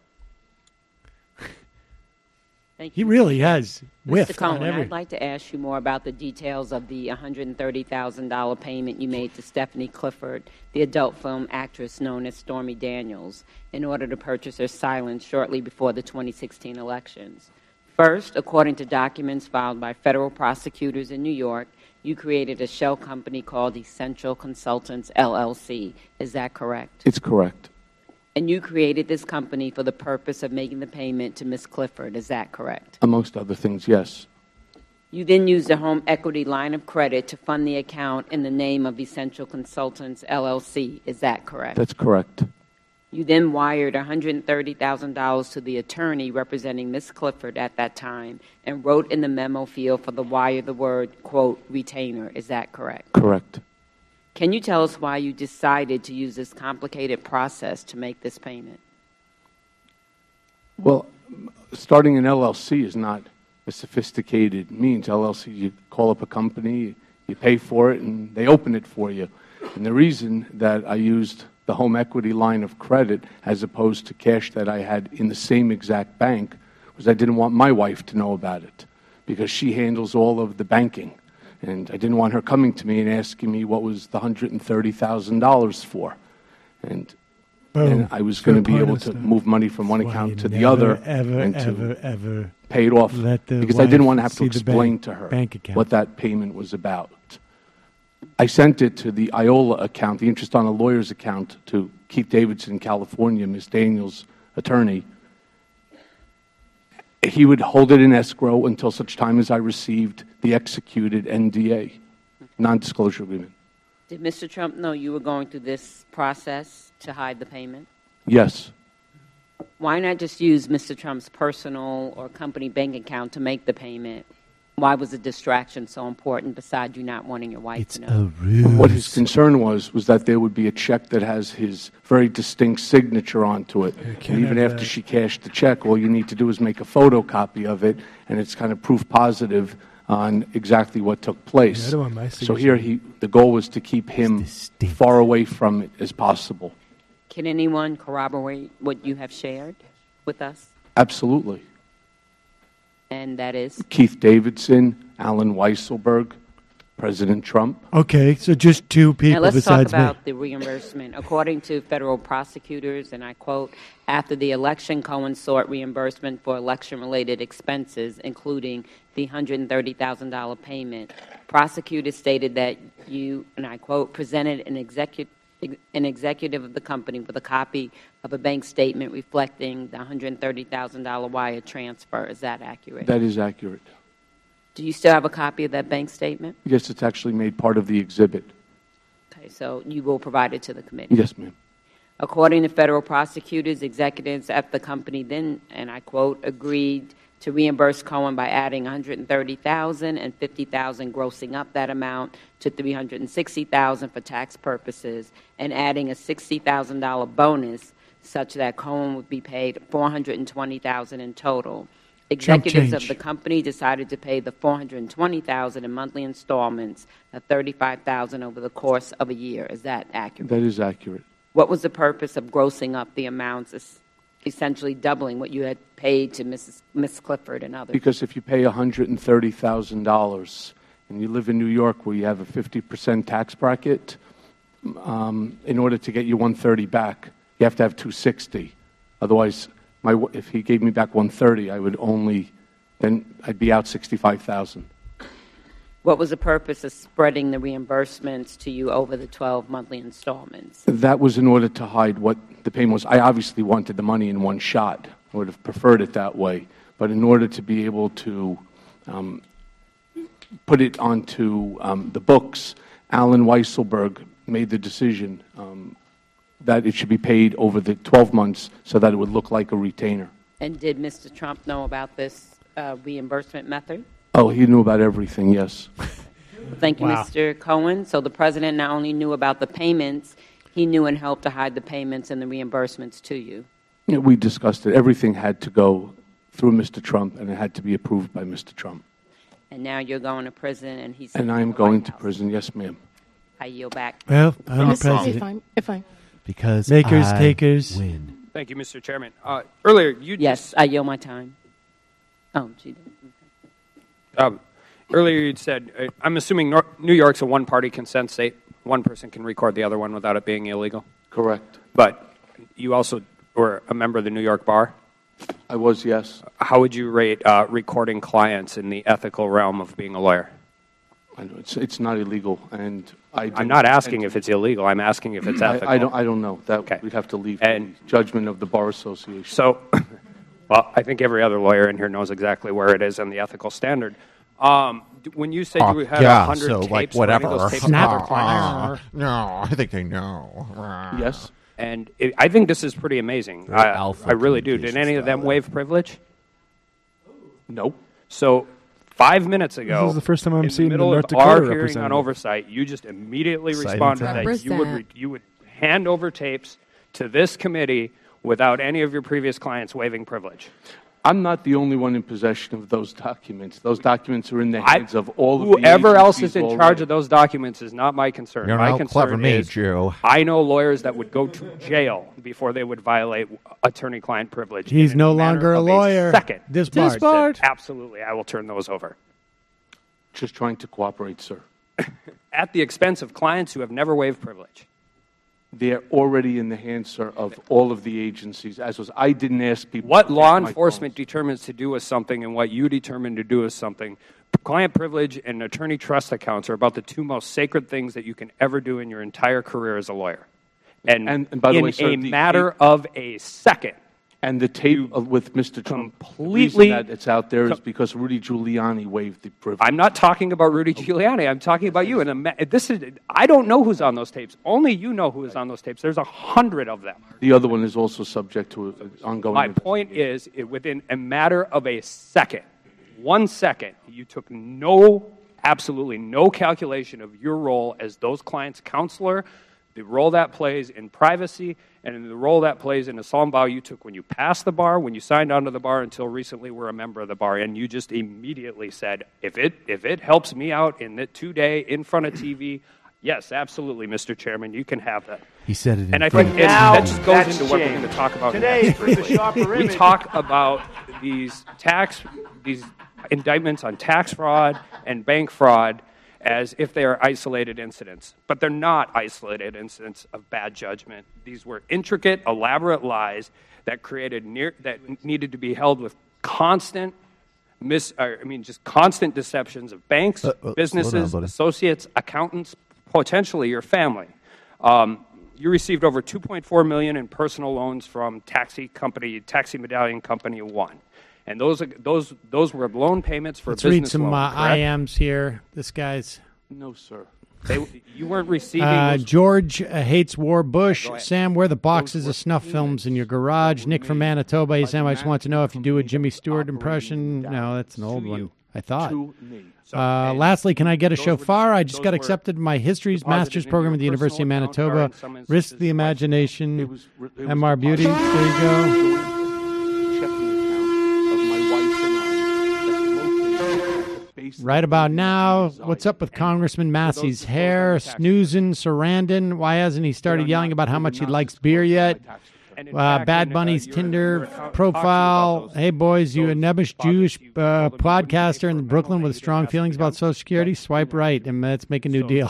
Thank He really has Mister whiffed on Cohen, every. I'd like to ask you more about the details of the one hundred thirty thousand dollars payment you made to Stephanie Clifford, the adult film actress known as Stormy Daniels, in order to purchase her silence shortly before the twenty sixteen elections. First, according to documents filed by federal prosecutors in New York, you created a shell company called Essential Consultants, L L C. Is that correct? It's correct. And you created this company for the purpose of making the payment to Miz Clifford. Is that correct? Amongst other things, yes. You then used a home equity line of credit to fund the account in the name of Essential Consultants, L L C. Is that correct? That's correct. You then wired one hundred thirty thousand dollars to the attorney representing Miz Clifford at that time and wrote in the memo field for the wire the word, quote, retainer. Is that correct? Correct. Can you tell us why you decided to use this complicated process to make this payment? Well, starting an L L C is not a sophisticated means. L L C, you call up a company, you pay for it, and they open it for you. And the reason that I used the home equity line of credit as opposed to cash that I had in the same exact bank was I didn't want my wife to know about it because she handles all of the banking. And I didn't want her coming to me and asking me what was the one hundred thirty thousand dollars for. And, Boom. and I was going to be Good able point, to sir. move money from one That's why account you to the never, other ever, and to ever, ever pay it off let the because I didn't wife want to have to see the explain bank- to her bank account. what that payment was about. I sent it to the Iola account, the interest on a lawyer's account, to Keith Davidson, California, Miz Daniels' attorney. He would hold it in escrow until such time as I received the executed N D A, non-disclosure agreement. Did Mister Trump know you were going through this process to hide the payment? Yes. Why not just use Mister Trump's personal or company bank account to make the payment? Why was the distraction so important besides you not wanting your wife to know? What his concern was was that there would be a check that has his very distinct signature onto it. And even have after that. she cashed the check, all you need to do is make a photocopy of it, and it's kind of proof positive on exactly what took place. Yeah, I don't want my So signature. here, he, the goal was to keep him far away from it as possible. Can anyone corroborate what you have shared with us? Absolutely. And that is? Keith Davidson, Alan Weisselberg, President Trump. Okay, so just two people Now let's besides talk about me. the reimbursement. According to federal prosecutors, and I quote, after the election, Cohen sought reimbursement for election-related expenses, including the one hundred thirty thousand dollars payment. Prosecutors stated that you, and I quote, presented an executive an executive of the company with a copy of a bank statement reflecting the one hundred thirty thousand dollars wire transfer. Is that accurate? That is accurate. Do you still have a copy of that bank statement? Yes, it's actually made part of the exhibit. Okay, so you will provide it to the committee? Yes, ma'am. According to federal prosecutors, executives at the company then, and I quote, agreed to reimburse Cohen by adding one hundred thirty thousand dollars and fifty thousand dollars, grossing up that amount to three hundred sixty thousand dollars for tax purposes, and adding a sixty thousand dollars bonus such that Cohen would be paid four hundred twenty thousand dollars in total. Executives of the company decided to pay the four hundred twenty thousand dollars in monthly installments of thirty-five thousand dollars over the course of a year. Is that accurate? That is accurate. What was the purpose of grossing up the amounts, essentially doubling what you had paid to Missus Miss Clifford and others? Because if you pay one hundred thirty thousand dollars and you live in New York where you have a fifty percent tax bracket, um, in order to get you one hundred thirty back, you have to have two hundred sixty. Otherwise, my, if he gave me back one hundred thirty, I would only, then I'd be out sixty-five thousand. What was the purpose of spreading the reimbursements to you over the twelve monthly installments? That was in order to hide what the payment was. I obviously wanted the money in one shot. I would have preferred it that way. But in order to be able to um, put it onto um, the books, Alan Weisselberg made the decision um, that it should be paid over the twelve months so that it would look like a retainer. And did Mister Trump know about this uh, reimbursement method? Oh, he knew about everything, yes. Thank you, Wow. Mister Cohen. So the President not only knew about the payments, he knew and helped to hide the payments and the reimbursements to you. Yeah, we discussed it. Everything had to go through Mister Trump, and it had to be approved by Mister Trump. And now you're going to prison, and he's... And I am going to prison, yes, ma'am. I yield back. Well, I'm the If president. I'm, if I'm, Because Makers, I takers. win. Thank you, Mister Chairman. Uh, earlier, you Yes, just, I yield my time. Oh, gee. um, earlier you'd said, uh, I'm assuming Nor- New York's a one-party consent state. One person can record the other one without it being illegal. Correct. But you also were a member of the New York Bar. I was, yes. How would you rate uh, recording clients in the ethical realm of being a lawyer? I know it's, it's not illegal, and I. I'm not asking if it's illegal. I'm asking if it's ethical. I, I don't. I don't know. That we'd have to leave And- the judgment of the Bar Association. So, well, I think every other lawyer in here knows exactly where it is in the ethical standard. Um, d- when you said Oh, you had yeah, a hundred so, tapes, like, were any of whatever. those tapes Snap. other clients? Uh, no, I think they know. Yes. And it, I think this is pretty amazing. Very I, alpha I really do. Did any of them waive privilege? Nope. So five minutes ago, This is the first time I'm in seeing the the middle North of Dakota our hearing on representative. oversight, you just immediately Exciting responded times. that you would re- you would hand over tapes to this committee without any of your previous clients waiving privilege. I'm not the only one in possession of those documents. Those documents are in the I- hands of all of the Whoever else is agencies in already. charge of those documents is not my concern. You're my not concern clever me, is Joe. I know lawyers that would go to jail before they would violate attorney-client privilege. He's in no a matter longer a of lawyer. second. Disbarred. Disbarred. Absolutely, I will turn those over Just trying to cooperate, sir. at the expense of clients who have never waived privilege. They're already in the hands, sir, of all of the agencies. As was, I didn't ask people. What to law take my enforcement determines to do with something and what you determine to do with something, client privilege and attorney trust accounts are about the two most sacred things that you can ever do in your entire career as a lawyer. And, And- and by the in way, sir, a the- matter of a second, And the tape of, with Mister Trump, the completely- reason that it's out there is because Rudy Giuliani waived the privilege. I'm not talking about Rudy Giuliani. I'm talking about you. And a ma- this is I don't know who's on those tapes. Only you know who is on those tapes. There's a hundred of them. The other one is also subject to an ongoing. My point is, it, within a matter of a second, one second, you took no, absolutely no calculation of your role as those clients' counselor, the role that plays in privacy, and in the role that plays in the solemn vow you took when you passed the bar, when you signed onto the bar, until recently were a member of the bar, and you just immediately said, if it if it helps me out in the two-day in front of T V, yes, absolutely, Mister Chairman, you can have that. He said it in And I front think of it, Now that just goes that's into what we're changed. going to talk about Today, next. for the sharper We image. talk about these tax, these indictments on tax fraud and bank fraud, as if they are isolated incidents. But they're not isolated incidents of bad judgment. These were intricate, elaborate lies that created near, that needed to be held with constant mis, or, I mean, just constant deceptions of banks, Uh, uh, businesses, slow down, buddy. associates, accountants, potentially your family. Um, you received over two point four million dollars in personal loans from taxi company, taxi medallion company one. And those, are, those, those were loan payments for Let's a business read some loan, uh, correct? I Ms here. This guy's. No, sir. They, you weren't receiving Uh, those. George uh, hates war. Bush. Go ahead. Sam, where are the boxes of snuff films in your garage? Nick from Manitoba. Hey, Sam, I just want to know if you do a Jimmy Stewart impression. No, that's an old one. I thought. To me. Uh, lastly, can I get a shofar? I just got accepted in my History's Master's program at the University of Manitoba. Risk the imagination. M R Beauty. There you go. Right about now, what's up with Congressman Massey's hair? Snoozing, Sarandon. Why hasn't he started yelling about how much he likes beer yet? Uh, Bad Bunny's Tinder profile. Hey, boys, you a nebbish Jewish uh, podcaster in Brooklyn with strong feelings about Social Security? Swipe right, and let's make a new deal.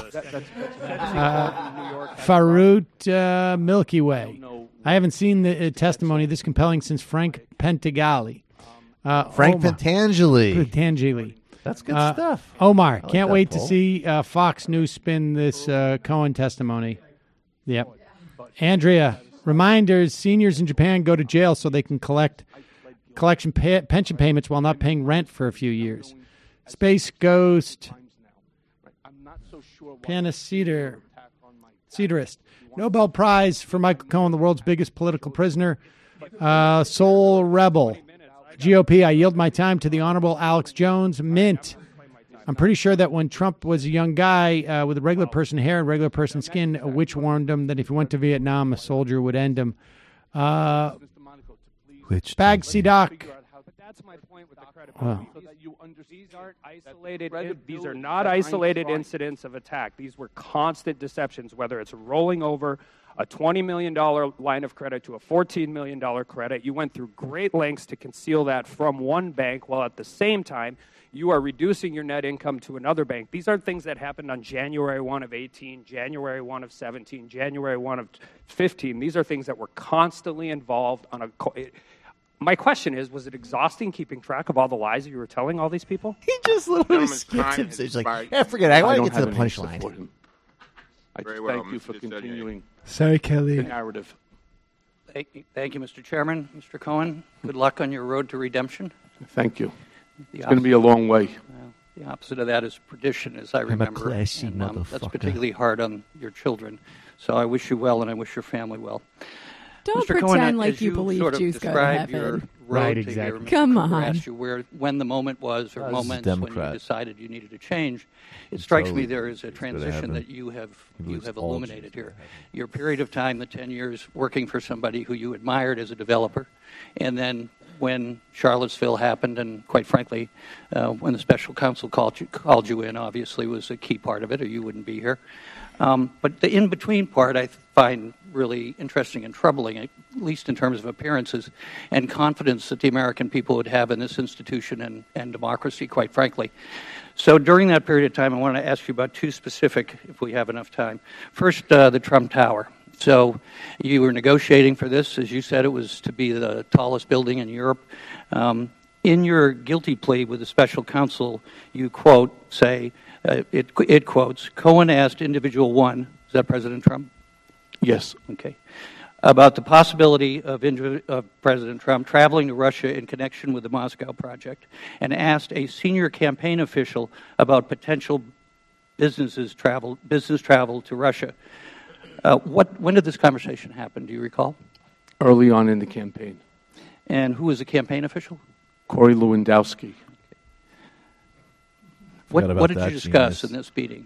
Uh, Farut uh, Milky Way. I haven't seen the uh, testimony this compelling since Frank Pentageli. Uh, Frank Omar. Pentangeli. Pentangeli. That's good Uh, stuff. Omar, I like can't that wait poll. to see uh, Fox News spin this uh, Cohen testimony. Yep. Andrea, reminders, seniors in Japan go to jail so they can collect collection pay- pension payments while not paying rent for a few years. Space Ghost, Panaceder, Cedarist. Nobel Prize for Michael Cohen, the world's biggest political prisoner. Uh, Soul Rebel. G O P, I yield my time to the Honorable Alex Jones. Mint. I'm pretty sure that when Trump was a young guy uh, with a regular person hair and regular person skin, a witch warned him that if he went to Vietnam, a soldier would end him. Uh, Which Bag Doc. That's my point with the credit. Wow. These aren't isolated. These are not isolated incidents of attack. These were constant deceptions, whether it's rolling over a twenty million dollars line of credit to a fourteen million dollars credit. You went through great lengths to conceal that from one bank, while at the same time you are reducing your net income to another bank. These aren't things that happened on January first of eighteen, January first of seventeen, January first of fifteen. These are things that were constantly involved on a... Co- it, my question is, was it exhausting keeping track of all the lies you were telling all these people? He just literally Gentleman's skipped time him. has So he's like, expired. yeah, forget it. I want to don't get to have the any answer punchline. for him. I Very just well, thank you Mister for continuing Sorry, Kelly. the narrative. Thank you, thank you, Mister Chairman. Mister Cohen, good luck on your road to redemption. Thank you. The It's going to be a long way. Well, the opposite of that is perdition, as I a remember. classy and, um, that's motherfucker. particularly hard on your children. So I wish you well, and I wish your family well. Don't Mister pretend Cohen, like as you believe sort of Jews go to described heaven. your road Right, to exactly. here, Mister Come Cooper on. asked you where, when the moment was, or Oh, this is a moments when you Democrat. decided you needed to change. It strikes totally me there is a believes transition heaven. that you have He you believes have all illuminated Jews go here. to heaven. Your period of time, the ten years working for somebody who you admired as a developer, and then when Charlottesville happened, and quite frankly, uh, when the special counsel called you, called you in, obviously was a key part of it, or you wouldn't be here. Um, but the in-between part I find really interesting and troubling, at least in terms of appearances and confidence that the American people would have in this institution and, and democracy, quite frankly. So during that period of time, I want to ask you about two specific, if we have enough time. First, uh, the Trump Tower. So you were negotiating for this. As you said, it was to be the tallest building in Europe. Um, in your guilty plea with the special counsel, you quote, say, uh, it, it quotes, Cohen asked individual one, is that President Trump? Yes. Okay. About the possibility of, indiv- of President Trump traveling to Russia in connection with the Moscow project, and asked a senior campaign official about potential businesses travel, business travel to Russia. Uh, what, when did this conversation happen? Do you recall? Early on in the campaign. And who was the campaign official? Corey Lewandowski. What, Forgot what about did that you discuss genius. in this meeting?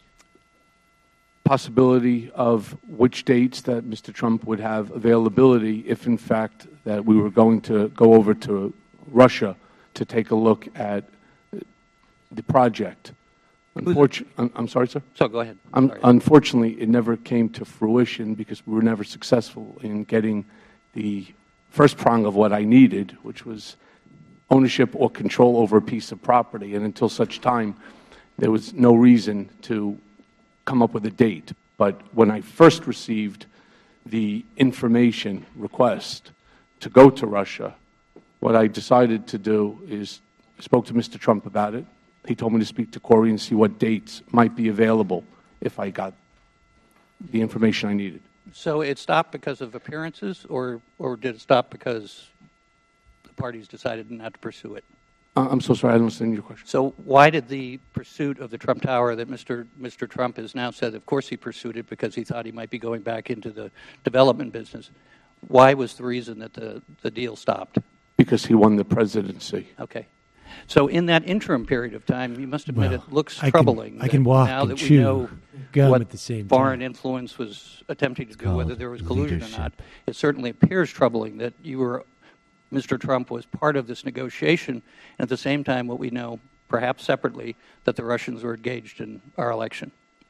Possibility of which dates that Mister Trump would have availability if, in fact, that we were going to go over to Russia to take a look at the project. Unfortunately, I'm, I'm sorry, sir? So go ahead. Um, Sorry. unfortunately, it never came to fruition because we were never successful in getting the first prong of what I needed, which was ownership or control over a piece of property. And until such time there was no reason to come up with a date. But when I first received the information request to go to Russia, what I decided to do is I spoke to Mister Trump about it. He told me to speak to Corey and see what dates might be available if I got the information I needed. So it stopped because of appearances, or, or did it stop because the parties decided not to pursue it? Uh, I'm so sorry, I don't understand your question. So why did the pursuit of the Trump Tower that Mister Mister Trump has now said, of course he pursued it because he thought he might be going back into the development business, why was the reason that the, the deal stopped? Because he won the presidency. Okay. So in that interim period of time, you must admit Well, it looks I can- troubling. I can that walk now and that we chew know gum what at the same foreign time. influence was attempting to do, called whether there was collusion leadership. or not. It certainly appears troubling that you were, Mister Trump was part of this negotiation, and at the same time, what we know, perhaps separately, that the Russians were engaged in our election.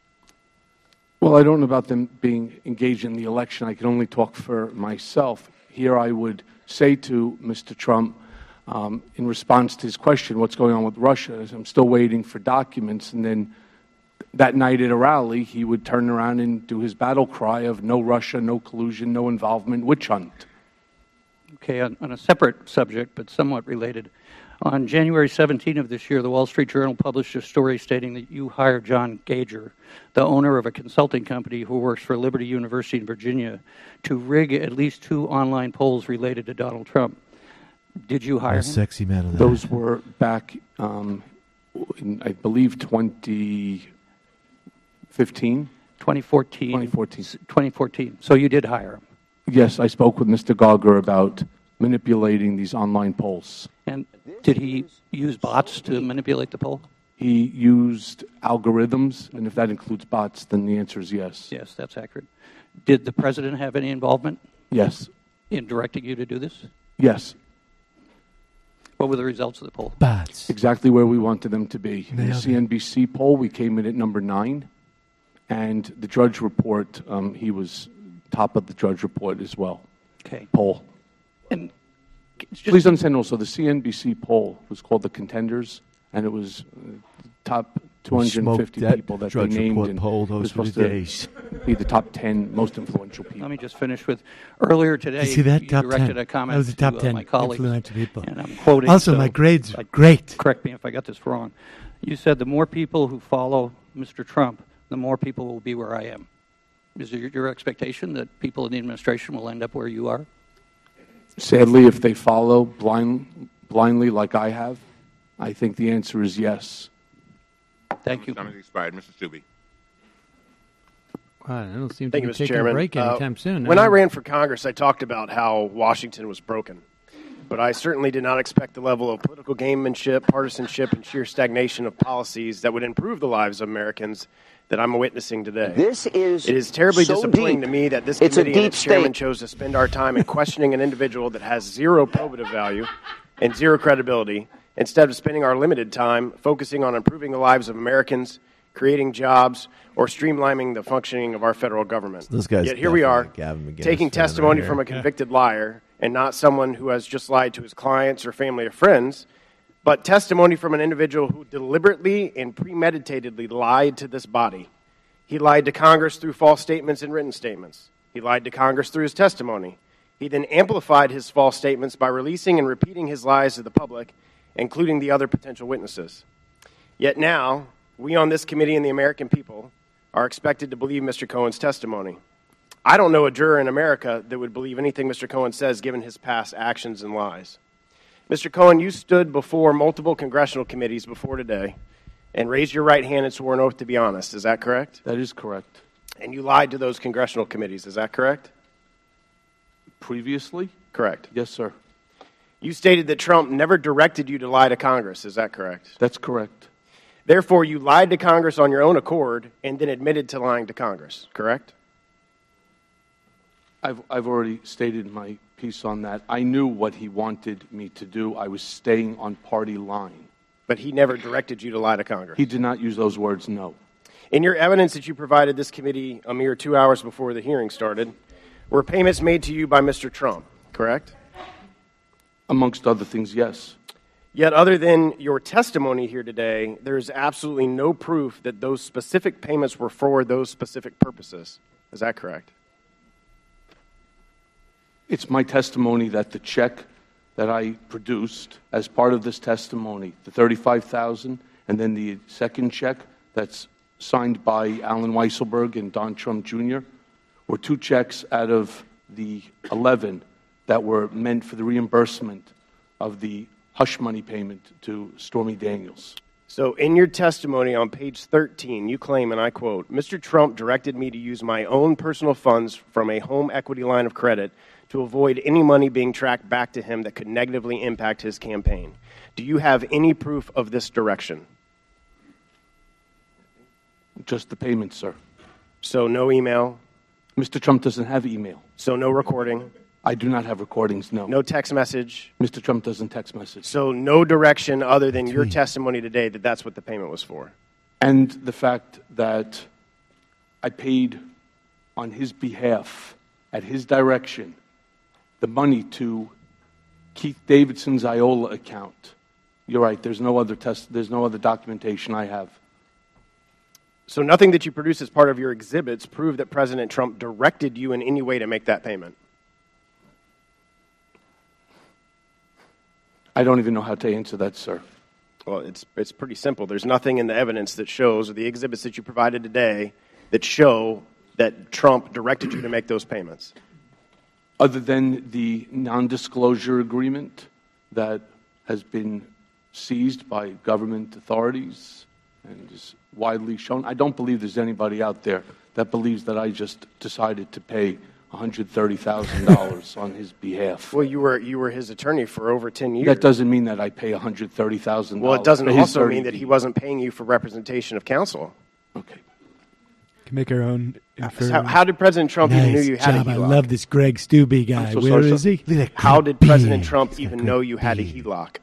Well, I don't know about them being engaged in the election. I can only talk for myself. Here I would say to Mister Trump, um, in response to his question, what's going on with Russia, is I'm still waiting for documents. And then that night at a rally, he would turn around and do his battle cry of no Russia, no collusion, no involvement, witch hunt. Okay, on, on a separate subject, but somewhat related, on January seventeenth of this year, the Wall Street Journal published a story stating that you hired John Gager, the owner of a consulting company who works for Liberty University in Virginia, to rig at least two online polls related to Donald Trump. Did you hire Oh, him? sexy man of that. Those were back, um, in, I believe, twenty fifteen? twenty fourteen. twenty fourteen. twenty fourteen. So you did hire him. Yes, I spoke with Mister Gauger about manipulating these online polls. And did he use bots to manipulate the poll? He used algorithms, and if that includes bots, then the answer is yes. Yes, that's accurate. Did the president have any involvement Yes. in directing you to do this? Yes. What were the results of the poll? Bots. Exactly where we wanted them to be. In the Nailed it. C N B C poll, we came in at number nine. And the Drudge Report, um, he was top of the Drudge Report as well. Okay. Poll. And Please understand also, the C N B C poll was called the Contenders, and it was uh, top two hundred fifty Smoked that people that they Drudge named, Report and poll it those was were the supposed to days. be the top ten most influential people. Let me just finish with, earlier today, You see that? you Top directed ten. a comment That was the top to uh, ten my colleagues, influential people. and I'm quoting. Also, so my grades are I- great. Correct me if I got this wrong. You said the more people who follow Mister Trump, the more people will be where I am. Is it your, your expectation that people in the administration will end up where you are? Sadly, if they follow blind, blindly like I have, I think the answer is yes. Thank you. Time has expired. Mister Stubbe. I don't seem to Thank be you, Mister taking Chairman. a break Uh, anytime soon. When I Um, ran for Congress, I talked about how Washington was broken. But I certainly did not expect the level of political gamemanship, partisanship, and sheer stagnation of policies that would improve the lives of Americans that I'm witnessing today. This is It is terribly so disappointing deep. to me that this It's a committee and deep its chairman state. chose to spend our time in questioning an individual that has zero probative value and zero credibility, instead of spending our limited time focusing on improving the lives of Americans, creating jobs, or streamlining the functioning of our federal government. This guy's Yet here we are, definitely a Gavin McInnes taking fan right testimony here. from a Yeah. convicted liar and not someone who has just lied to his clients or family or friends, but testimony from an individual who deliberately and premeditatedly lied to this body. He lied to Congress through false statements and written statements. He lied to Congress through his testimony. He then amplified his false statements by releasing and repeating his lies to the public, including the other potential witnesses. Yet now, we on this committee and the American people are expected to believe Mister Cohen's testimony. I don't know a juror in America that would believe anything Mister Cohen says given his past actions and lies. Mister Cohen, you stood before multiple congressional committees before today and raised your right hand and swore an oath to be honest. Is that correct? That is correct. And you lied to those congressional committees. Is that correct? Previously? Correct. Yes, sir. You stated that Trump never directed you to lie to Congress. Is that correct? That's correct. Therefore, you lied to Congress on your own accord and then admitted to lying to Congress. Correct? I've, I've already stated my piece on that. I knew what he wanted me to do. I was staying on party line. But he never directed you to lie to Congress. He did not use those words, no. In your evidence that you provided this committee a mere two hours before the hearing started, were payments made to you by Mister Trump, correct? Amongst other things, yes. Yet, other than your testimony here today, there is absolutely no proof that those specific payments were for those specific purposes. Is that correct? It's my testimony that the check that I produced as part of this testimony, the thirty-five thousand dollars, and then the second check that's signed by Alan Weisselberg and Don Trump Junior, were two checks out of the eleven that were meant for the reimbursement of the hush money payment to Stormy Daniels. So in your testimony on page thirteen, you claim, and I quote, Mister Trump directed me to use my own personal funds from a home equity line of credit to avoid any money being tracked back to him that could negatively impact his campaign. Do you have any proof of this direction? Just the payment, sir. So no email? Mister Trump doesn't have email. So no recording? I do not have recordings, no. No text message? Mister Trump doesn't text message. So no direction other than your testimony today that that's what the payment was for? And the fact that I paid on his behalf, at his direction, the money to Keith Davidson's Iola account. You're right, there's no other test, there's no other documentation I have. So nothing that you produce as part of your exhibits prove that President Trump directed you in any way to make that payment? I don't even know how to answer that, sir. Well, it's it's pretty simple. There's nothing in the evidence that shows, or the exhibits that you provided today, that show that Trump directed you to make those payments. Other than the non-disclosure agreement that has been seized by government authorities and is widely shown, I don't believe there's anybody out there that believes that I just decided to pay one hundred thirty thousand dollars on his behalf. Well, you were you were his attorney for over ten years. That doesn't mean that I pay one hundred thirty thousand dollars. Well, it doesn't also mean that he wasn't paying you for representation of counsel. Okay. Can make our own. How, how did President Trump nice even know you had job. a I HELOC? love this Greg Stubbe guy. so Where sorry, is sir. he? How did President Trump even know you had a HELOC?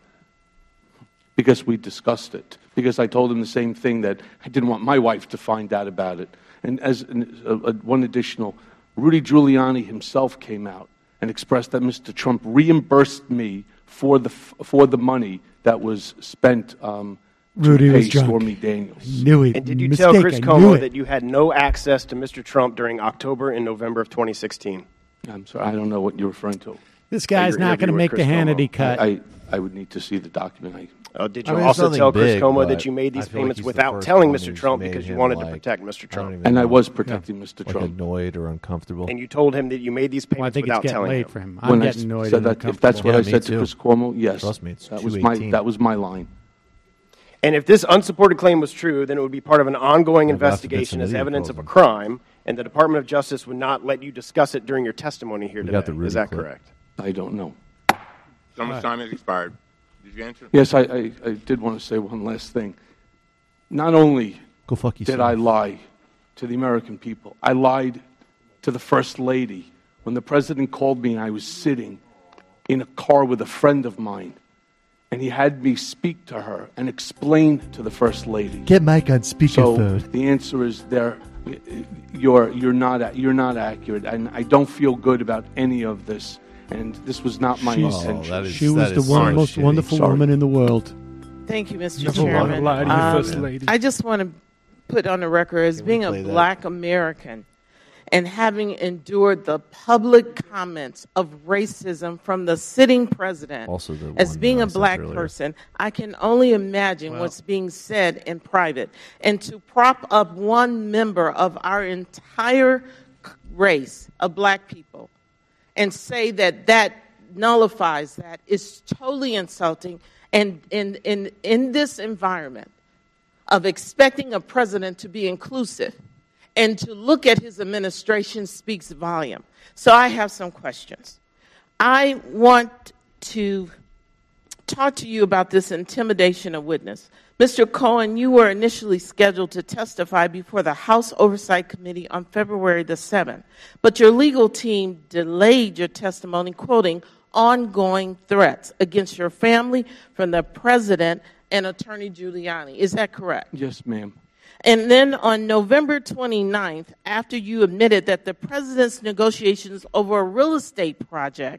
Because we discussed it. Because I told him the same thing, that I didn't want my wife to find out about it. And as an, a, a, one additional, Rudy Giuliani himself came out and expressed that Mister Trump reimbursed me for the for the money that was spent um, to Rudy pay was drunk. Stormy Daniels. I knew it. And did you Mistake, tell Chris I knew Como it. that you had no access to Mister Trump during October and November of twenty sixteen? I'm sorry, I don't know what you're referring to. This guy's Your not going to interview with make the Chris Como. Hannity cut. I, I would need to see the document. I, Oh, did I you mean, it's also nothing tell Chris big, Como but that you made I these feel like payments he's the without first telling one Mister who's Trump made because you him, wanted to like, protect Mister I don't Trump? even and I know, was protecting Mister like Trump. annoyed or uncomfortable. And you told him that you made these Well, I payments think it's without getting telling late him. for him. I'm When I getting annoyed said and that, if that's what Yeah, I me said to too. Chris Cuomo, yes, Trust me, it's that was my two eighteen. that was my line. And if this unsupported claim was true, then it would be part of an ongoing Maybe I'll have to get investigation some as idiot evidence of a calls crime, and the Department of Justice would not let you discuss it during your testimony here We got the today. Rudy Is that clip. correct? I don't know. Someone's time has expired. Did you answer? Yes, I, I, I did want to say one last thing. Not only Go fuck did yourself. I lie to the American people, I lied to the First Lady. When the President called me and I was sitting in a car with a friend of mine, and he had me speak to her and explain to the First Lady. Get Mike on So speakerphone. the answer is there. You're you're not you're not accurate, and I don't feel good about any of this. And this was not my She's- intention. that is- She was the one most shitty. wonderful Sorry. woman in the world. Thank you, Mister Never want to Chairman. lie to your Um, first lady. I just want to put on the record as Can we being a play that? black American and having endured the public comments of racism from the sitting president, Also the as one being that I a sent black earlier. person, I can only imagine Well- what's being said in private. And to prop up one member of our entire c- race of black people and say that that nullifies that is totally insulting. And in, in, in this environment of expecting a president to be inclusive and to look at his administration speaks volume. So I have some questions. I want to talk to you about this intimidation of witness. Mister Cohen, you were initially scheduled to testify before the House Oversight Committee on February the seventh, but your legal team delayed your testimony, quoting, ongoing threats against your family from the president and Attorney Giuliani. Is that correct? Yes, ma'am. And then on November twenty-ninth, after you admitted that the president's negotiations over a real estate project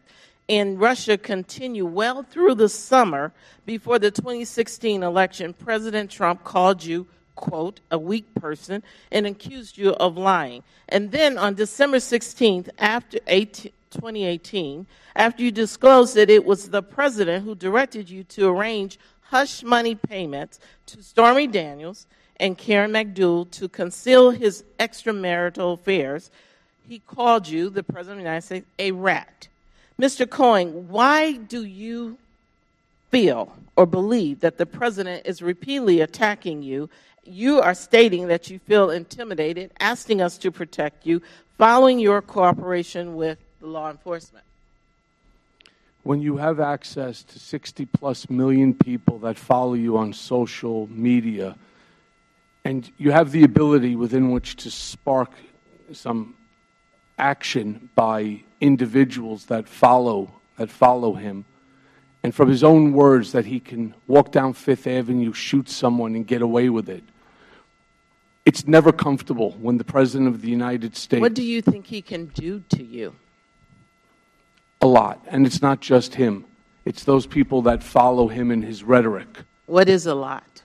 in Russia continue well through the summer. Before the twenty sixteen election, President Trump called you, quote, a weak person and accused you of lying. And then on December sixteenth, after twenty eighteen, after you disclosed that it was the president who directed you to arrange hush money payments to Stormy Daniels and Karen McDougal to conceal his extramarital affairs, he called you, the President of the United States, a rat. Mister Cohen, why do you feel or believe that the President is repeatedly attacking you? You are stating that you feel intimidated, asking us to protect you, following your cooperation with the law enforcement. When you have access to sixty plus million people that follow you on social media, and you have the ability within which to spark some action by individuals that follow that follow him, and from his own words that he can walk down Fifth Avenue, shoot someone, and get away with it. It's never comfortable when the President of the United States... What do you think he can do to you? A lot. And it's not just him. It's those people that follow him in his rhetoric. What is a lot?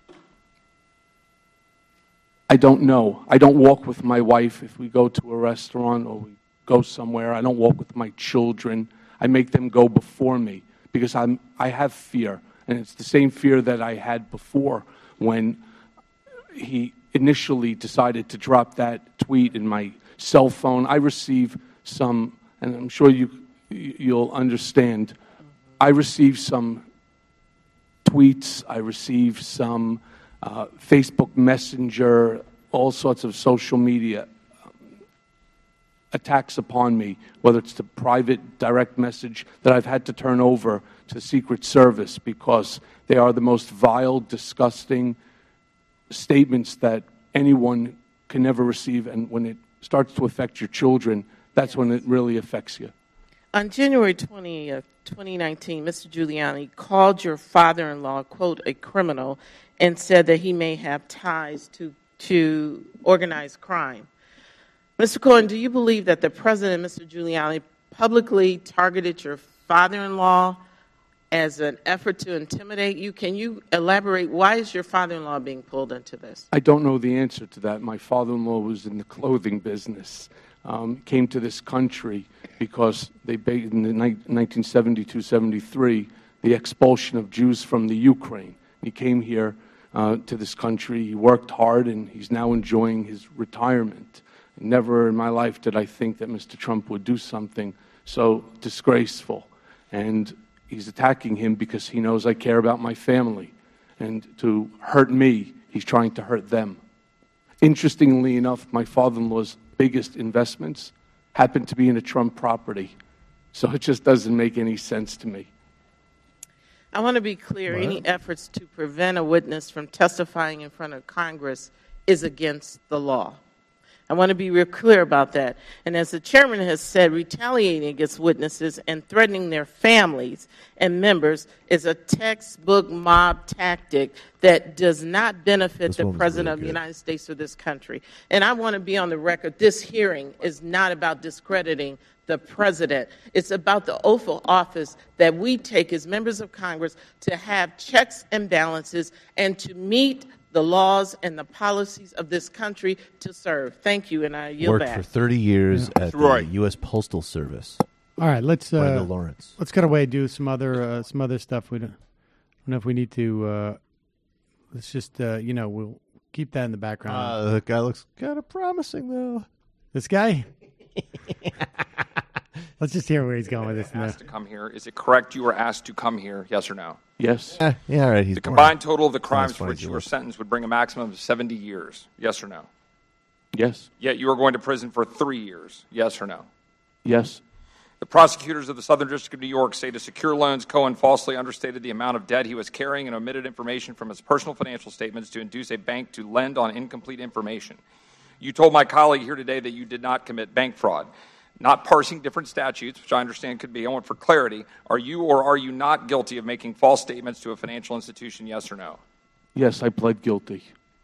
I don't know. I don't walk with my wife if we go to a restaurant or we go somewhere. I don't walk with my children. I make them go before me because I'm, I have fear. And it's the same fear that I had before when he initially decided to drop that tweet in my cell phone. I receive some, and I'm sure you, you'll understand, I receive some tweets, I receive some uh, Facebook Messenger, all sorts of social media attacks upon me, whether it's the private direct message that I've had to turn over to the Secret Service because they are the most vile, disgusting statements that anyone can never receive, and when it starts to affect your children, that's when it really affects you. On January twentieth, twenty nineteen, Mister Giuliani called your father-in-law, quote, a criminal, and said that he may have ties to, to organized crime. Mister Cohen, do you believe that the President, Mister Giuliani, publicly targeted your father-in-law as an effort to intimidate you? Can you elaborate? Why is your father-in-law being pulled into this? I don't know the answer to that. My father-in-law was in the clothing business, um, came to this country because they, in the nineteen seventy-two seventy-three, the expulsion of Jews from the Ukraine. He came here uh, to this country. He worked hard, and he's now enjoying his retirement. Never in my life did I think that Mister Trump would do something so disgraceful. And he's attacking him because he knows I care about my family. And to hurt me, he's trying to hurt them. Interestingly enough, my father-in-law's biggest investments happen to be in a Trump property. So it just doesn't make any sense to me. I want to be clear. What? Any efforts to prevent a witness from testifying in front of Congress is against the law. I want to be real clear about that. And as the chairman has said, retaliating against witnesses and threatening their families and members is a textbook mob tactic that does not benefit This the one's President really of the good. United States or this country. And I want to be on the record, this hearing is not about discrediting the President. It's about the oath of office that we take as members of Congress to have checks and balances and to meet the laws and the policies of this country to serve. Thank you, and I yield Worked back. for thirty years Yeah. at Right. the U S Postal Service. All right, let's uh, Randall Lawrence. let's cut away. Do some other uh, some other stuff. We don't, I don't know if we need to. Uh, let's just uh, you know we'll keep that in the background. Uh, the guy looks kind of promising, though. This guy. Let's just hear where he's going with this. Asked to come here. Is it correct you were asked to come here? Yes or no? Yes. Eh, yeah, all right. He's The boring. combined total of the crimes Sounds for funny which to you you. were sentenced would bring a maximum of seventy years. Yes or no? Yes. Yet you are going to prison for three years. Yes or no? Yes. The prosecutors of the Southern District of New York say to secure loans, Cohen falsely understated the amount of debt he was carrying and omitted information from his personal financial statements to induce a bank to lend on incomplete information. You told my colleague here today that you did not commit bank fraud. Not parsing different statutes, which I understand could be. I want for clarity. Are you or are you not guilty of making false statements to a financial institution, yes or no? Yes, I pled guilty.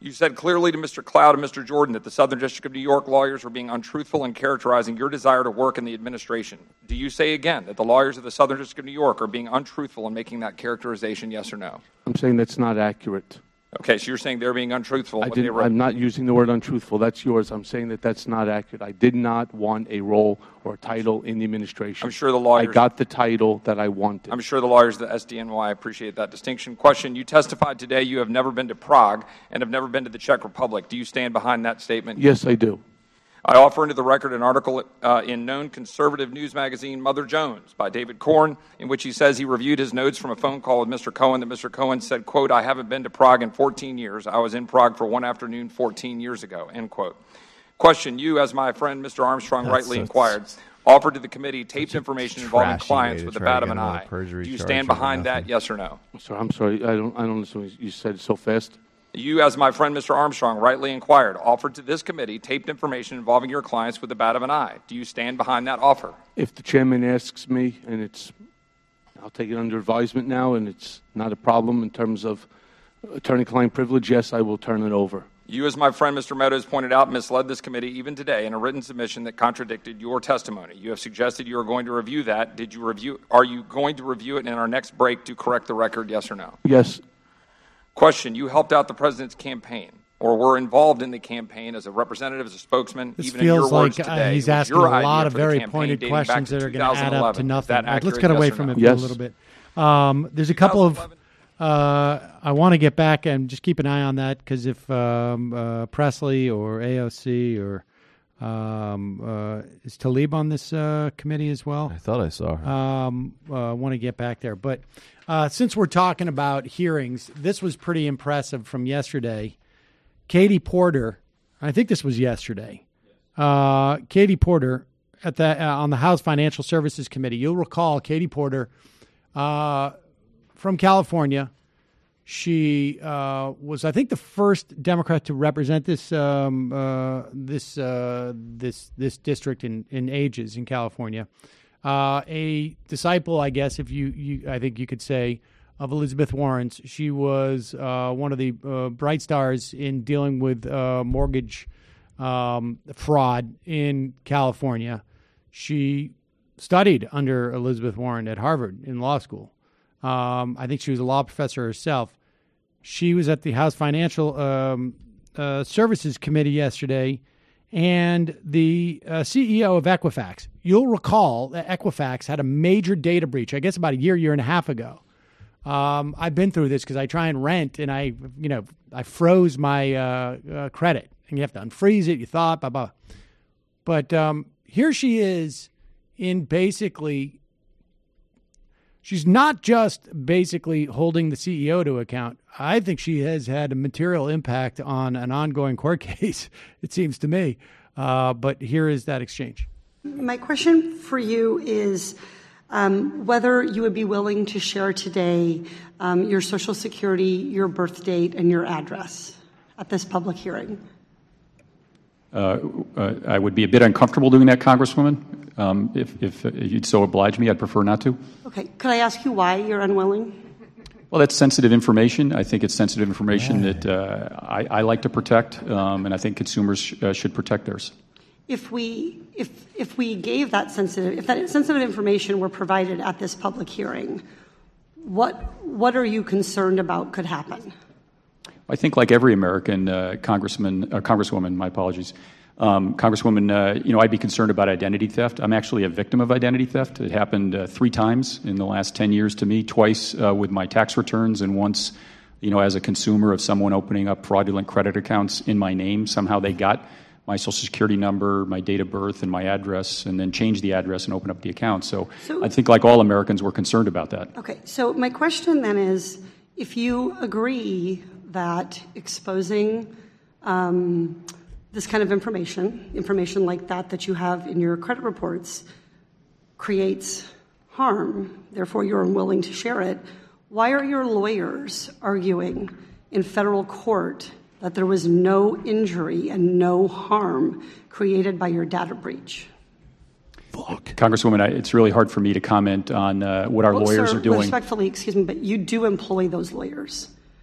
You said clearly to Mister Cloud and Mister Jordan that the Southern District of New York lawyers were being untruthful in characterizing your desire to work in the administration. Do you say again that the lawyers of the Southern District of New York are being untruthful in making that characterization, yes or no? I'm saying that's not accurate. Okay, so you're saying they're being untruthful. I when they didn't, wrote. I'm not using the word untruthful. That's yours. I'm saying that that's not accurate. I did not want a role or a title in the administration. I'm sure the lawyers. I got the title that I wanted. I'm sure the lawyers at the S D N Y appreciate that distinction. Question, you testified today you have never been to Prague and have never been to the Czech Republic. Do you stand behind that statement? Yes, I do. I offer into the record an article uh, in known conservative news magazine Mother Jones by David Korn, in which he says he reviewed his notes from a phone call with Mister Cohen that Mister Cohen said, quote, I haven't been to Prague in fourteen years. I was in Prague for one afternoon fourteen years ago, end quote. Question, you, as my friend Mister Armstrong That's rightly a- inquired, offered to the committee taped information involving trashy clients way to with the try to bat of get an another eye. perjury Do you charge stand over behind that, nothing. yes or no? So I'm sorry. I don't. I don't understand what you said so fast. You, as my friend Mister Armstrong rightly inquired, offered to this committee taped information involving your clients with the bat of an eye. Do you stand behind that offer? If the chairman asks me, and it's, I'll take it under advisement now, and it's not a problem in terms of attorney-client privilege, yes, I will turn it over. You, as my friend Mister Meadows pointed out, misled this committee even today in a written submission that contradicted your testimony. You have suggested you are going to review that. Did you review? Are you going to review it in our next break to correct the record, yes or no? Yes. Question, you helped out the president's campaign or were involved in the campaign as a representative, as a spokesman, This even in your feels words like uh, today. he's It was asking a your lot idea of for the very campaign pointed dating back questions to that are going to add up to two thousand eleven. Is nothing. that All right, let's accurate, get away yes or from no? it for Yes. a little bit. Um, there's a couple of, uh, I want to get back and just keep an eye on that because if um, uh, Presley or A O C or um, uh, is Talib on this uh, committee as well? I thought I saw her. Um, uh, want to get back there. But uh, since we're talking about hearings, this was pretty impressive from yesterday. Katie Porter, I think this was yesterday. Uh, Katie Porter at the uh, on the House Financial Services Committee. You'll recall Katie Porter uh, from California. She uh, was, I think, the first Democrat to represent this um, uh, this uh, this this district in, in ages in California. Uh, a disciple, I guess, if you, you I think you could say, of Elizabeth Warren's. She was uh, one of the uh, bright stars in dealing with uh, mortgage um, fraud in California. She studied under Elizabeth Warren at Harvard in law school. Um, I think she was a law professor herself. She was at the House Financial um, uh, Services Committee yesterday, and the uh, C E O of Equifax. You'll recall that Equifax had a major data breach, I guess about a year, year and a half ago. Um, I've been through this because I try and rent, and I, you know, I froze my uh, uh, credit, and you have to unfreeze it. You thought, blah blah. But um, here she is, in basically, she's not just basically holding the C E O to account. I think she has had a material impact on an ongoing court case. It seems to me. Uh, but here is that exchange. My question for you is. Um, whether you would be willing to share today um, your Social Security, your birth date, and your address at this public hearing. Uh, uh, I would be a bit uncomfortable doing that, Congresswoman. Um, if, if you'd so oblige me, I'd prefer not to. Okay. Could I ask you why you're unwilling? Well, that's sensitive information. I think it's sensitive information that uh, I, I like to protect, um, and I think consumers sh- uh, should protect theirs. If we if if we gave that sensitive if that sensitive information were provided at this public hearing, what what are you concerned about could happen? I think, like every American uh, congressman, uh, congresswoman, my apologies, um, Congresswoman, uh, you know, I'd be concerned about identity theft. I'm actually a victim of identity theft. It happened uh, three times in the last ten years to me, twice uh, with my tax returns, and once, you know, as a consumer of someone opening up fraudulent credit accounts in my name. Somehow they got my Social Security number, my date of birth, and my address, and then change the address and open up the account. So, So- I think, like all Americans, we're concerned about that. Okay. So my question then is, if you agree that exposing um, this kind of information, information like that that you have in your credit reports, creates harm, therefore you're unwilling to share it, why are your lawyers arguing in federal court that there was no injury and no harm created by your data breach? Congresswoman, I, it's really hard for me to comment on uh, what our Well, lawyers sir, are doing. Respectfully, excuse me, but you do employ those lawyers.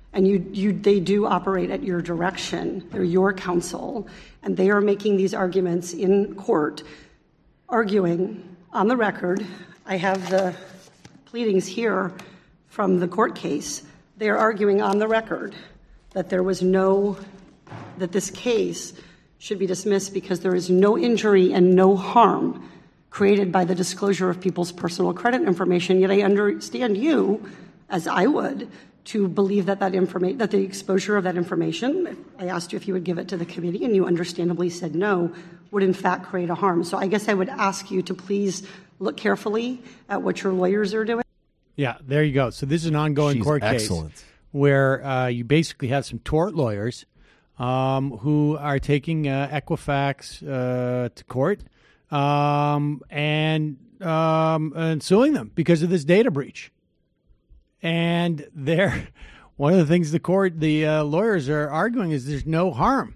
And you, you, they do operate at your direction. They're your counsel, and they are making these arguments in court, arguing on the record. I have the pleadings here from the court case. They are arguing on the record that there was no, that this case should be dismissed because there is no injury and no harm created by the disclosure of people's personal credit information. Yet I understand you, as I would, to believe that that information, that the exposure of that information, I asked you if you would give it to the committee, and you understandably said no, would in fact create a harm. So I guess I would ask you to please look carefully at what your lawyers are doing. Yeah, there you go. So this is an ongoing She's court excellent. case where uh, you basically have some tort lawyers um, who are taking uh, Equifax uh, to court um, and, um, and suing them because of this data breach. And they're, one of the things the court, the uh, lawyers are arguing is there's no harm.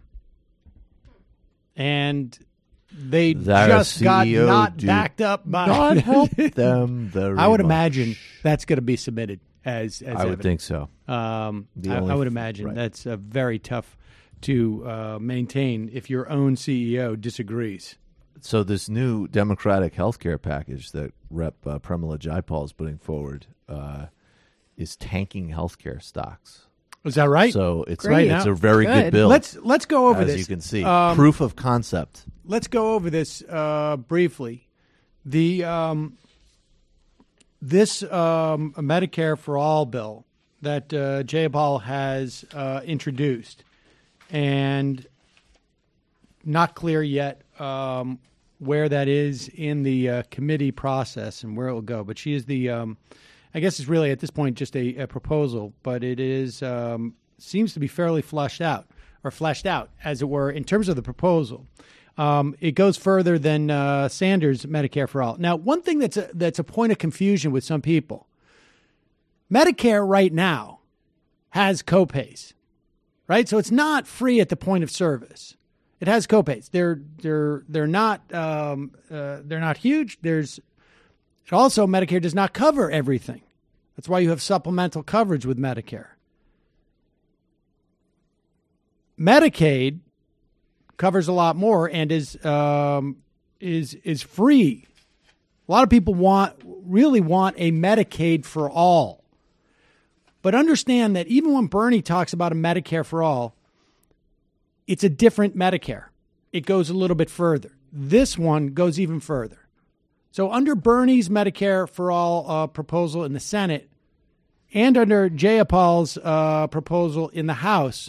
And they Their just got C E O not do backed up by... not help them very I would much. imagine that's going to be submitted as, as I would evidence. think so. Um, The I, only- I would imagine right. that's uh, very tough to uh, maintain if your own C E O disagrees. So this new Democratic health care package that Rep uh, Pramila Jayapal is putting forward uh, is tanking healthcare stocks. Is that right? So it's Great. it's a very good, Good. bill. Let's let's go over as this. you can see, Um, proof of concept. Let's go over this uh, briefly. The um, this um, Medicare for All bill that uh, Jayapal has uh, introduced, and not clear yet um, where that is in the uh, committee process and where it will go. But she is the, um, I guess it's really at this point just a, a proposal, but it is um, seems to be fairly fleshed out or fleshed out, as it were, in terms of the proposal. Um, it goes further than uh, Sanders' Medicare for All. Now, one thing that's a, that's a point of confusion with some people, Medicare right now has copays, right? So it's not free at the point of service. It has copays. They're they're they're not um, uh, they're not huge. There's also Medicare does not cover everything. That's why you have supplemental coverage with Medicare. Medicaid covers a lot more and is um, is is free. A lot of people want really want a Medicaid for all. But understand that even when Bernie talks about a Medicare for all, it's a different Medicare. It goes a little bit further. This one goes even further. So under Bernie's Medicare for all uh, proposal in the Senate and under Jayapal's uh, proposal in the House,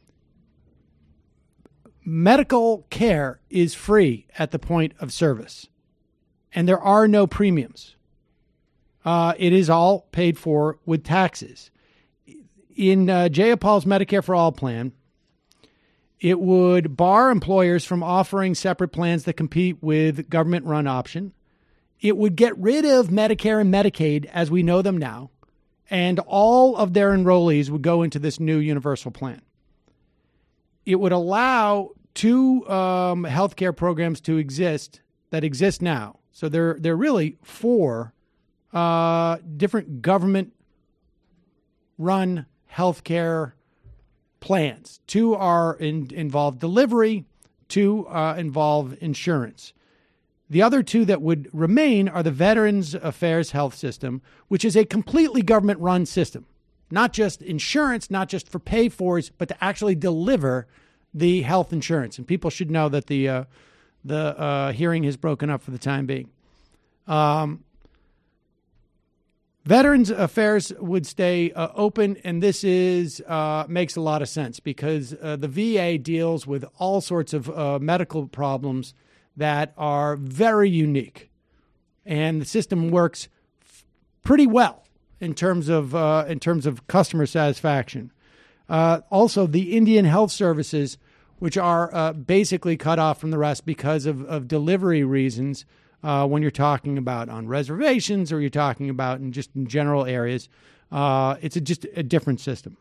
medical care is free at the point of service, and there are no premiums. Uh, it is all paid for with taxes. In uh, Jayapal's Medicare for All plan, it would bar employers from offering separate plans that compete with government-run option. It would get rid of Medicare and Medicaid as we know them now, and all of their enrollees would go into this new universal plan. It would allow two um, healthcare programs to exist that exist now. So there, there are really four uh, different government-run healthcare plans. Two are in, involve delivery, two uh, involve insurance. The other two that would remain are the Veterans Affairs Health System, which is a completely government-run system. Not just insurance, not just for pay-fors, but to actually deliver the health insurance. And people should know that the uh, the uh, hearing has broken up for the time being. Um, Veterans Affairs would stay uh, open, and this is uh, makes a lot of sense because uh, the V A deals with all sorts of uh, medical problems that are very unique, and the system works f- pretty well in terms of uh, in terms of customer satisfaction. Uh, also, the Indian Health Services, which are uh, basically cut off from the rest because of, of delivery reasons. Uh, when you're talking about on reservations or you're talking about in just in general areas, uh, it's a, just a different system.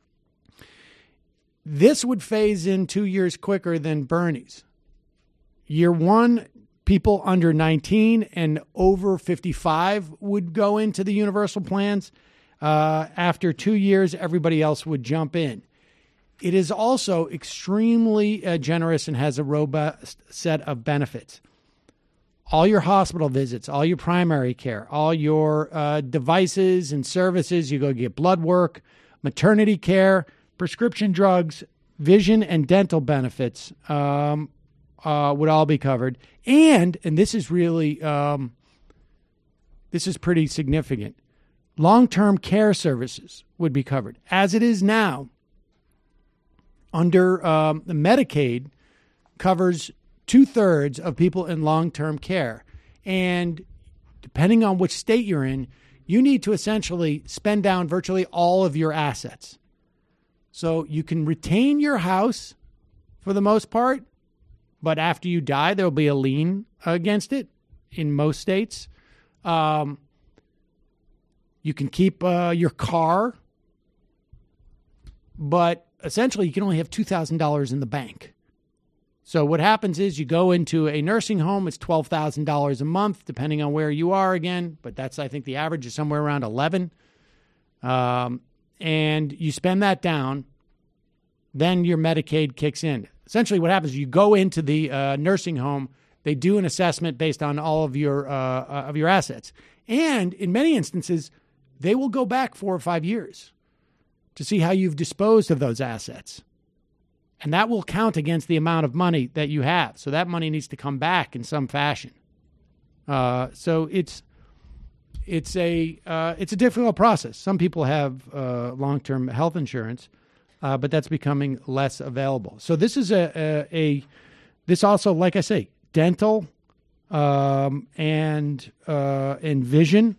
This would phase in two years quicker than Bernie's. Year one, people under nineteen and over fifty-five would go into the universal plans. Uh, after two years, everybody else would jump in. It is also extremely uh, generous and has a robust set of benefits. All your hospital visits, all your primary care, all your uh, devices and services, you go get blood work, maternity care, prescription drugs, vision and dental benefits um, uh, would all be covered. And, and this is really, um, this is pretty significant, long-term care services would be covered. As it is now, under um, the Medicaid covers two-thirds of people in long-term care. And depending on which state you're in, you need to essentially spend down virtually all of your assets. So you can retain your house for the most part, but after you die, there'll be a lien against it in most states. Um, you can keep uh, your car, but essentially you can only have two thousand dollars in the bank. So what happens is you go into a nursing home, it's twelve thousand dollars a month, depending on where you are again, but that's, I think the average is somewhere around eleven. Um, and you spend that down, then your Medicaid kicks in. Essentially what happens is you go into the uh, nursing home, they do an assessment based on all of your, uh, of your assets. And in many instances, they will go back four or five years to see how you've disposed of those assets. And that will count against the amount of money that you have. So that money needs to come back in some fashion. Uh, so it's it's a uh, it's a difficult process. Some people have uh, long-term health insurance, uh, but that's becoming less available. So this is a a, a this also, like I say, dental um, and uh, and vision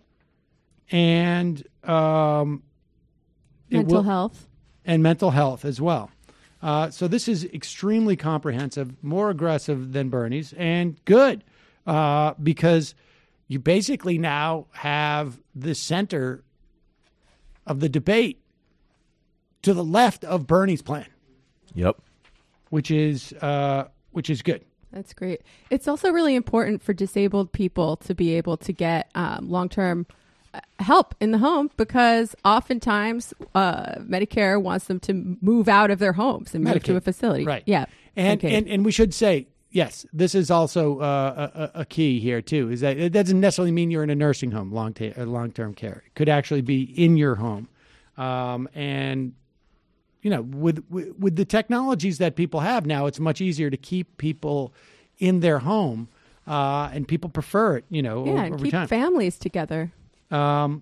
and um, mental will, health and mental health as well. Uh, so this is extremely comprehensive, more aggressive than Bernie's, and good uh, because you basically now have the center of the debate to the left of Bernie's plan. Yep, which is uh, which is good. That's great. It's also really important for disabled people to be able to get um, long-term help in the home because oftentimes uh, Medicare wants them to move out of their homes and move Medicaid. to a facility. Right. Yeah. And, Medicaid. and and we should say, yes, this is also uh, a, a key here, too, is that it doesn't necessarily mean you're in a nursing home, long ta- long-term care. It could actually be in your home. Um, and, you know, with, with with the technologies that people have now, it's much easier to keep people in their home, uh, and people prefer it, you know, yeah, over, and over keep time. families together. Um,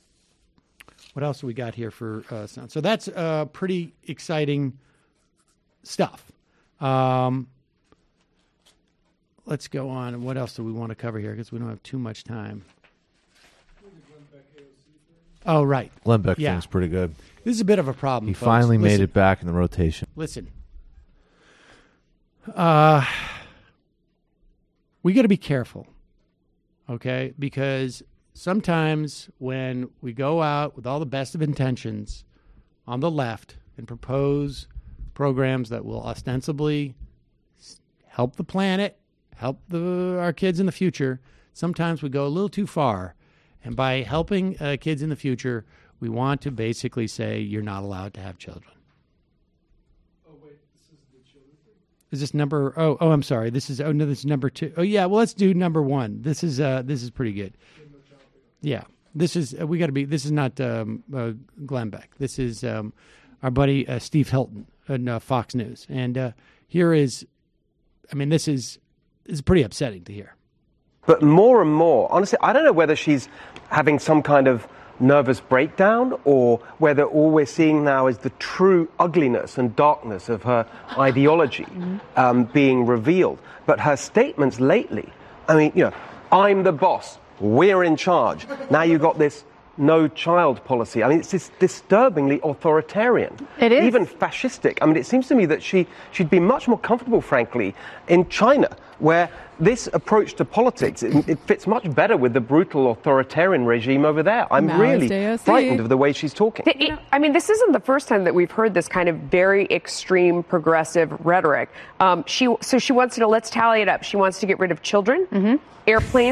what else do we got here for uh, sound? So that's uh, pretty exciting stuff. Um, let's go on. What else do we want to cover here? Because we don't have too much time. Oh, right. Glenn Beck yeah. thing's pretty good. This is a bit of a problem. He folks. finally Listen. made it back in the rotation. Listen. Uh, we got to be careful, okay? Because sometimes when we go out with all the best of intentions on the left and propose programs that will ostensibly help the planet, help the, our kids in the future, sometimes we go a little too far. And by helping uh, kids in the future, we want to basically say you're not allowed to have children. Oh, wait, this is the children thing? Is this number? Oh, oh, I'm sorry. This is oh no, this is number two. Oh yeah, well let's do number one. This is uh, this is pretty good. Yeah, this is uh, we got to be. This is not um, uh, Glenn Beck. This is um, our buddy uh, Steve Hilton on uh, Fox News. And uh, here is, I mean, this is this is pretty upsetting to hear. But more and more, honestly, I don't know whether she's having some kind of nervous breakdown or whether all we're seeing now is the true ugliness and darkness of her ideology mm-hmm. um, being revealed. But her statements lately, I mean, you know, I'm the boss, we're in charge. Now you've got this no child policy. I mean, it's just disturbingly authoritarian. It is. Even fascistic. I mean, it seems to me that she, she'd be much more comfortable, frankly, in China, where this approach to politics, it, it fits much better with the brutal authoritarian regime over there. I'm Maoist really A O C. frightened of the way she's talking. It, I mean, this isn't the first time that we've heard this kind of very extreme progressive rhetoric. Um, she, so she wants to, let's tally it up. She wants to get rid of children, mm-hmm. airplanes,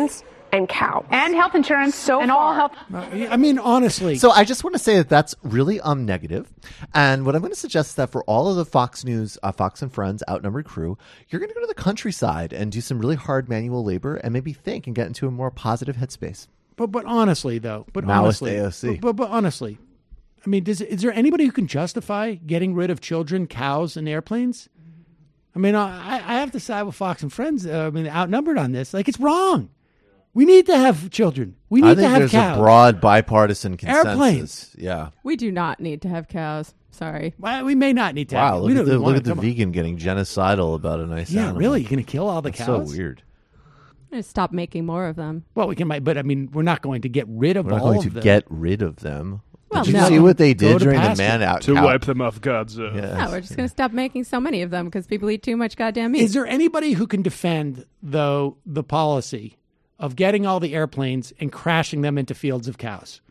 and cow. And health insurance. So and far. all health. I mean, honestly. So I just want to say that that's really um negative. And what I'm going to suggest is that for all of the Fox News, uh, Fox and Friends outnumbered crew, you're going to go to the countryside and do some really hard manual labor and maybe think and get into a more positive headspace. But but honestly, though, but Maoist honestly, A O C. But, but but honestly, I mean, does, is there anybody who can justify getting rid of children, cows, and airplanes? I mean, I, I have to side with Fox and Friends. Uh, I mean, outnumbered on this. Like, it's wrong. We need to have children. We need I think to have there's cows. a broad bipartisan consensus. Airplanes. Yeah. We do not need to have cows. Sorry. Well, we may not need to. Wow, have look we at the, don't look want at it. the Come on. vegan getting genocidal about a nice Yeah, animal. really? You're going to kill all the That's cows? so weird. I'm gonna stop making more of them. Well, we can, but I mean, we're not going to get rid of We're not all going to of them. get rid of them. Well, Did you no. see what they Go did to during the pasture. man out To cow- wipe them off God's earth. Yes. No, we're just gonna stop making so many of them because people eat too much goddamn meat. Is there anybody who can defend, though, the policy of getting all the airplanes and crashing them into fields of cows?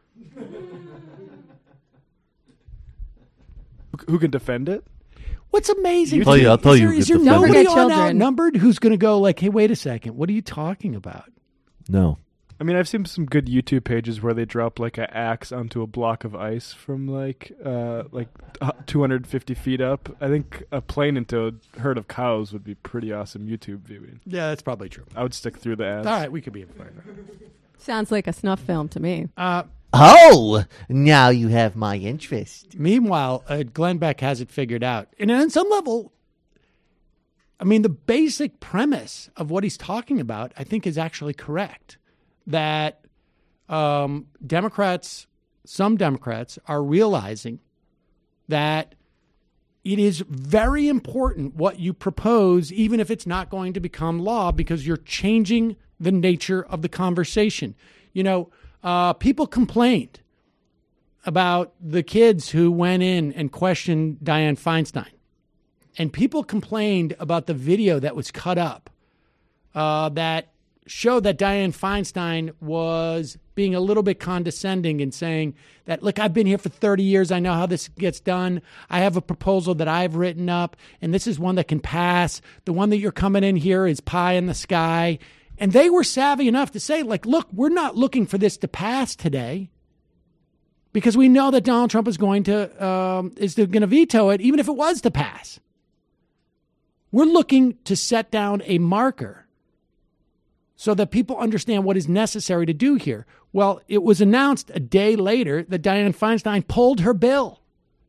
Who can defend it? What's amazing? I'll tell you- I'll tell is you there, who is could there defend nobody it. on Children. outnumbered who's going to go like, hey, wait a second, what are you talking about? No. I mean, I've seen some good YouTube pages where they drop like an axe onto a block of ice from like uh, like two hundred fifty feet up. I think a plane into a herd of cows would be pretty awesome YouTube viewing. Yeah, that's probably true. I would stick through the ads. All right, we could be in favor. Sounds like a snuff film to me. Uh, Oh, now you have my interest. Meanwhile, uh, Glenn Beck has it figured out. And on some level, I mean, the basic premise of what he's talking about, I think, is actually correct. That um, Democrats, some Democrats, are realizing that it is very important what you propose, even if it's not going to become law, because you're changing the nature of the conversation. You know, uh, people complained about the kids who went in and questioned Dianne Feinstein. And people complained about the video that was cut up uh, that showed that Dianne Feinstein was being a little bit condescending and saying that, look, I've been here for thirty years. I know how this gets done. I have a proposal that I've written up, and this is one that can pass. The one that you're coming in here is pie in the sky. And they were savvy enough to say, like, look, we're not looking for this to pass today because we know that Donald Trump is going to um, is going to veto it, even if it was to pass. We're looking to set down a marker so that people understand what is necessary to do here. Well, it was announced a day later that Dianne Feinstein pulled her bill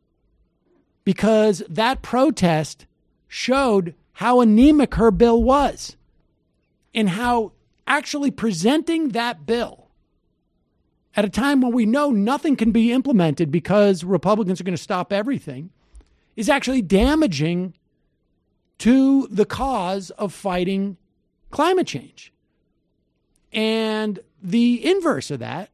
because that protest showed how anemic her bill was and how actually presenting that bill at a time when we know nothing can be implemented because Republicans are going to stop everything is actually damaging to the cause of fighting climate change. And the inverse of that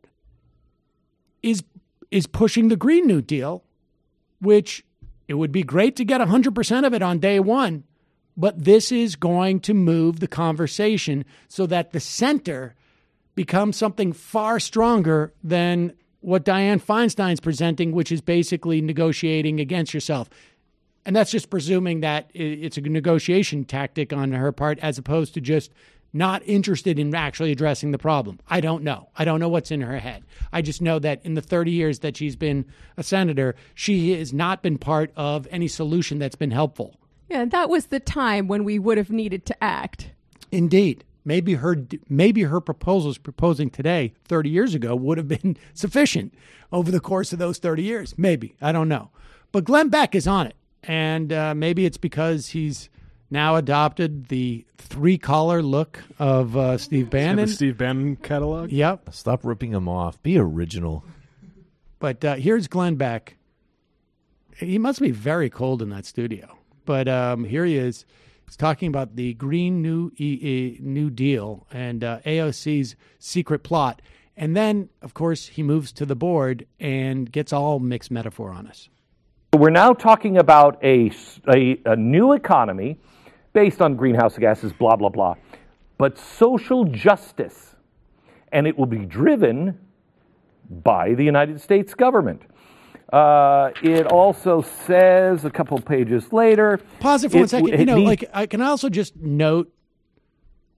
is is pushing the Green New Deal, which it would be great to get one hundred percent of it on day one, but this is going to move the conversation so that the center becomes something far stronger than what Dianne Feinstein's presenting, which is basically negotiating against yourself. And that's just presuming that it's a negotiation tactic on her part as opposed to just not interested in actually addressing the problem. I don't know. I don't know what's in her head. I just know that in the thirty years that she's been a senator, she has not been part of any solution that's been helpful. Yeah, that was the time when we would have needed to act. Indeed. Maybe her maybe her proposals proposing today, thirty years ago, would have been sufficient over the course of those thirty years. Maybe. I don't know. But Glenn Beck is on it. And uh, maybe it's because he's now adopted the three-collar look of uh, Steve Bannon. The Steve Bannon catalog? Yep. Stop ripping him off. Be original. But uh, here's Glenn Beck. He must be very cold in that studio. But um, here he is. He's talking about the Green New e- e- New Deal and uh, A O C's secret plot. And then, of course, he moves to the board and gets all mixed metaphor on us. We're now talking about a, a, a new economy based on greenhouse gases, blah, blah, blah, but social justice. And it will be driven by the United States government. Uh, it also says a couple pages later. Pause it for it, one second. it You know, needs, like, I can also just note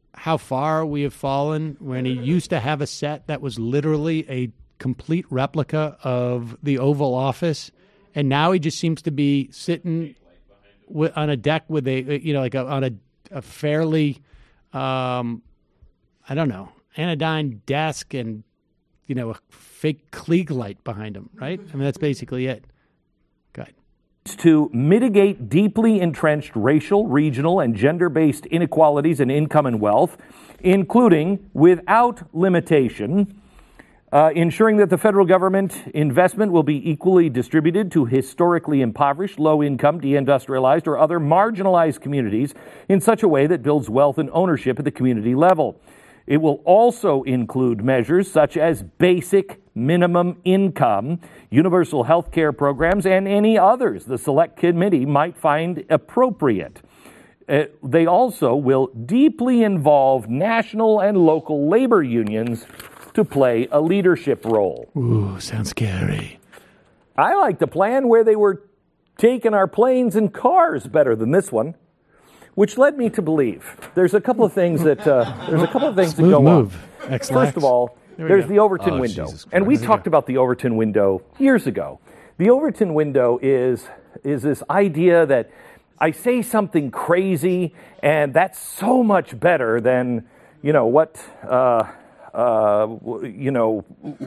how far we have fallen when he used to have a set that was literally a complete replica of the Oval Office, and now he just seems to be sitting w- on a deck with a, you know, like a, on a, a fairly, um, I don't know, anodyne desk and, you know, a fake Klieg light behind him, right? I mean, that's basically it. Go ahead. To mitigate deeply entrenched racial, regional, and gender-based inequalities in income and wealth, including, without limitation, uh, ensuring that the federal government investment will be equally distributed to historically impoverished, low-income, deindustrialized, or other marginalized communities in such a way that builds wealth and ownership at the community level. It will also include measures such as basic minimum income, universal health care programs, and any others the Select Committee might find appropriate. Uh, they also will deeply involve national and local labor unions to play a leadership role. Ooh, sounds scary. I like the plan where they were taking our planes and cars better than this one. Which led me to believe there's a couple of things that uh, there's a couple of things Smooth that go move. on. X-Lax. First of all, There we there's go. the Overton Oh, window, Jesus and we Christ. talked about the Overton window years ago. The Overton window is is this idea that I say something crazy, and that's so much better than you know what uh, uh, you know.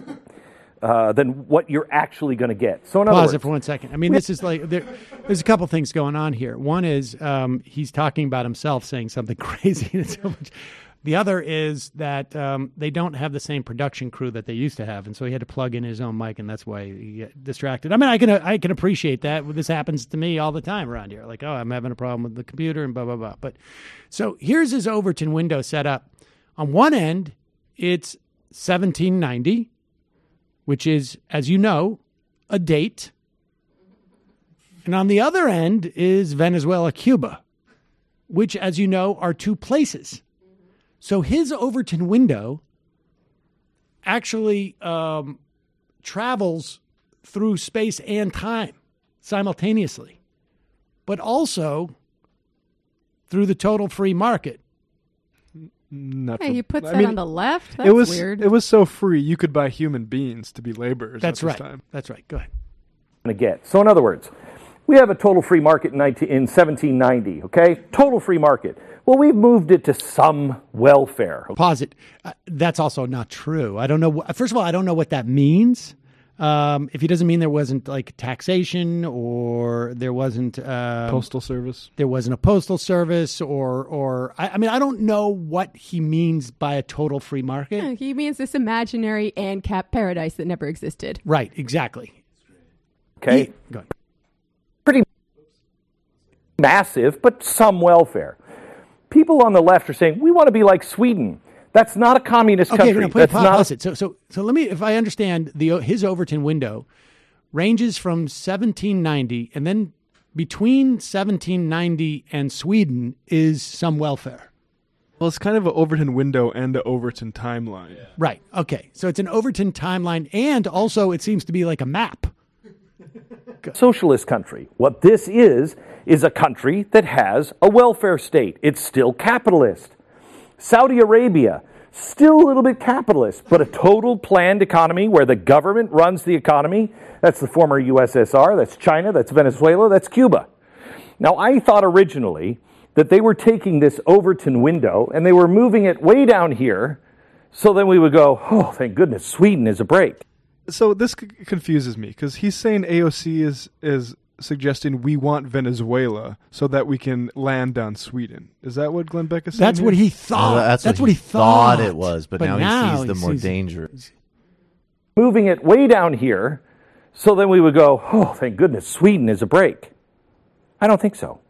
Uh, than what you're actually going to get. So in other Pause words, it for one second. I mean, this is like there, there's a couple things going on here. One is um, he's talking about himself saying something crazy. And so much. The other is that um, they don't have the same production crew that they used to have, and so he had to plug in his own mic, and that's why he got distracted. I mean, I can I can appreciate that. This happens to me all the time around here. Like, oh, I'm having a problem with the computer and blah blah blah. But so here's his Overton window set up. On one end, it's seventeen ninety. Which is, as you know, a date. And on the other end is Venezuela, Cuba, which, as you know, are two places. So his Overton window actually um, travels through space and time simultaneously, but also through the total free market. Not Hey, for- he puts I that mean, on the left? That's it was, weird. It was so free, you could buy human beings to be laborers That's at right. this time. That's right. Go ahead. to get. So in other words, we have a total free market in, nineteen, in seventeen ninety, okay? Total free market. Well, we've moved it to some welfare. Pause it. Uh, that's also not true. I don't know. Wh- First of all, I don't know what that means. Um, if he doesn't mean there wasn't like taxation or there wasn't um, Postal service. there wasn't a postal service or or I, I mean I don't know what he means by a total free market. Yeah, he means this imaginary ANCAP paradise that never existed. Right. Exactly. Okay? He- go ahead. Pretty massive, but some welfare. People on the left are saying, we want to be like Sweden. That's not a communist Okay, country. no, put, That's pause, not pause it. So, so, so let me, if I understand, the his Overton window ranges from seventeen ninety, and then between seventeen ninety and Sweden is some welfare. Well, it's kind of an Overton window and an Overton timeline. Right. Okay. So it's an Overton timeline, and also it seems to be like a map. socialist country. What this is, is a country that has a welfare state. It's still capitalist. Saudi Arabia, still a little bit capitalist, but a total planned economy where the government runs the economy. That's the former U S S R, that's China, that's Venezuela, that's Cuba. Now, I thought originally that they were taking this Overton window and they were moving it way down here, so then we would go, oh, thank goodness, Sweden is a break. So this c- confuses me because he's saying A O C is is suggesting we want Venezuela so that we can land on Sweden. Is that what Glenn Beck is saying? That's here? what he thought. Well, that's, That's what, what he he thought. it was, but, But now, now he sees the he more sees- danger. Moving it way down here, so then we would go, oh, thank goodness, Sweden is a break. I don't think so.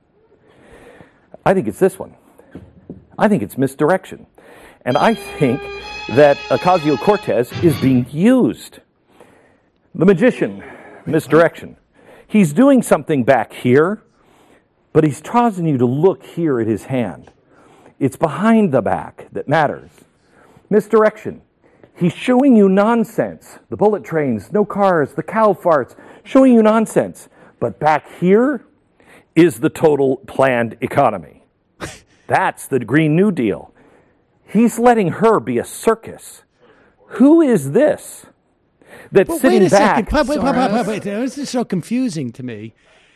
I think it's this one. I think it's misdirection. And I think that Ocasio-Cortez is being used. The magician, misdirection. He's doing something back here, but he's causing you to look here at his hand. It's behind the back that matters. Misdirection. He's showing you nonsense. The bullet trains, no cars, the cow farts, showing you nonsense. But back here is the total planned economy. That's the Green New Deal. He's letting her be a circus. Who is this that's But sitting wait a back? second. Wait, wait, wait, wait, wait. This is so confusing to me.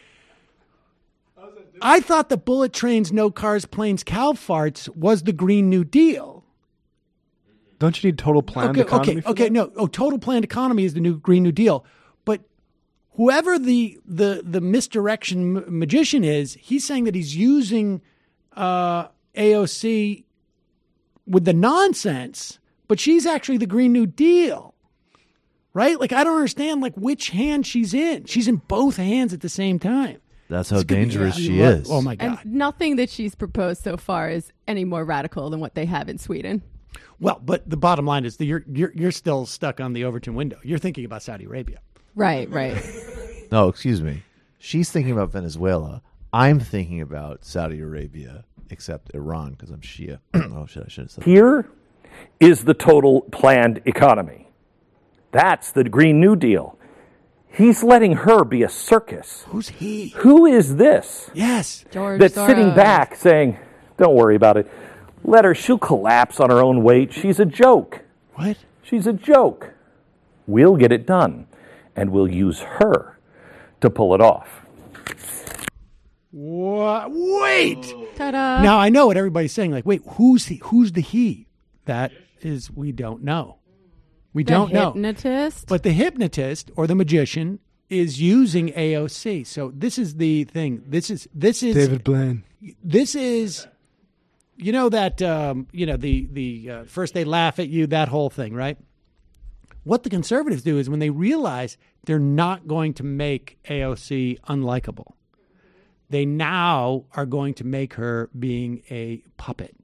I thought the bullet trains, no cars, planes, cow farts was the Green New Deal. Don't you need total planned okay, economy? Okay, for okay, that? no. Oh, total planned economy is the new Green New Deal. But whoever the the the misdirection m- magician is, he's saying that he's using uh, A O C with the nonsense, but she's actually the Green New Deal, right? Like, I don't understand, like, which hand she's in. She's in both hands at the same time. That's how It's gonna be- dangerous yeah, she I love- is. Oh, my God. And nothing that she's proposed so far is any more radical than what they have in Sweden. Well, but the bottom line is that you're, you're, you're still stuck on the Overton window. You're thinking about Saudi Arabia. Right, right. No, excuse me. She's thinking about Venezuela. I'm thinking about Saudi Arabia, except Iran, because I'm Shia. Oh, shit, I should have said that. Here is the total planned economy. That's the Green New Deal. He's letting her be a circus. Who's he? Who is this? Yes. George That's Soros. sitting back saying, don't worry about it. Let her, she'll collapse on her own weight. She's a joke. What? She's a joke. We'll get it done, and we'll use her to pull it off. What? Wait. Ta-da. Now I know what everybody's saying. Like, wait, who's he? Who's the he? That is, we don't know. We The don't know. hypnotist? But the hypnotist or the magician is using A O C. So this is the thing. This is this is David Blaine. This is, you know that um, you know the the uh, first they laugh at you, that whole thing, right? What the conservatives do is when they realize they're not going to make A O C unlikable, they now are going to make her being a puppet.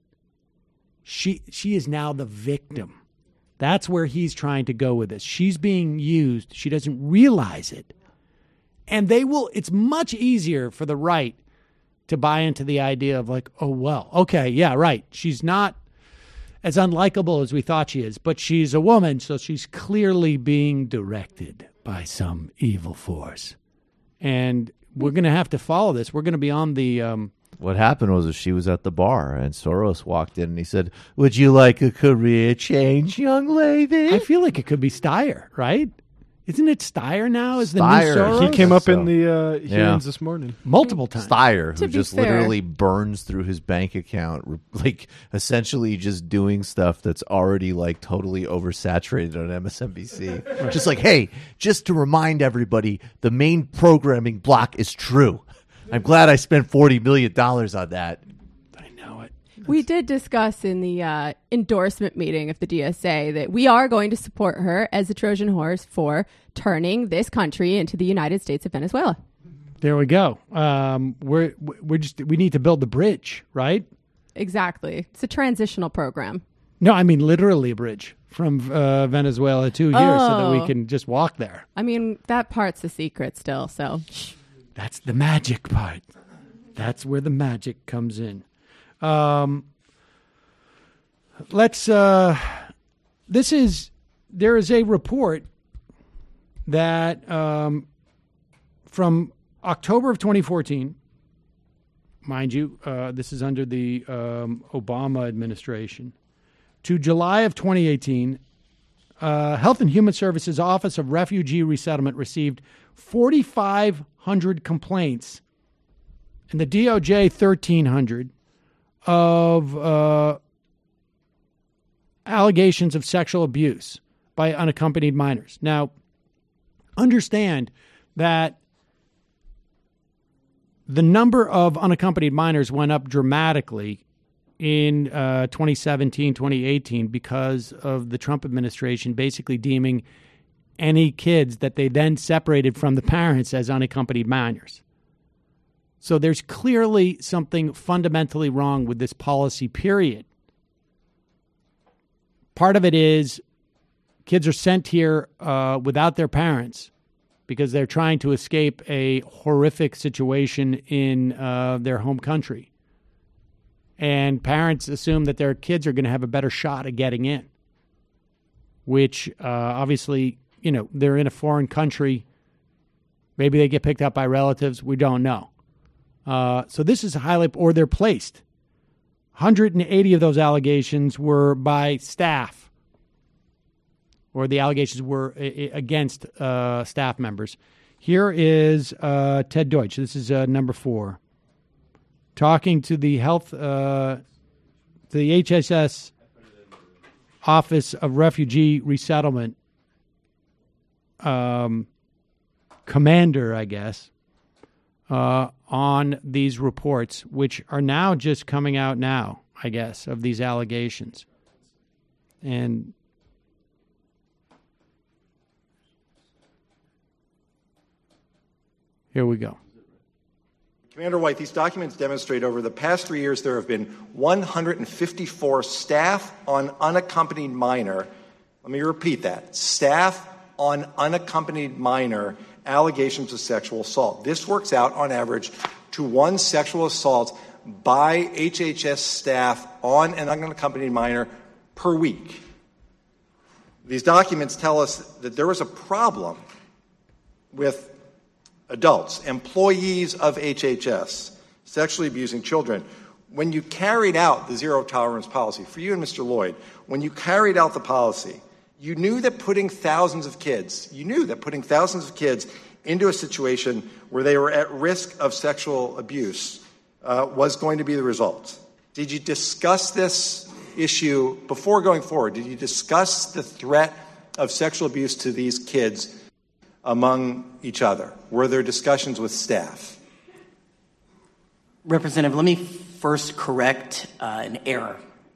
She she is now the victim. That's where he's trying to go with this. She's being used. She doesn't realize it. And they will, it's much easier for the right to buy into the idea of like, oh, well, okay, yeah, right. She's not as unlikable as we thought she is, but she's a woman, so she's clearly being directed by some evil force. And we're going to have to follow this. We're going to be on the... Um, What happened was that she was at the bar, and Soros walked in, and he said, "Would you like a career change, young lady?" I feel like it could be Steyer, right? Isn't it Steyer now? Is the Steyer. new Soros? He came up So- in the uh, hearings Yeah. this morning. multiple times. Steyer, To who be just fair. literally burns through his bank account, re- like essentially just doing stuff that's already like totally oversaturated on M S N B C. Just like, hey, just to remind everybody, the main programming block is true. I'm glad I spent forty million dollars on that. I know it. We did discuss in the uh, endorsement meeting of the D S A that we are going to support her as a Trojan horse for turning this country into the United States of Venezuela. There we go. Um, we're we're just we need to build the bridge, right? Exactly. It's a transitional program. No, I mean literally a bridge from uh, Venezuela to here, so that we Oh. can just walk there. I mean, that part's a secret still, so. That's the magic part. That's where the magic comes in. Um, let's. Uh, this is there is a report that um, from October of twenty fourteen. Mind you, uh, this is under the um, Obama administration, to July of twenty eighteen. Uh, Health and Human Services Office of Refugee Resettlement received forty-five hundred complaints, and the D O J thirteen hundred of uh, allegations of sexual abuse by unaccompanied minors. Now, understand that the number of unaccompanied minors went up dramatically in uh, twenty seventeen, twenty eighteen because of the Trump administration basically deeming any kids that they then separated from the parents as unaccompanied minors. So there's clearly something fundamentally wrong with this policy, period. Part of it is kids are sent here uh, without their parents because they're trying to escape a horrific situation in uh, their home country. And parents assume that their kids are going to have a better shot at getting in, which uh, obviously, you know, they're in a foreign country. Maybe they get picked up by relatives. We don't know. Uh, so this is highly, or they're placed, hundred eighty of those allegations were by staff, or the allegations were against uh, staff members. Here is uh, Ted Deutsch. This is uh, number four. Talking to the health, uh, the H H S Office of Refugee Resettlement um, commander, I guess, uh, on these reports, which are now just coming out now, I guess, of these allegations. And here we go. Commander White, these documents demonstrate over the past three years there have been one hundred fifty-four staff on unaccompanied minor. Let me repeat that. Staff on unaccompanied minor allegations of sexual assault. This works out on average to one sexual assault by H H S staff on an unaccompanied minor per week. These documents tell us that there was a problem with adults, employees of H H S, sexually abusing children. When you carried out the zero tolerance policy, for you and Mister Lloyd, when you carried out the policy, you knew that putting thousands of kids, you knew that putting thousands of kids into a situation where they were at risk of sexual abuse uh, was going to be the result. Did you discuss this issue before going forward? Did you discuss the threat of sexual abuse to these kids among each other? Were there discussions with staff? Representative, let me first correct uh, an error.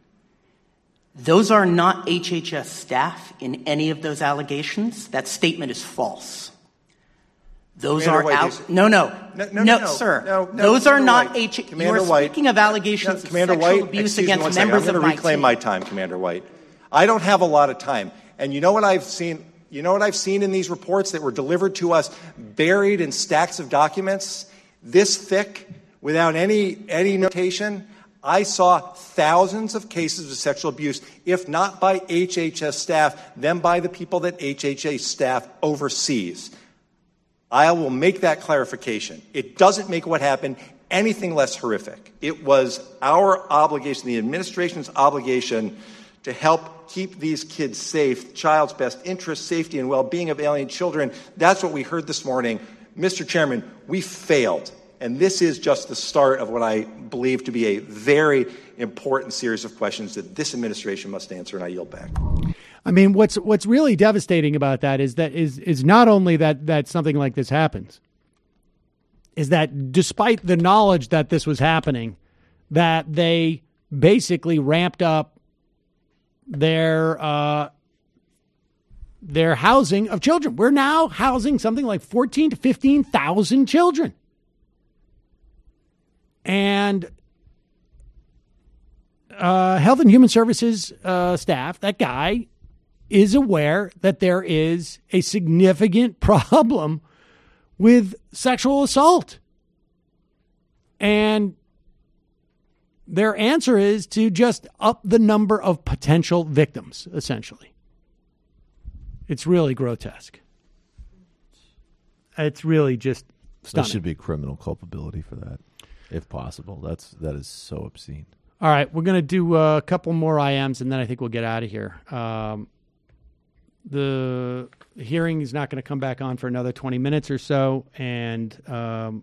Those are not H H S staff in any of those allegations. That statement is false. Those Commander are White, out. these- No, no, No, no, no, no, sir. no, no, Those are Commander not White. H. You Commander are White. speaking of allegations No, of Commander sexual White, abuse excuse me against one second. members I'm of going my to reclaim team. my time, Commander White. I don't have a lot of time, and you know what I've seen. You know what I've seen in these reports that were delivered to us, buried in stacks of documents, this thick, without any any notation. I saw thousands of cases of sexual abuse, if not by H H S staff, then by the people that H H S staff oversees. I will make that clarification. It doesn't make what happened anything less horrific. It was our obligation, the administration's obligation, to help keep these kids safe, child's best interest, safety, and well-being of alien children. That's what we heard this morning. Mister Chairman, we failed. And this is just the start of what I believe to be a very important series of questions that this administration must answer, and I yield back. I mean, what's what's really devastating about that is that is is not only that that something like this happens, is that despite the knowledge that this was happening, that they basically ramped up their uh, their housing of children. We're now housing something like fourteen to fifteen thousand children, and uh, Health and Human Services uh, staff, that guy, is aware that there is a significant problem with sexual assault. And their answer is to just up the number of potential victims, essentially. It's really grotesque. It's really just There stunning. should be criminal culpability for that, if possible. That's that is so obscene. All right, we're going to do a couple more I Ms, and then I think we'll get out of here. Um, the hearing is not going to come back on for another twenty minutes or so, and um,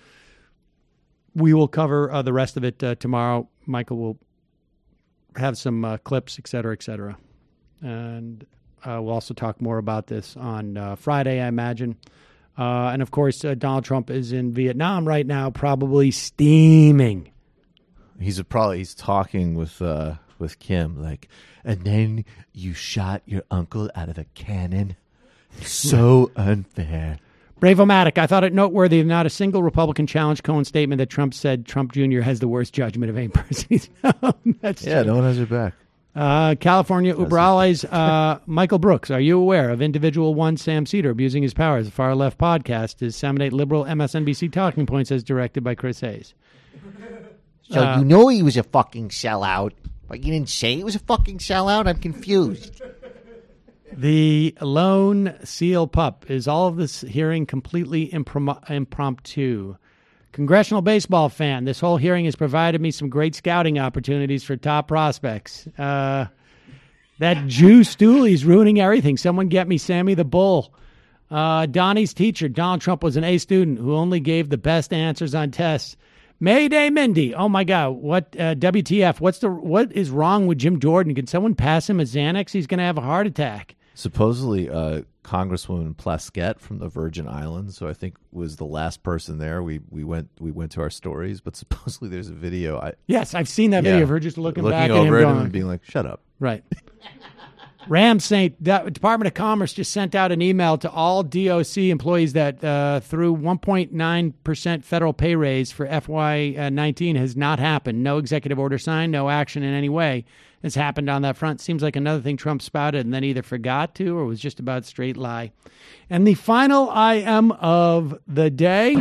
we will cover uh, the rest of it uh, tomorrow. Michael will have some uh, clips, et cetera, et cetera. And uh, we'll also talk more about this on uh, Friday, I imagine. Uh, and, of course, uh, Donald Trump is in Vietnam right now, probably steaming. He's a, probably he's talking with uh, with Kim, like, and then you shot your uncle out of a cannon. So unfair. Bravo-matic, I thought it noteworthy that not a single Republican challenged Cohen's statement that Trump said Trump Junior has the worst judgment of any person he's known. That's Yeah, true. no one has your back. Uh, California Uberales, uh, Michael Brooks, are you aware of individual one Sam Cedar abusing his powers? The Far Left Podcast is disseminate liberal M S N B C talking points as directed by Chris Hayes. So Uh, you know he was a fucking sellout, but you didn't say he was a fucking sellout? I'm confused. The lone seal pup. Is all of this hearing completely improm- impromptu? Congressional baseball fan. This whole hearing has provided me some great scouting opportunities for top prospects. Uh, that Jew Stooley's ruining everything. Someone get me Sammy the Bull. Uh, Donnie's teacher. Donald Trump was an A student who only gave the best answers on tests. Mayday Mindy. Oh my God. What uh, W T F? What's the what is wrong with Jim Jordan? Can someone pass him a Xanax? He's going to have a heart attack. Supposedly, uh, Congresswoman Plaskett from the Virgin Islands, so I think was the last person there. We we went we went to our stories, but supposedly there's a video. I Yes, I've seen that yeah, video of her just looking, looking back over at him, at him going, and being like, "Shut up." Right. Ram Saint, the Department of Commerce just sent out an email to all D O C employees that uh, through one point nine percent federal pay raise for F Y nineteen has not happened. No executive order signed, no action in any way has happened on that front. Seems like another thing Trump spouted and then either forgot to or was just about straight lie. And the final I M of the day.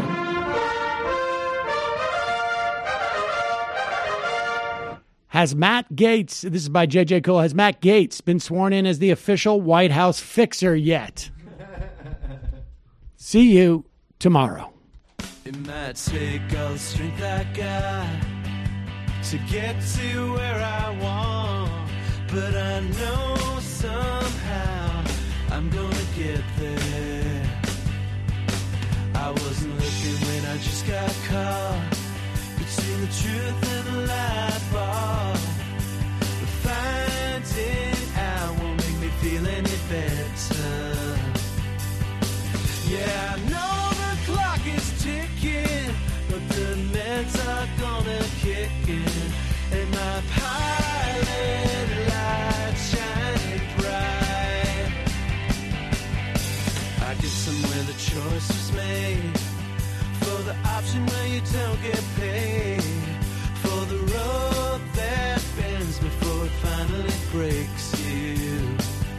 Has Matt Gaetz, this is by J J Cole, has Matt Gaetz been sworn in as the official White House fixer yet? See you tomorrow. It might take all the strength I got to get to where I want, but I know somehow I'm gonna get there. I wasn't looking when I just got caught between the truth and the light bar, but finding out won't make me feel any better. Yeah, I know the clock is ticking, but the meds are gonna kick in, and my pilot light shining bright. I get somewhere the choice was made, for the option where you don't get paid, for the road that bends before it finally breaks you.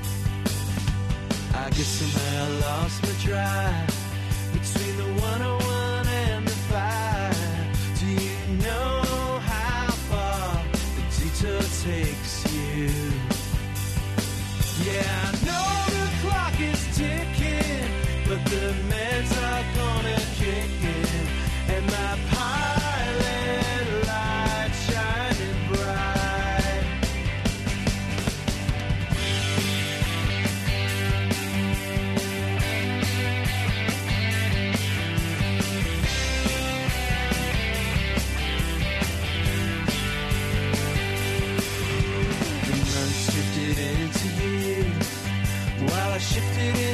I guess somehow I lost my drive between the one oh one and the five. Do you know how far the detour takes you? Yeah, I know the clock is ticking, but the meds are gonna kick in, and my pilot light shining bright. The months drifted into years while I shifted in